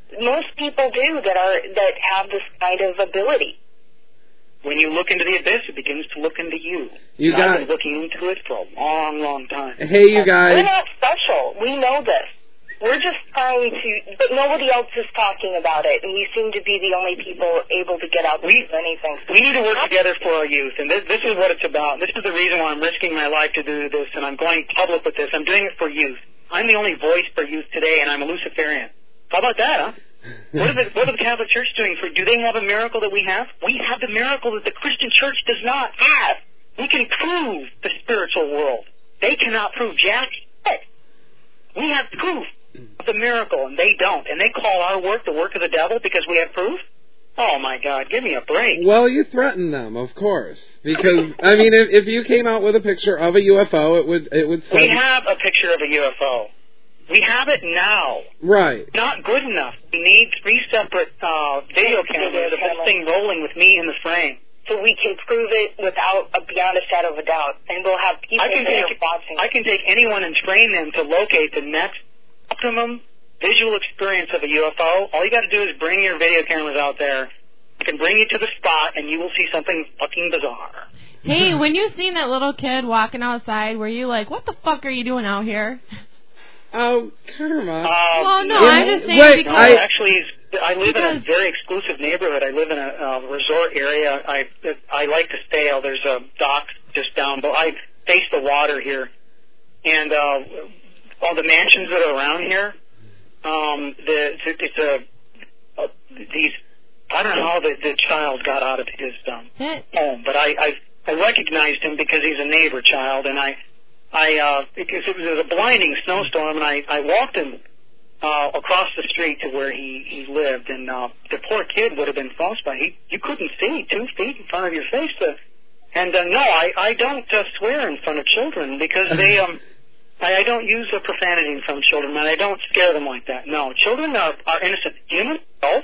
most people do that are that have this kind of ability. When you look into the abyss, it begins to look into you. You and got I've been looking into it for a long, long time. Hey, you guys. We're not special. We know this. We're just trying to, but nobody else is talking about it, and we seem to be the only people able to get out there we, do anything. We need to work together for our youth, and this, this is what it's about. This is the reason why I'm risking my life to do this, and I'm going public with this. I'm doing it for youth. I'm the only voice for youth today, and I'm a Luciferian. How about that, huh? What is, it, what is the Catholic Church doing? For? Do they have a miracle that we have? We have the miracle that the Christian Church does not have. We can prove the spiritual world. They cannot prove jack shit. We have proof of the miracle, and they don't. And they call our work the work of the devil because we have proof? Oh, my God, give me a break. Well, you threaten them, of course. Because, I mean, if, if you came out with a picture of a U F O, it would... it would. We have a picture of a U F O. We have it now. Right. Not good enough. We need three separate uh, video cameras of this thing rolling with me in the frame. So we can prove it without a, beyond a shadow of a doubt, and we'll have people I can there take, watching. I can take anyone and train them to locate the next optimum visual experience of a U F O. All you got to do is bring your video cameras out there. I can bring you to the spot, and you will see something fucking bizarre. Hey, when you seen that little kid walking outside, were you like, what the fuck are you doing out here? Oh, Karma. Uh, well, no, no, I'm just saying wait, because... I, actually, I live because, in a very exclusive neighborhood. I live in a uh, resort area. I I like to stay. There's a dock just down, but I face the water here. And uh, all the mansions that are around here, um, the, it's a, a these... I don't know how the, the child got out of his um, home, but I, I I recognized him because he's a neighbor child, and I I uh, because it was, it was a blinding snowstorm, and I I walked him uh, across the street to where he he lived, and uh, the poor kid would have been frostbite. He you couldn't see two feet in front of your face, uh, and uh, no, I I don't uh, swear in front of children because they um. I, I don't use the profanity in front of children, and I don't scare them like that. No, children are, are innocent. Human adults,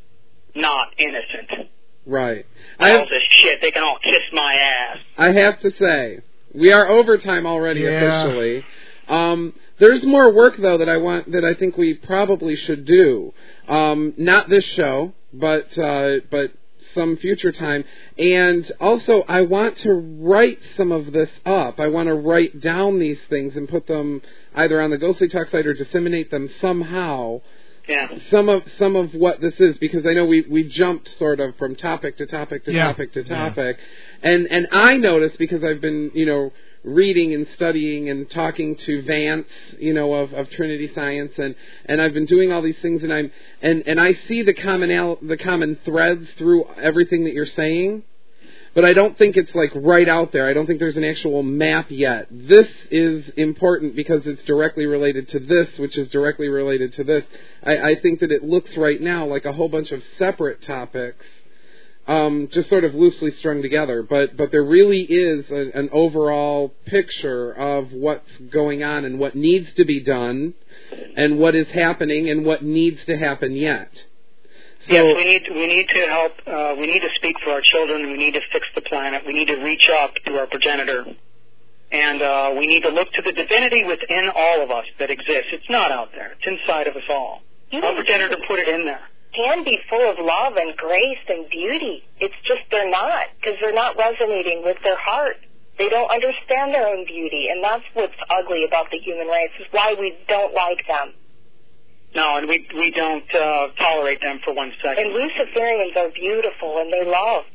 not innocent. Right. All this shit, they can all kiss my ass. I have to say, we are overtime already yeah. officially. Um, there's more work though that I want that I think we probably should do. Um, not this show, but uh, but some future time. And also, I want to write some of this up. I want to write down these things and put them either on the Ghostly Talk site or disseminate them somehow. Yeah. Some of some of what this is, because I know we, we jumped sort of from topic to topic to yeah. topic to topic, yeah. and and I noticed because I've been you know reading and studying and talking to Vance you know of, of Trinity Science and, and I've been doing all these things and I'm and, and I see the common the common threads through everything that you're saying. But I don't think it's like right out there. I don't think there's an actual map yet. This is important because it's directly related to this, which is directly related to this. I, I think that it looks right now like a whole bunch of separate topics, um, just sort of loosely strung together. But but there really is a, an overall picture of what's going on and what needs to be done, and what is happening and what needs to happen yet. So, yes, we need we need to help. Uh, we need to speak for our children. We need to fix the planet. We need to reach up to our progenitor, and uh, we need to look to the divinity within all of us that exists. It's not out there. It's inside of us all. Our progenitor put it in there. Can be full of love and grace and beauty. It's just they're not, because they're not resonating with their heart. They don't understand their own beauty, and that's what's ugly about the human race. Is why we don't like them. No, and we we don't uh, tolerate them for one second. And Luciferians are beautiful, and they love.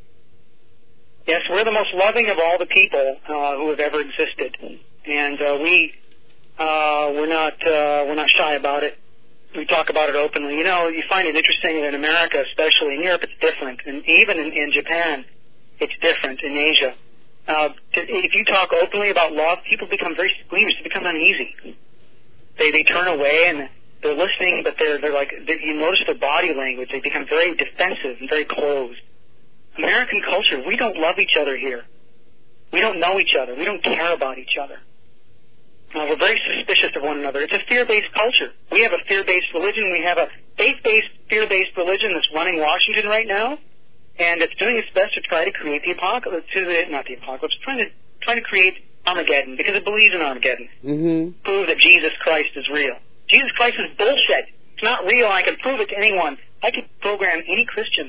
Yes, we're the most loving of all the people uh, who have ever existed, and uh, we uh, we're not uh, we're not shy about it. We talk about it openly. You know, you find it interesting that in America, especially in Europe, it's different, and even in, in Japan, it's different. In Asia, uh, if you talk openly about love, people become very squeamish. They become uneasy. They they turn away and they're listening, but they're they're like they, you notice their body language. They become very defensive and very closed. American culture, we don't love each other here. We don't know each other. We don't care about each other. Uh, we're very suspicious of one another. It's a fear-based culture. We have a fear-based religion. We have a faith-based, fear-based religion that's running Washington right now, and it's doing its best to try to create the apocalypse. To the not the apocalypse, trying to trying to create Armageddon because it believes in Armageddon. Mm-hmm. Prove that Jesus Christ is real. Jesus Christ is bullshit. It's not real. I can prove it to anyone. I can program any Christian.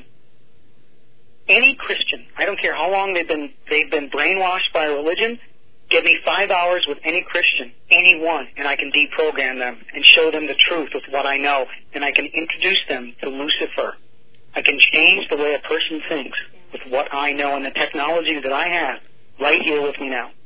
Any Christian. I don't care how long they've been they've been brainwashed by religion. Give me five hours with any Christian, anyone, and I can deprogram them and show them the truth with what I know, and I can introduce them to Lucifer. I can change the way a person thinks with what I know and the technology that I have right here with me now.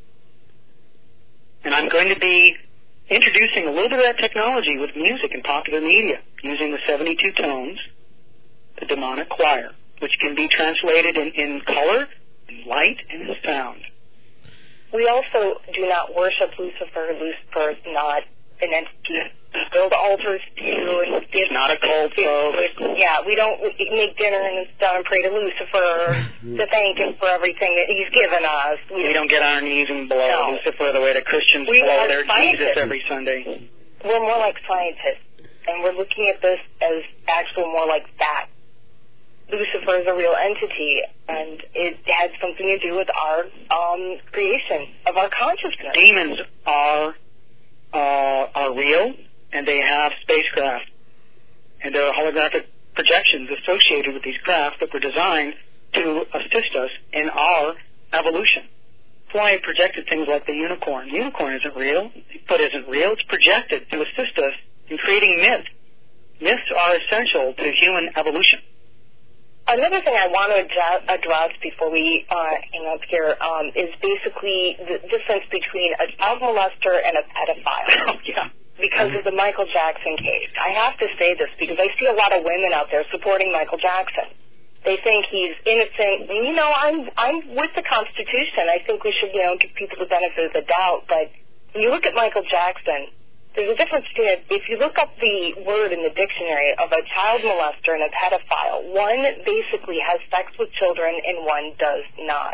And I'm going to be introducing a little bit of that technology with music and popular media, using the seventy-two tones, the demonic choir, which can be translated in, in color, in light, and in sound. We also do not worship Lucifer. Lucifer is not an entity. We build altars to and give. It's not a cult, folks. Yeah, we don't make dinner and stuff and pray to Lucifer to thank him for everything that he's given us. We, we don't get on our knees and blow no. Lucifer the way the Christians we blow their scientists. Jesus every Sunday. We're more like scientists, and we're looking at this as actually more like that. Lucifer is a real entity, and it has something to do with our um, creation of our consciousness. Demons are uh, are real, and they have spacecraft, and there are holographic projections associated with these craft that were designed to assist us in our evolution. That's why I projected things like the unicorn. The unicorn isn't real, but isn't real. It's projected to assist us in creating myths. Myths are essential to human evolution. Another thing I want to address before we uh, hang up here um, is basically the difference between a child molester and a pedophile. Oh, yeah. Because of the Michael Jackson case. I have to say this because I see a lot of women out there supporting Michael Jackson. They think he's innocent. And, you know, I'm I'm with the Constitution. I think we should, you know, give people the benefit of the doubt. But when you look at Michael Jackson, there's a difference between, if you look up the word in the dictionary of a child molester and a pedophile, one basically has sex with children and one does not.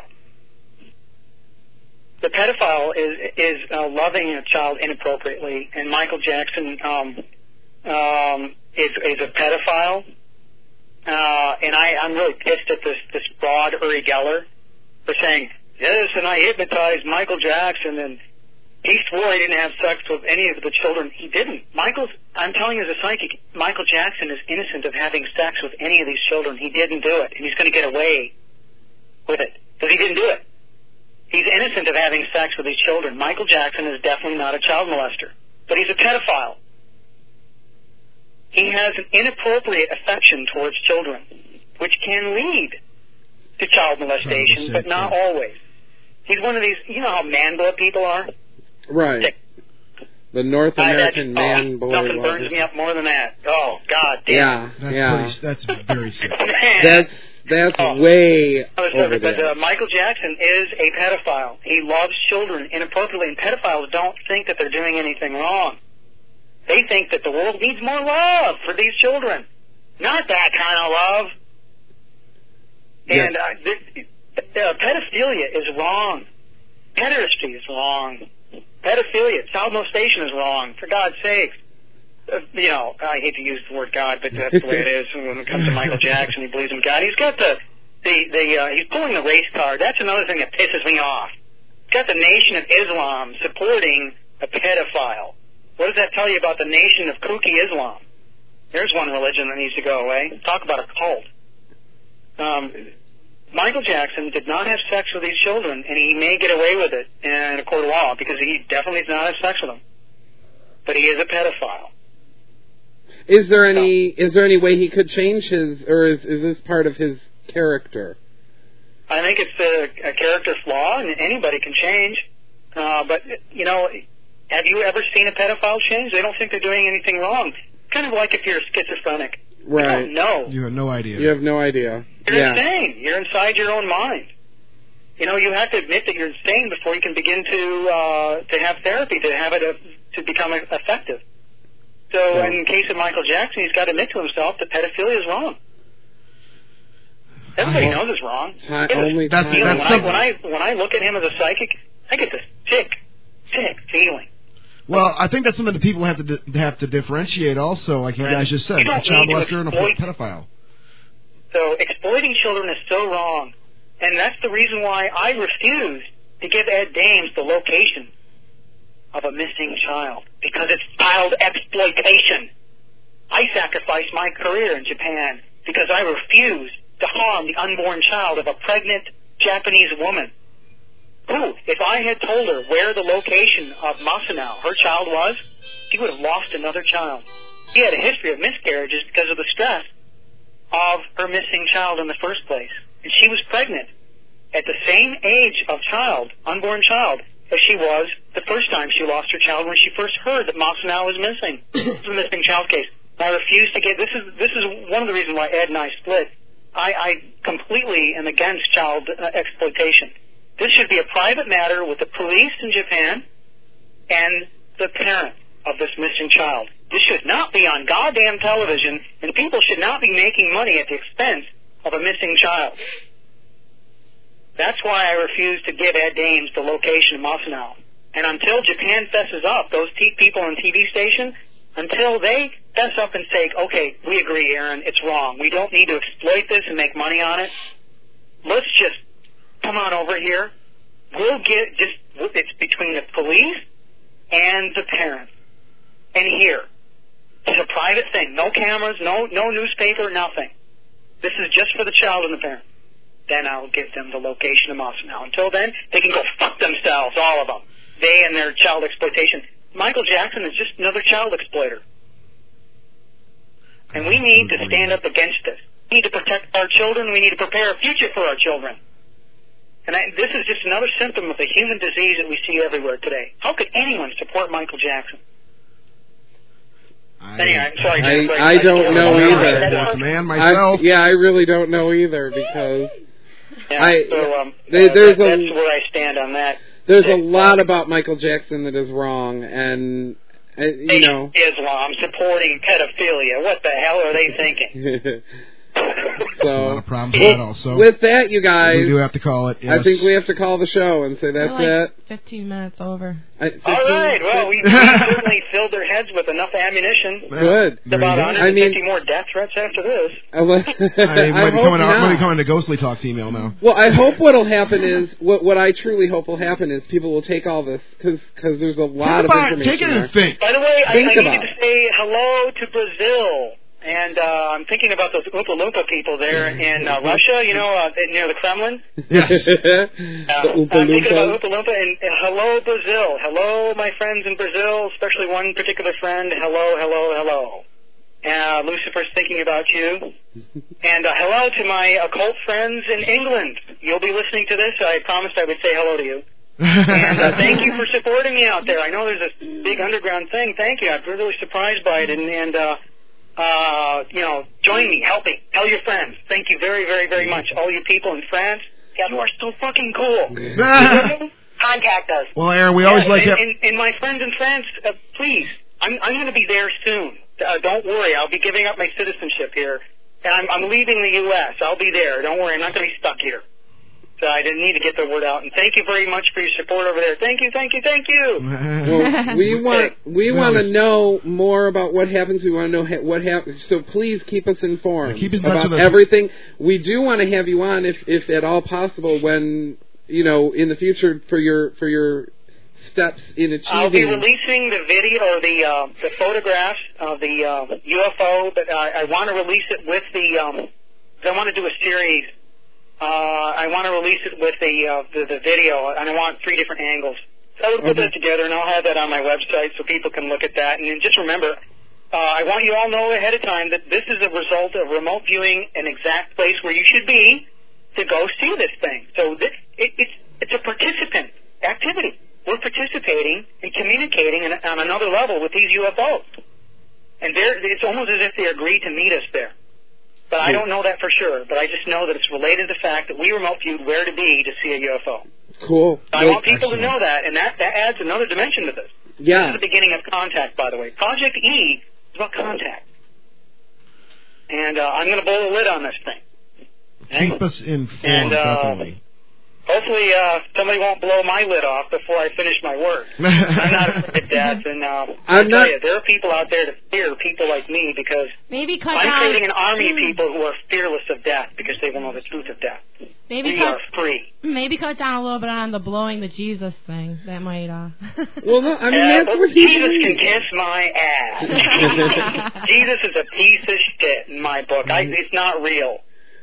The pedophile is is uh, loving a child inappropriately, and Michael Jackson um, um, is, is a pedophile. Uh, and I, I'm really pissed at this, this broad Uri Geller for saying, yes, and I hypnotized Michael Jackson, and he swore he didn't have sex with any of the children. He didn't. Michael's, I'm telling you as a psychic, Michael Jackson is innocent of having sex with any of these children. He didn't do it, and he's going to get away with it, because he didn't do it. He's innocent of having sex with these children. Michael Jackson is definitely not a child molester, but he's a pedophile. He has an inappropriate affection towards children, which can lead to child molestation, but not always. He's one of these, you know how man-boy people are? Right. Sick. The North American uh, man oh, boy. Nothing burns me up more than that. Oh, God damn. Yeah, That's yeah. Pretty, that's very sick. That's that's oh. way oh, over But there. uh, Michael Jackson is a pedophile. He loves children inappropriately, and pedophiles don't think that they're doing anything wrong. They think that the world needs more love for these children. Not that kind of love. Yeah. And uh, th- uh, pedophilia is wrong. Pederasty is wrong. Pedophilia, child molestation is wrong. For God's sake. Uh, you know, I hate to use the word God, but that's the way it is when it comes to Michael Jackson. He believes in God. He's got the, the, the uh, he's pulling the race card. That's another thing that pisses me off. He's got the Nation of Islam supporting a pedophile. What does that tell you about the Nation of kooky Islam? There's one religion that needs to go away. Talk about a cult. Um, Michael Jackson did not have sex with these children, and he may get away with it in a court of law because he definitely does not have sex with them. But he is a pedophile. Is there any is there any way he could change his, or is is this part of his character? I think it's a, a character flaw, and anybody can change. Uh, but, you know, have you ever seen a pedophile change? They don't think they're doing anything wrong. Kind of like if you're schizophrenic. Right. You don't know. You have no idea. You have no idea. You're yeah. insane. You're inside your own mind. You know, you have to admit that you're insane before you can begin to uh, to have therapy to have it uh, to become effective. So, Yeah. in the case of Michael Jackson, he's got to admit to himself that pedophilia is wrong. Everybody Well, knows it's wrong. Ti- It was- only that's- time. you know, that's when, I, when I when I look at him as a psychic, I get this sick, sick feeling. Well, I think that's something that people have to di- have to differentiate also, like you Right. guys just said, You don't a child need to molester and a exploit- pedophile. So exploiting children is so wrong. And that's the reason why I refuse to give Ed Dames the location of a missing child. Because it's child exploitation. I sacrificed my career in Japan because I refused to harm the unborn child of a pregnant Japanese woman who, if I had told her where the location of Masanao, her child, was, she would have lost another child. She had a history of miscarriages because of the stress of her missing child in the first place. And she was pregnant at the same age of child, unborn child, as she was the first time she lost her child when she first heard that Masanao was missing. This is a missing child case. I refuse to get, this is this is one of the reasons why Ed and I split. I, I completely am against child uh, exploitation. This should be a private matter with the police in Japan and the parent of this missing child. This should not be on goddamn television, and people should not be making money at the expense of a missing child. That's why I refuse to give Ed Dames the location of Masanao. And until Japan fesses up, those t- people on T V station, until they fess up and say, okay, we agree, Aaron, it's wrong. We don't need to exploit this and make money on it. Let's just come on over here. We'll get just, it's between the police and the parents. And here, it's a private thing. No cameras, no no newspaper, nothing. This is just for the child and the parent. Then I'll give them the location of Masanao. Until then, they can go fuck themselves, all of them. They and their child exploitation. Michael Jackson is just another child exploiter. And we need to stand up against this. We need to protect our children. We need to prepare a future for our children. And I, this is just another symptom of the human disease that we see everywhere today. How could anyone support Michael Jackson? I, anyway, I'm sorry, I, Jennifer, I don't know either. Man, myself. I, yeah, I really don't know either because yeah, I so, um, they, uh, there's that, a that's where I stand on that. there's a lot about Michael Jackson that is wrong, and uh, you know, Islam supporting pedophilia. What the hell are they thinking? So, a lot of problems with that also. With that, you guys, we do have to call it. Yes. I think we have to call the show and say that's We're like it. Fifteen minutes over. I, All right. Well, we, we certainly filled their heads with enough ammunition. Good. It's about one hundred fifty I mean, more death threats after this. I, might be coming out, might be coming to Ghostly Talk's email now. Well, I hope what'll happen is what what I truly hope will happen is people will take all this because there's a lot think of about information. It, take it there. and think. By the way, I, I think needed about. to say hello to Brazil. And uh, I'm thinking about those Oompa Loompa people there in uh, Russia, you know, uh, near the Kremlin. Yes. the Uh, I'm thinking about Oompa Loompa. And uh, hello, Brazil. Hello, my friends in Brazil, especially one particular friend. Hello, hello, hello. Uh, Lucifer's thinking about you. And uh, hello to my occult friends in England. You'll be listening to this. I promised I would say hello to you. And uh, thank you for supporting me out there. I know there's this big underground thing. Thank you. I'm really surprised by it. And, and uh, uh, you know, join me. Help me. Tell your friends. Thank you very, very, very much. All you people in France, you are so fucking cool. Contact us. Well, Aaron, we always yeah, like and, to... and, and my friends in France, uh, please, I'm, I'm going to be there soon. Uh, don't worry. I'll be giving up my citizenship here. And I'm, I'm leaving the U S I'll be there. Don't worry. I'm not going to be stuck here. So I didn't need to get the word out. And thank you very much for your support over there. Thank you, thank you, thank you. Well, we want we want to know more about what happens. We want to know ha- what happens. So please keep us informed keep in touch about with us. everything. We do want to have you on, if if at all possible, when you know in the future for your for your steps in achieving. I'll be releasing the video or the uh, the photographs of the uh, U F O, but I, I want to release it with the. Um, I want to do a series. Uh, I want to release it with the, uh, the the video, and I want three different angles. So I would put okay. that together, and I'll have that on my website so people can look at that. And just remember, uh, I want you all to know ahead of time that this is a result of remote viewing an exact place where you should be to go see this thing. So this, it, it's it's a participant activity. We're participating and communicating in, on another level with these U F Os. And they're, it's almost as if they agreed to meet us there. But I don't know that for sure. But I just know that it's related to the fact that we remote viewed where to be to see a U F O. Cool. I well, want people excellent. to know that, and that, that adds another dimension to this. Yeah. This is the beginning of contact, by the way. Project E is about contact. And uh, I'm going to blow the lid on this thing. Keep us informed, And, uh, definitely. hopefully uh, somebody won't blow my lid off before I finish my work. I'm not afraid of death, and uh, I tell not... you, there are people out there to fear people like me because Maybe cut I'm down... creating an army of people who are fearless of death because they will know the truth of death. Maybe we cut... are free. Maybe cut down a little bit on the blowing the Jesus thing. That might. Uh... well, no, I mean uh, that's well, what Jesus he can kiss my ass. Jesus is a piece of shit in my book. I, it's not real.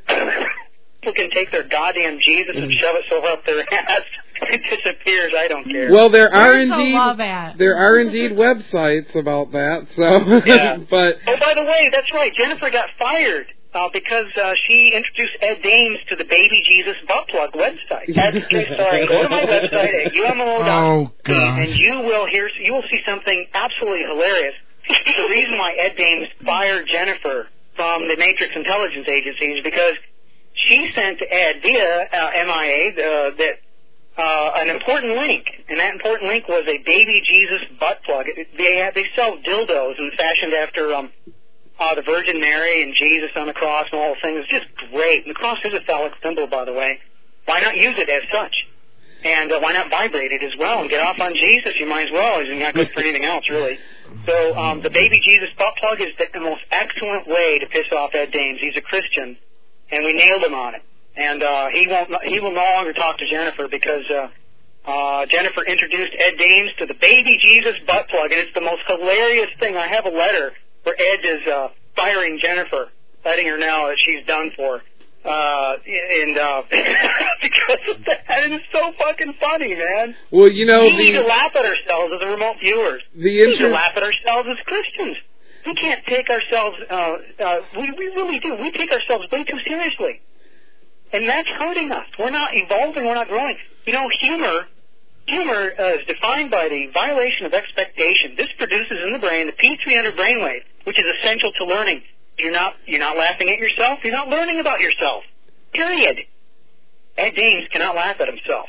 People can take their goddamn Jesus and shove it so up their ass it disappears. I don't care. Well, there are Where's the indeed love at? there are indeed websites about that. So, yeah. but oh, by the way, that's right. Jennifer got fired uh, because uh, she introduced Ed Dames to the Baby Jesus Butt Plug website. Ed, sorry, go to my website at U M O dot com oh, and you will hear you will see something absolutely hilarious. The reason why Ed Dames fired Jennifer from the Matrix Intelligence Agency is because she sent to Ed via uh, M I A uh, that uh, an important link, and that important link was a Baby Jesus butt plug. They have, they sell dildos and fashioned after um, uh, the Virgin Mary and Jesus on the cross and all the things. It's just great. And the cross is a phallic symbol, by the way. Why not use it as such? And uh, why not vibrate it as well and get off on Jesus? You might as well. He's not good for anything else, really. So um, the Baby Jesus butt plug is the, the most excellent way to piss off Ed Dames. He's a Christian. And we nailed him on it. And uh, he won't. He will no longer talk to Jennifer because uh, uh, Jennifer introduced Ed Dames to the Baby Jesus butt plug, and it's the most hilarious thing. I have a letter where Ed is uh, firing Jennifer, letting her know that she's done for, uh, and uh, because of that, and it's so fucking funny, man. Well, you know, we the, need to laugh at ourselves as the remote viewers. The we inter- need to laugh at ourselves as Christians. We can't take ourselves, uh, uh, we, we really do. We take ourselves way too seriously. And that's hurting us. We're not evolving, we're not growing. You know, humor, humor uh, is defined by the violation of expectation. This produces in the brain the P three hundred brainwave, which is essential to learning. You're not, you're not laughing at yourself, you're not learning about yourself. Period. Ed Dames cannot laugh at himself.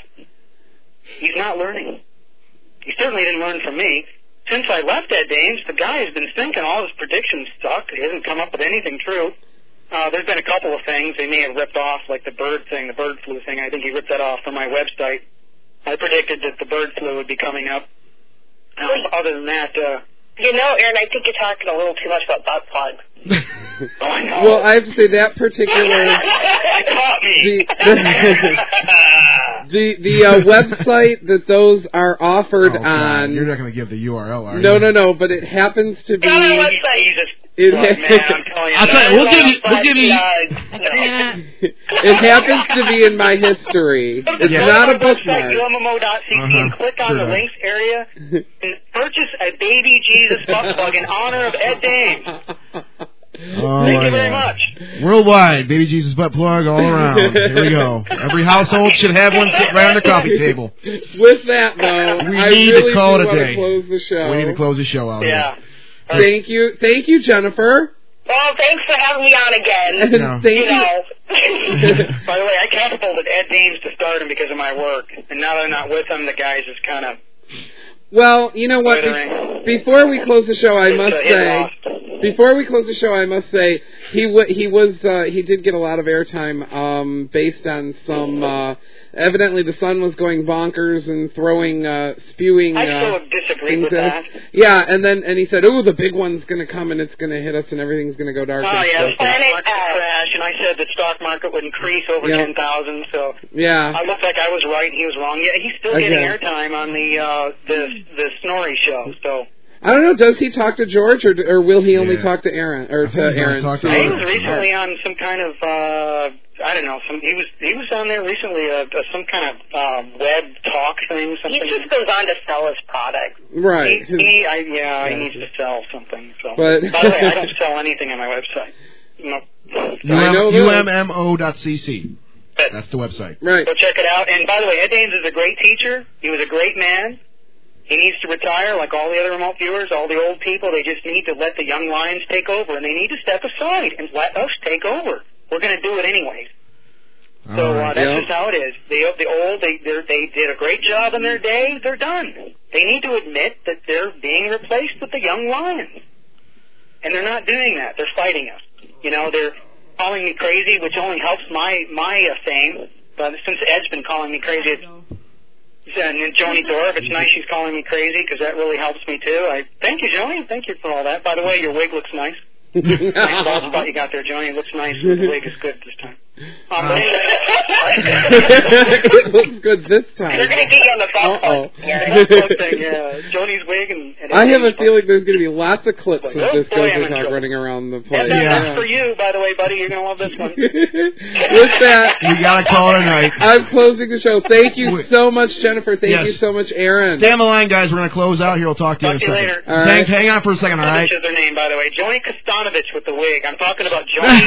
He's not learning. He certainly didn't learn from me. Since I left Ed Dames, the guy has been thinking all his predictions suck. He hasn't come up with anything true. Uh, there's been a couple of things they may have ripped off, like the bird thing, the bird flu thing. I think he ripped that off from my website. I predicted that the bird flu would be coming up. Um, other than that, uh... You know, Aaron, I think you're talking a little too much about butt plugs. oh, I know. Well, I have to say that particular... I caught me! The, the, the uh, website that those are offered oh, on... You're not going to give the U R L, are you? No, no, no, but it happens to be... Go on the website. Jesus. It, Look, man, I'm telling you. I'll tell you, we'll give you... We'll give you... It happens to be in my history. It's yeah. not a Go to bookmark. U M M O dot C C uh-huh. and click on sure the does. links area and purchase a Baby Jesus butt plug in honor of Ed Dames. Oh, Thank my you very God. much. Worldwide, Baby Jesus butt plug all around. Here we go. Every household should have one sitting right on their coffee table. With that, though, we I need really to call do it a want day. to close the show. We need to close the show out Yeah. here. Thank you, thank you, Jennifer. Well, thanks for having me on again. No. Thank You you. know. By the way, I catapulted Ed Dames to stardom because of my work. And now that I'm not with him, the guy's just kind of... Well, you know what? Be- before we close the show, I It's, must uh, say, lost. before we close the show, I must say he w- he was uh, he did get a lot of airtime um, based on some. Uh, evidently, the sun was going bonkers and throwing, uh, spewing. I uh, still disagree with things that. at us. Yeah, and then and he said, "Oh, the big one's going to come and it's going to hit us and everything's going to go dark." Oh, and yeah, the stuff. stock Planet market Earth. crash, and I said the stock market would increase over Yeah. ten thousand, so Yeah. I looked like I was right and he was wrong. Yeah, he's still getting Okay. airtime on the uh, the the Snorri show, so... I don't know. Does he talk to George, or or will he only Yeah. talk to Aaron or I think to he's only Aaron? talked to to- He Aaron. was recently on some kind of uh I don't know. Some he was he was on there recently. Uh, uh, some kind of uh, web talk thing. He Something. just goes on to sell his product. Right. He, he I, yeah, he needs to sell something. So. But- By the way, I don't sell anything on my website. No. I know that. U M M O dot C C. But That's the website. Right. go check it out. And by the way, Ed Dames is a great teacher. He was a great man. He needs to retire like all the other remote viewers, all the old people. They just need to let the young lions take over, and they need to step aside and let us take over. We're going to do it anyways. All So uh, right. that's yeah. just how it is. The, the old, they they're, they did a great job in their day. They're done. They need to admit that they're being replaced with the young lions. And they're not doing that. They're fighting us. You know, they're calling me crazy, which only helps my, my uh, fame. But since Ed's been calling me crazy, it's, and then Joni Dorff, it's nice she's calling me crazy because that really helps me too. I thank you, Joni. Thank you for all that. By the way, your wig looks nice. Nice bald spot you got there, Joni. It looks nice. The wig is good this time. Um, but anyway, it looks good this time. They're going to get you on the phone. Uh-oh. Yeah. thing, yeah. Joni's wig and, and I have a feeling there's going to be lots of clips of oh, this boy, Gozer I'm in Talk trouble. running around the place. And that's Yeah. for you, by the way, buddy. You're going to love this one. With that, We gotta call it a night. I'm closing the show. Thank you Wait. so much, Jennifer. Thank Yes. you so much, Aaron. Stay on the line, guys. We're gonna close out here. We'll talk to you Talk in a to you second. later. All right. Hang, hang on for a second, all right? Which is her name, by the way. Joni Kostanovich with the wig. I'm talking about Joni.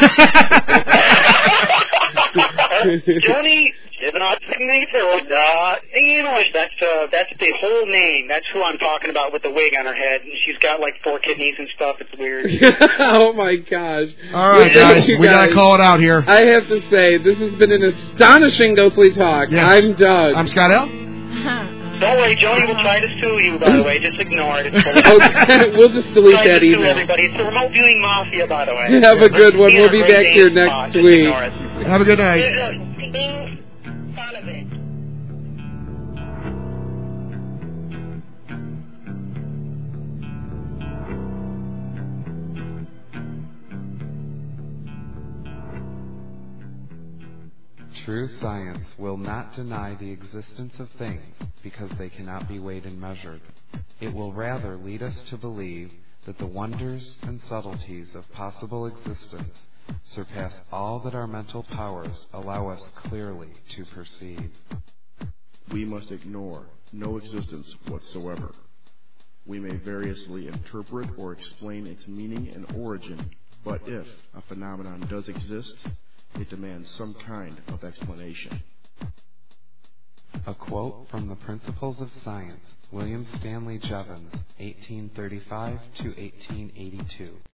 Joni Ivanov uh, English. That's uh, that's the whole name. That's who I'm talking about with the wig on her head. And she's got like four kidneys and stuff. It's weird. Oh my gosh. All right, Well, thank guys. you We gotta guys. call it out here. I have to say, this has been an astonishing Ghostly Talk. Yes. I'm Doug. I'm Scott L. Don't worry, Joni will try to sue you, by the way. Just ignore it. It's Okay, we'll just delete try that to sue email. everybody. It's the remote viewing mafia, by the way. Have a good one. These We'll are be great back days here to next watch. Just week. ignore it. Have a good night. Being son of it. True science will not deny the existence of things because they cannot be weighed and measured. It will rather lead us to believe that the wonders and subtleties of possible existence surpass all that our mental powers allow us clearly to perceive. We must ignore no existence whatsoever. We may variously interpret or explain its meaning and origin, but if a phenomenon does exist, it demands some kind of explanation. A quote from the Principles of Science, William Stanley Jevons, eighteen thirty-five to eighteen eighty-two.